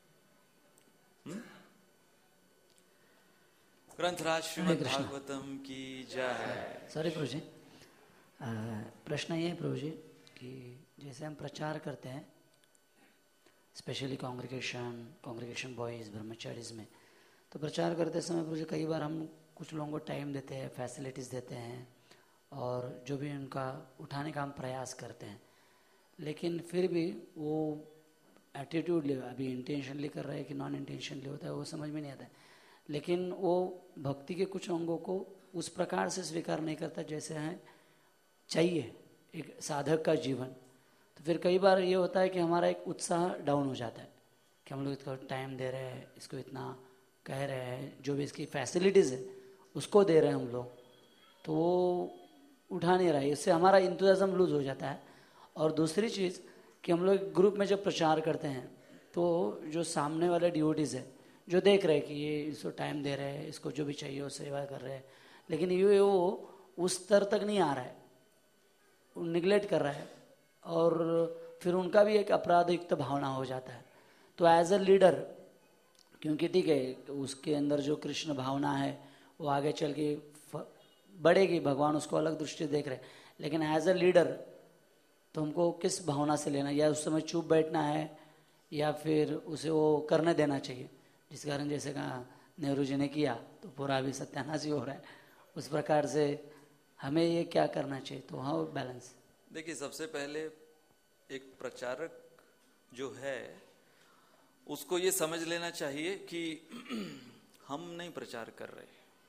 ग्रंथराज श्रीमद् भागवतम की जय। सॉरी प्रभु जी, प्रश्न ये है प्रभु जी कि जैसे हम प्रचार करते हैं, specially congregation congregation boys brahmacharis में, तो प्रचार करते समय प्रभु जी कई बार हम कुछ लोगों को टाइम देते हैं, फैसिलिटीज़ देते हैं, और जो भी उनका उठाने का हम प्रयास करते हैं, लेकिन फिर भी वो एटीट्यूड ले, अभी इंटेंशनली कर रहे हैं कि नॉन इंटेंशनली होता है, वो समझ में नहीं आता है। लेकिन वो भक्ति के कुछ अंगों को उस प्रकार से स्वीकार नहीं करता जैसे है चाहिए एक साधक का जीवन। तो फिर कई बार ये होता है कि हमारा एक उत्साह डाउन हो जाता है कि हम लोग इसको टाइम दे रहे हैं, इसको इतना कह रहे हैं, जो भी इसकी फैसिलिटीज़ है उसको दे रहे हैं हम लोग, तो वो उठा नहीं रहा है। इससे हमारा इंतज़ाम लूज हो जाता है। और दूसरी चीज़ कि हम लोग ग्रुप में जब प्रचार करते हैं तो जो सामने वाले डिवोटीज़ है जो देख रहे हैं कि ये इसको टाइम दे रहे हैं, इसको जो भी चाहिए वो सेवा कर रहे हैं, लेकिन ये वो उस स्तर तक नहीं आ रहा है, वो निगलेक्ट कर रहा है, और फिर उनका भी एक अपराधयुक्त भावना हो जाता है। तो एज अ लीडर, क्योंकि ठीक है उसके अंदर जो कृष्ण भावना है वो आगे चल के बढ़ेगी, भगवान उसको अलग दृष्टि देख रहे हैं, लेकिन एज अ लीडर तो हमको किस भावना से लेना, या उस समय चुप बैठना है या फिर उसे वो करने देना चाहिए, जिस कारण जैसे कहा नेहरू जी ने किया तो पूरा अभी सत्यानाश ही हो रहा है, उस प्रकार से हमें ये क्या करना चाहिए। तो हाँ बैलेंस। देखिए, सबसे पहले एक प्रचारक जो है उसको ये समझ लेना चाहिए कि हम नहीं प्रचार कर रहे,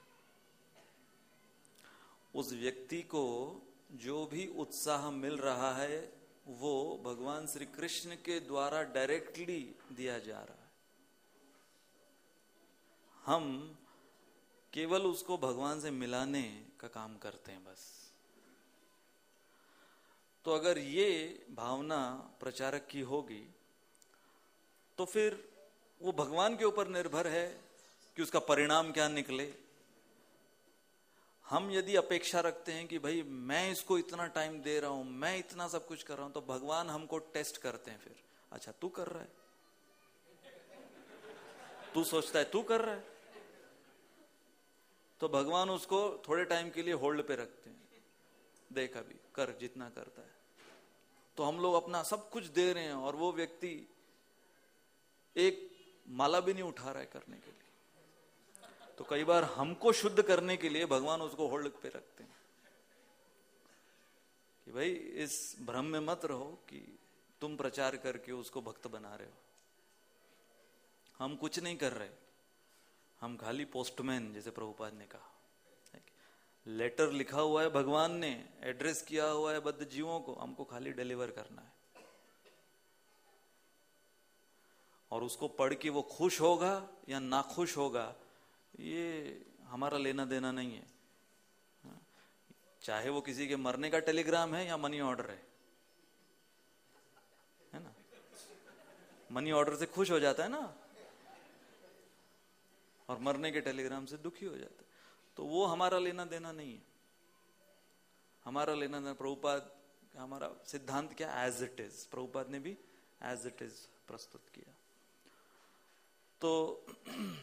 उस व्यक्ति को जो भी उत्साह मिल रहा है वो भगवान श्री कृष्ण के द्वारा डायरेक्टली दिया जा रहा है। हम केवल उसको भगवान से मिलाने का काम करते हैं बस। तो अगर ये भावना प्रचारक की होगी तो फिर वो भगवान के ऊपर निर्भर है कि उसका परिणाम क्या निकले। हम यदि अपेक्षा रखते हैं कि भाई मैं इसको इतना टाइम दे रहा हूं, मैं इतना सब कुछ कर रहा हूं, तो भगवान हमको टेस्ट करते हैं। फिर अच्छा तू कर रहा है, तू सोचता है तू कर रहा है, तो भगवान उसको थोड़े टाइम के लिए होल्ड पे रखते हैं, देख अभी कर जितना करता है। तो हम लोग अपना सब कुछ दे रहे हैं और वो व्यक्ति एक माला भी नहीं उठा रहा है करने के लिए। तो कई बार हमको शुद्ध करने के लिए भगवान उसको होल्ड पे रखते हैं कि भाई इस भ्रम में मत रहो कि तुम प्रचार करके उसको भक्त बना रहे हो। हम कुछ नहीं कर रहे, हम खाली पोस्टमैन, जैसे प्रभुपाद ने कहा, लेटर लिखा हुआ है भगवान ने, एड्रेस किया हुआ है बद्ध जीवों को, हमको खाली डिलीवर करना है। और उसको पढ़ के वो खुश होगा या ना खुश होगा ये हमारा लेना देना नहीं है। चाहे वो किसी के मरने का टेलीग्राम है या मनी ऑर्डर है, है ना। मनी ऑर्डर से खुश हो जाता है ना, और मरने के टेलीग्राम से दुखी हो जाता है। तो वो हमारा लेना देना नहीं है। हमारा लेना देना प्रभुपाद, हमारा सिद्धांत क्या, एज इट इज। प्रभुपाद ने भी एज इट इज प्रस्तुत किया। तो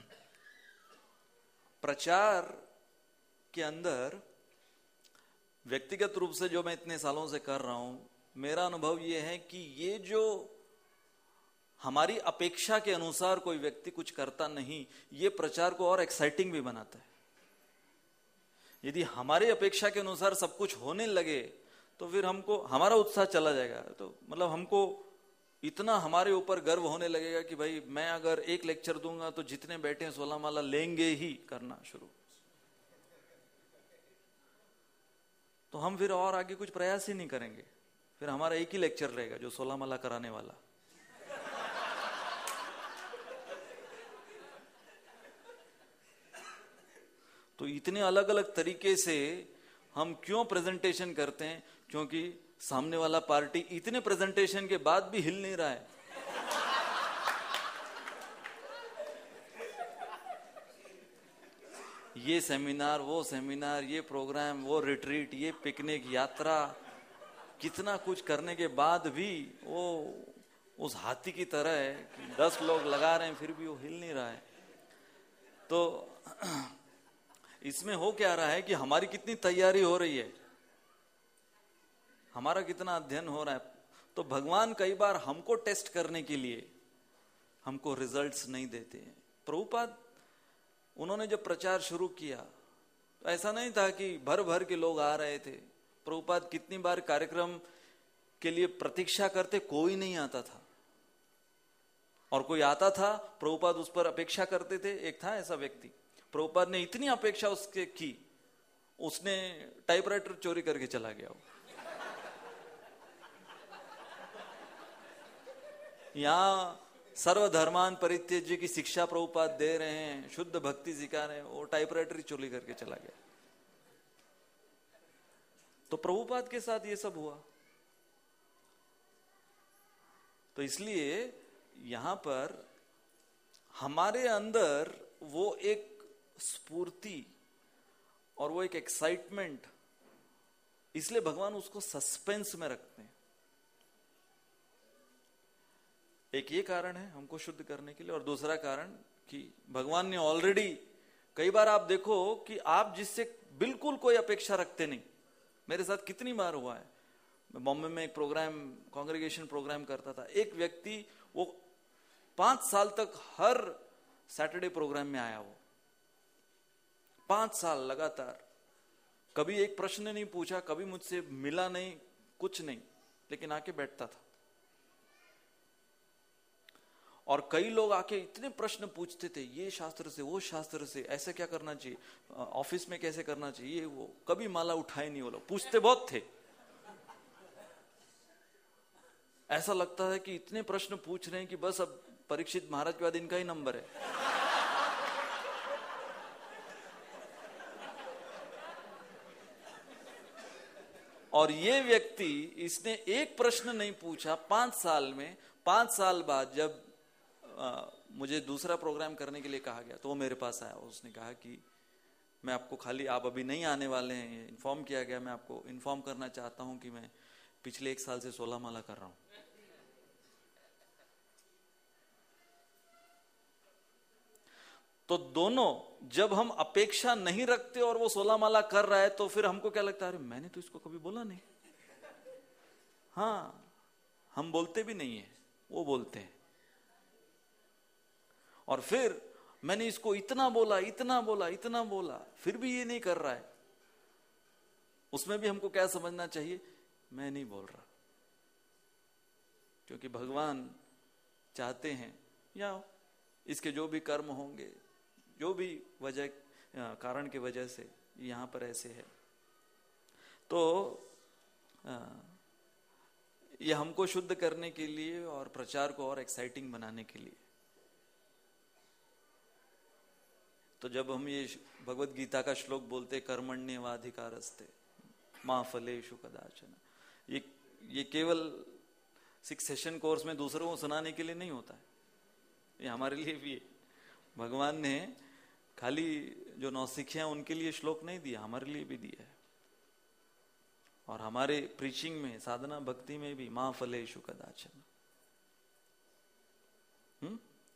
प्रचार के अंदर व्यक्तिगत रूप से जो मैं इतने सालों से कर रहा हूं, मेरा अनुभव यह है कि ये जो हमारी अपेक्षा के अनुसार कोई व्यक्ति कुछ करता नहीं, ये प्रचार को और एक्साइटिंग भी बनाता है। यदि हमारी अपेक्षा के अनुसार सब कुछ होने लगे तो फिर हमको हमारा उत्साह चला जाएगा। तो मतलब हमको इतना हमारे ऊपर गर्व होने लगेगा कि भाई मैं अगर एक लेक्चर दूंगा तो जितने बैठे हैं सोलह माला लेंगे ही करना शुरू। तो हम फिर और आगे कुछ प्रयास ही नहीं करेंगे, फिर हमारा एक ही लेक्चर रहेगा जो सोलह माला कराने वाला। तो इतने अलग अलग तरीके से हम क्यों प्रेजेंटेशन करते हैं? क्योंकि सामने वाला पार्टी इतने प्रेजेंटेशन के बाद भी हिल नहीं रहा है। ये सेमिनार, वो सेमिनार, ये प्रोग्राम, वो रिट्रीट, ये पिकनिक, यात्रा, कितना कुछ करने के बाद भी वो उस हाथी की तरह है कि दस लोग लगा रहे हैं फिर भी वो हिल नहीं रहा है। तो इसमें हो क्या रहा है कि हमारी कितनी तैयारी हो रही है, हमारा कितना अध्ययन हो रहा है। तो भगवान कई बार हमको टेस्ट करने के लिए हमको रिजल्ट्स नहीं देते हैं। प्रभुपाद उन्होंने जब प्रचार शुरू किया तो ऐसा नहीं था कि भर भर के लोग आ रहे थे। प्रभुपाद कितनी बार कार्यक्रम के लिए प्रतीक्षा करते, कोई नहीं आता था, और कोई आता था प्रभुपाद उस पर अपेक्षा करते थे। एक था ऐसा व्यक्ति, प्रभुपाद ने इतनी अपेक्षा उसके की, उसने टाइपराइटर चोरी करके चला गया। यहाँ सर्वधर्मान परित्यज्य की शिक्षा प्रभुपाद दे रहे हैं, शुद्ध भक्ति सिखा रहे हैं, वो टाइपराइटर चोरी करके चला गया। तो प्रभुपाद के साथ ये सब हुआ। तो इसलिए यहां पर हमारे अंदर वो एक स्फूर्ति और वो एक एक्साइटमेंट, इसलिए भगवान उसको सस्पेंस में रखते हैं। एक ये कारण है हमको शुद्ध करने के लिए, और दूसरा कारण कि भगवान ने ऑलरेडी, कई बार आप देखो कि आप जिससे बिल्कुल कोई अपेक्षा रखते नहीं, मेरे साथ कितनी बार हुआ है, मैं बॉम्बे में एक प्रोग्राम, कांग्रेगेशन प्रोग्राम करता था, एक व्यक्ति वो पांच साल तक हर सैटरडे प्रोग्राम में आया, वो पांच साल लगातार, कभी एक प्रश्न नहीं पूछा, कभी मुझसे मिला नहीं, कुछ नहीं, लेकिन आके बैठता था। और कई लोग आके इतने प्रश्न पूछते थे, ये शास्त्र से, वो शास्त्र से, ऐसे क्या करना चाहिए, ऑफिस में कैसे करना चाहिए, वो कभी माला उठाए नहीं, वो लोग पूछते बहुत थे। ऐसा लगता है कि इतने प्रश्न पूछ रहे हैं कि बस अब परीक्षित महाराज के बाद इनका ही नंबर है। और ये व्यक्ति, इसने एक प्रश्न नहीं पूछा पांच साल में। पांच साल बाद जब आ, मुझे दूसरा प्रोग्राम करने के लिए कहा गया, तो वो मेरे पास आया, उसने कहा कि मैं आपको खाली, आप अभी नहीं आने वाले हैं, इन्फॉर्म किया गया, मैं आपको इन्फॉर्म करना चाहता हूं कि मैं पिछले एक साल से सोलह माला कर रहा हूं। तो दोनों, जब हम अपेक्षा नहीं रखते और वो सोलह माला कर रहा है, तो फिर हमको क्या लगता है, अरे मैंने तो इसको कभी बोला नहीं। हाँ, हम बोलते भी नहीं है, वो बोलते हैं। और फिर मैंने इसको इतना बोला, इतना बोला, इतना बोला, फिर भी ये नहीं कर रहा है। उसमें भी हमको क्या समझना चाहिए, मैं नहीं बोल रहा, क्योंकि भगवान चाहते हैं, या इसके जो भी कर्म होंगे, जो भी वजह, कारण की वजह से यहां पर ऐसे है। तो ये हमको शुद्ध करने के लिए और प्रचार को और एक्साइटिंग बनाने के लिए। तो जब हम ये भगवत गीता का श्लोक बोलते, कर्मण्येवाधिकारस्ते मा फलेषु कदाचन, ये ये केवल सिक्स सेशन कोर्स में दूसरों को सुनाने के लिए नहीं होता है, ये हमारे लिए भी है। भगवान ने खाली जो नौसिखियां उनके लिए श्लोक नहीं दिया, हमारे लिए भी दिया है। और हमारे प्रीचिंग में, साधना भक्ति में भी मा फलेषु कदाचन। हम्म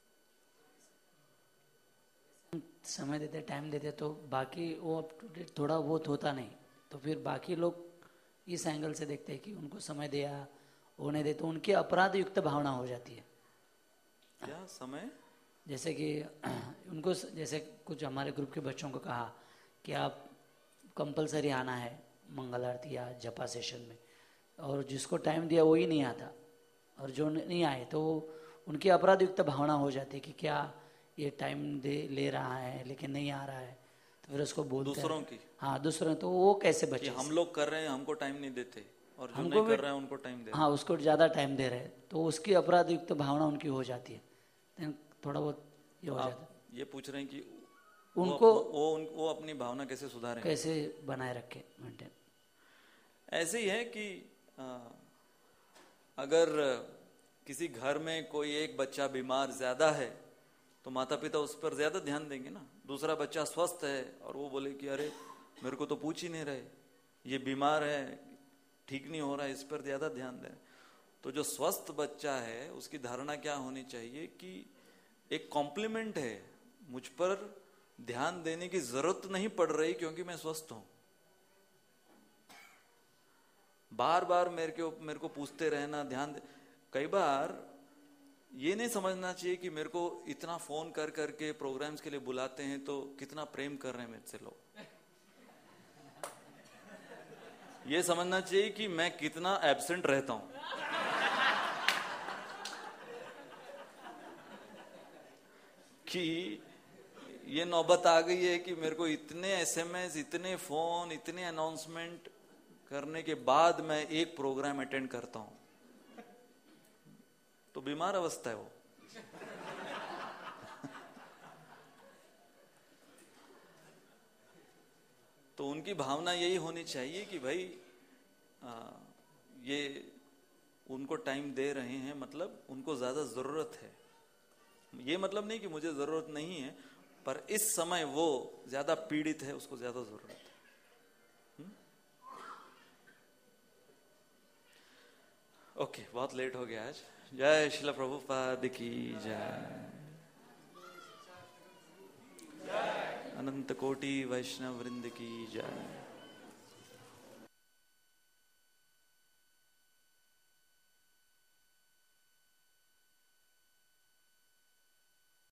समय देते, टाइम देते, तो बाकी वो अप टू डेट थोड़ा बहुत होता नहीं, तो फिर बाकी लोग इस एंगल से देखते हैं कि उनको समय दिया, वो नहीं दे, तो उनकी अपराध युक्त भावना हो जाती है। क्या समय, जैसे कि उनको, जैसे कुछ हमारे ग्रुप के बच्चों को कहा कि आप कंपलसरी आना है मंगल आरती या जपा सेशन में, और जिसको टाइम दिया वो ही नहीं आता, और जो नहीं आए तो उनकी अपराध युक्त भावना हो जाती है कि क्या ये टाइम दे ले रहा है लेकिन नहीं आ रहा है, तो फिर उसको बोलते हैं दूसरों की, हाँ दूसरों, तो वो कैसे बचे, हम लोग कर रहे हैं हमको टाइम नहीं देते, और जो हमको नहीं कर रहे हैं उनको टाइम दे रहे हैं। हाँ, उसको ज्यादा टाइम दे रहे हैं, तो उसकी अपराध युक्त भावना उनकी हो जाती है, थोड़ा बहुत ये हो जाता है। ये पूछ रहे हैं कि उनको वो, वो, वो, वो अपनी भावना कैसे सुधारें, कैसे बनाए रखे, मेंटेन। ऐसे ही है कि आ, अगर किसी घर में कोई एक बच्चा बीमार ज्यादा है, तो माता पिता उस पर ज्यादा ध्यान देंगे ना। दूसरा बच्चा स्वस्थ है और वो बोले कि अरे मेरे को तो पूछ ही नहीं रहे, ये बीमार है, ठीक नहीं हो रहा है, इस पर ज्यादा ध्यान दें। तो जो स्वस्थ बच्चा है उसकी धारणा क्या होनी चाहिए कि एक कॉम्प्लीमेंट है, मुझ पर ध्यान देने की जरूरत नहीं पड़ रही क्योंकि मैं स्वस्थ हूं। बार बार मेरे को मेरे को पूछते रहना, ध्यान दे। कई बार ये नहीं समझना चाहिए कि मेरे को इतना फोन कर करके प्रोग्राम्स के लिए बुलाते हैं तो कितना प्रेम कर रहे हैं मेरे से लोग। ये समझना चाहिए कि मैं कितना एब्सेंट रहता हूं। कि ये नौबत आ गई है कि मेरे को इतने एसएमएस, इतने फोन, इतने अनाउंसमेंट करने के बाद मैं एक प्रोग्राम अटेंड करता हूं, तो बीमार अवस्था है वो। तो उनकी भावना यही होनी चाहिए कि भाई आ, ये उनको टाइम दे रहे हैं, मतलब उनको ज्यादा जरूरत है। ये मतलब नहीं कि मुझे जरूरत नहीं है, पर इस समय वो ज्यादा पीड़ित है, उसको ज्यादा जरूरत है। हुँ? ओके, बहुत लेट हो गया आज। जय श्रील प्रभुपाद की जय। अनंत कोटि वैष्णव वृंद की जय।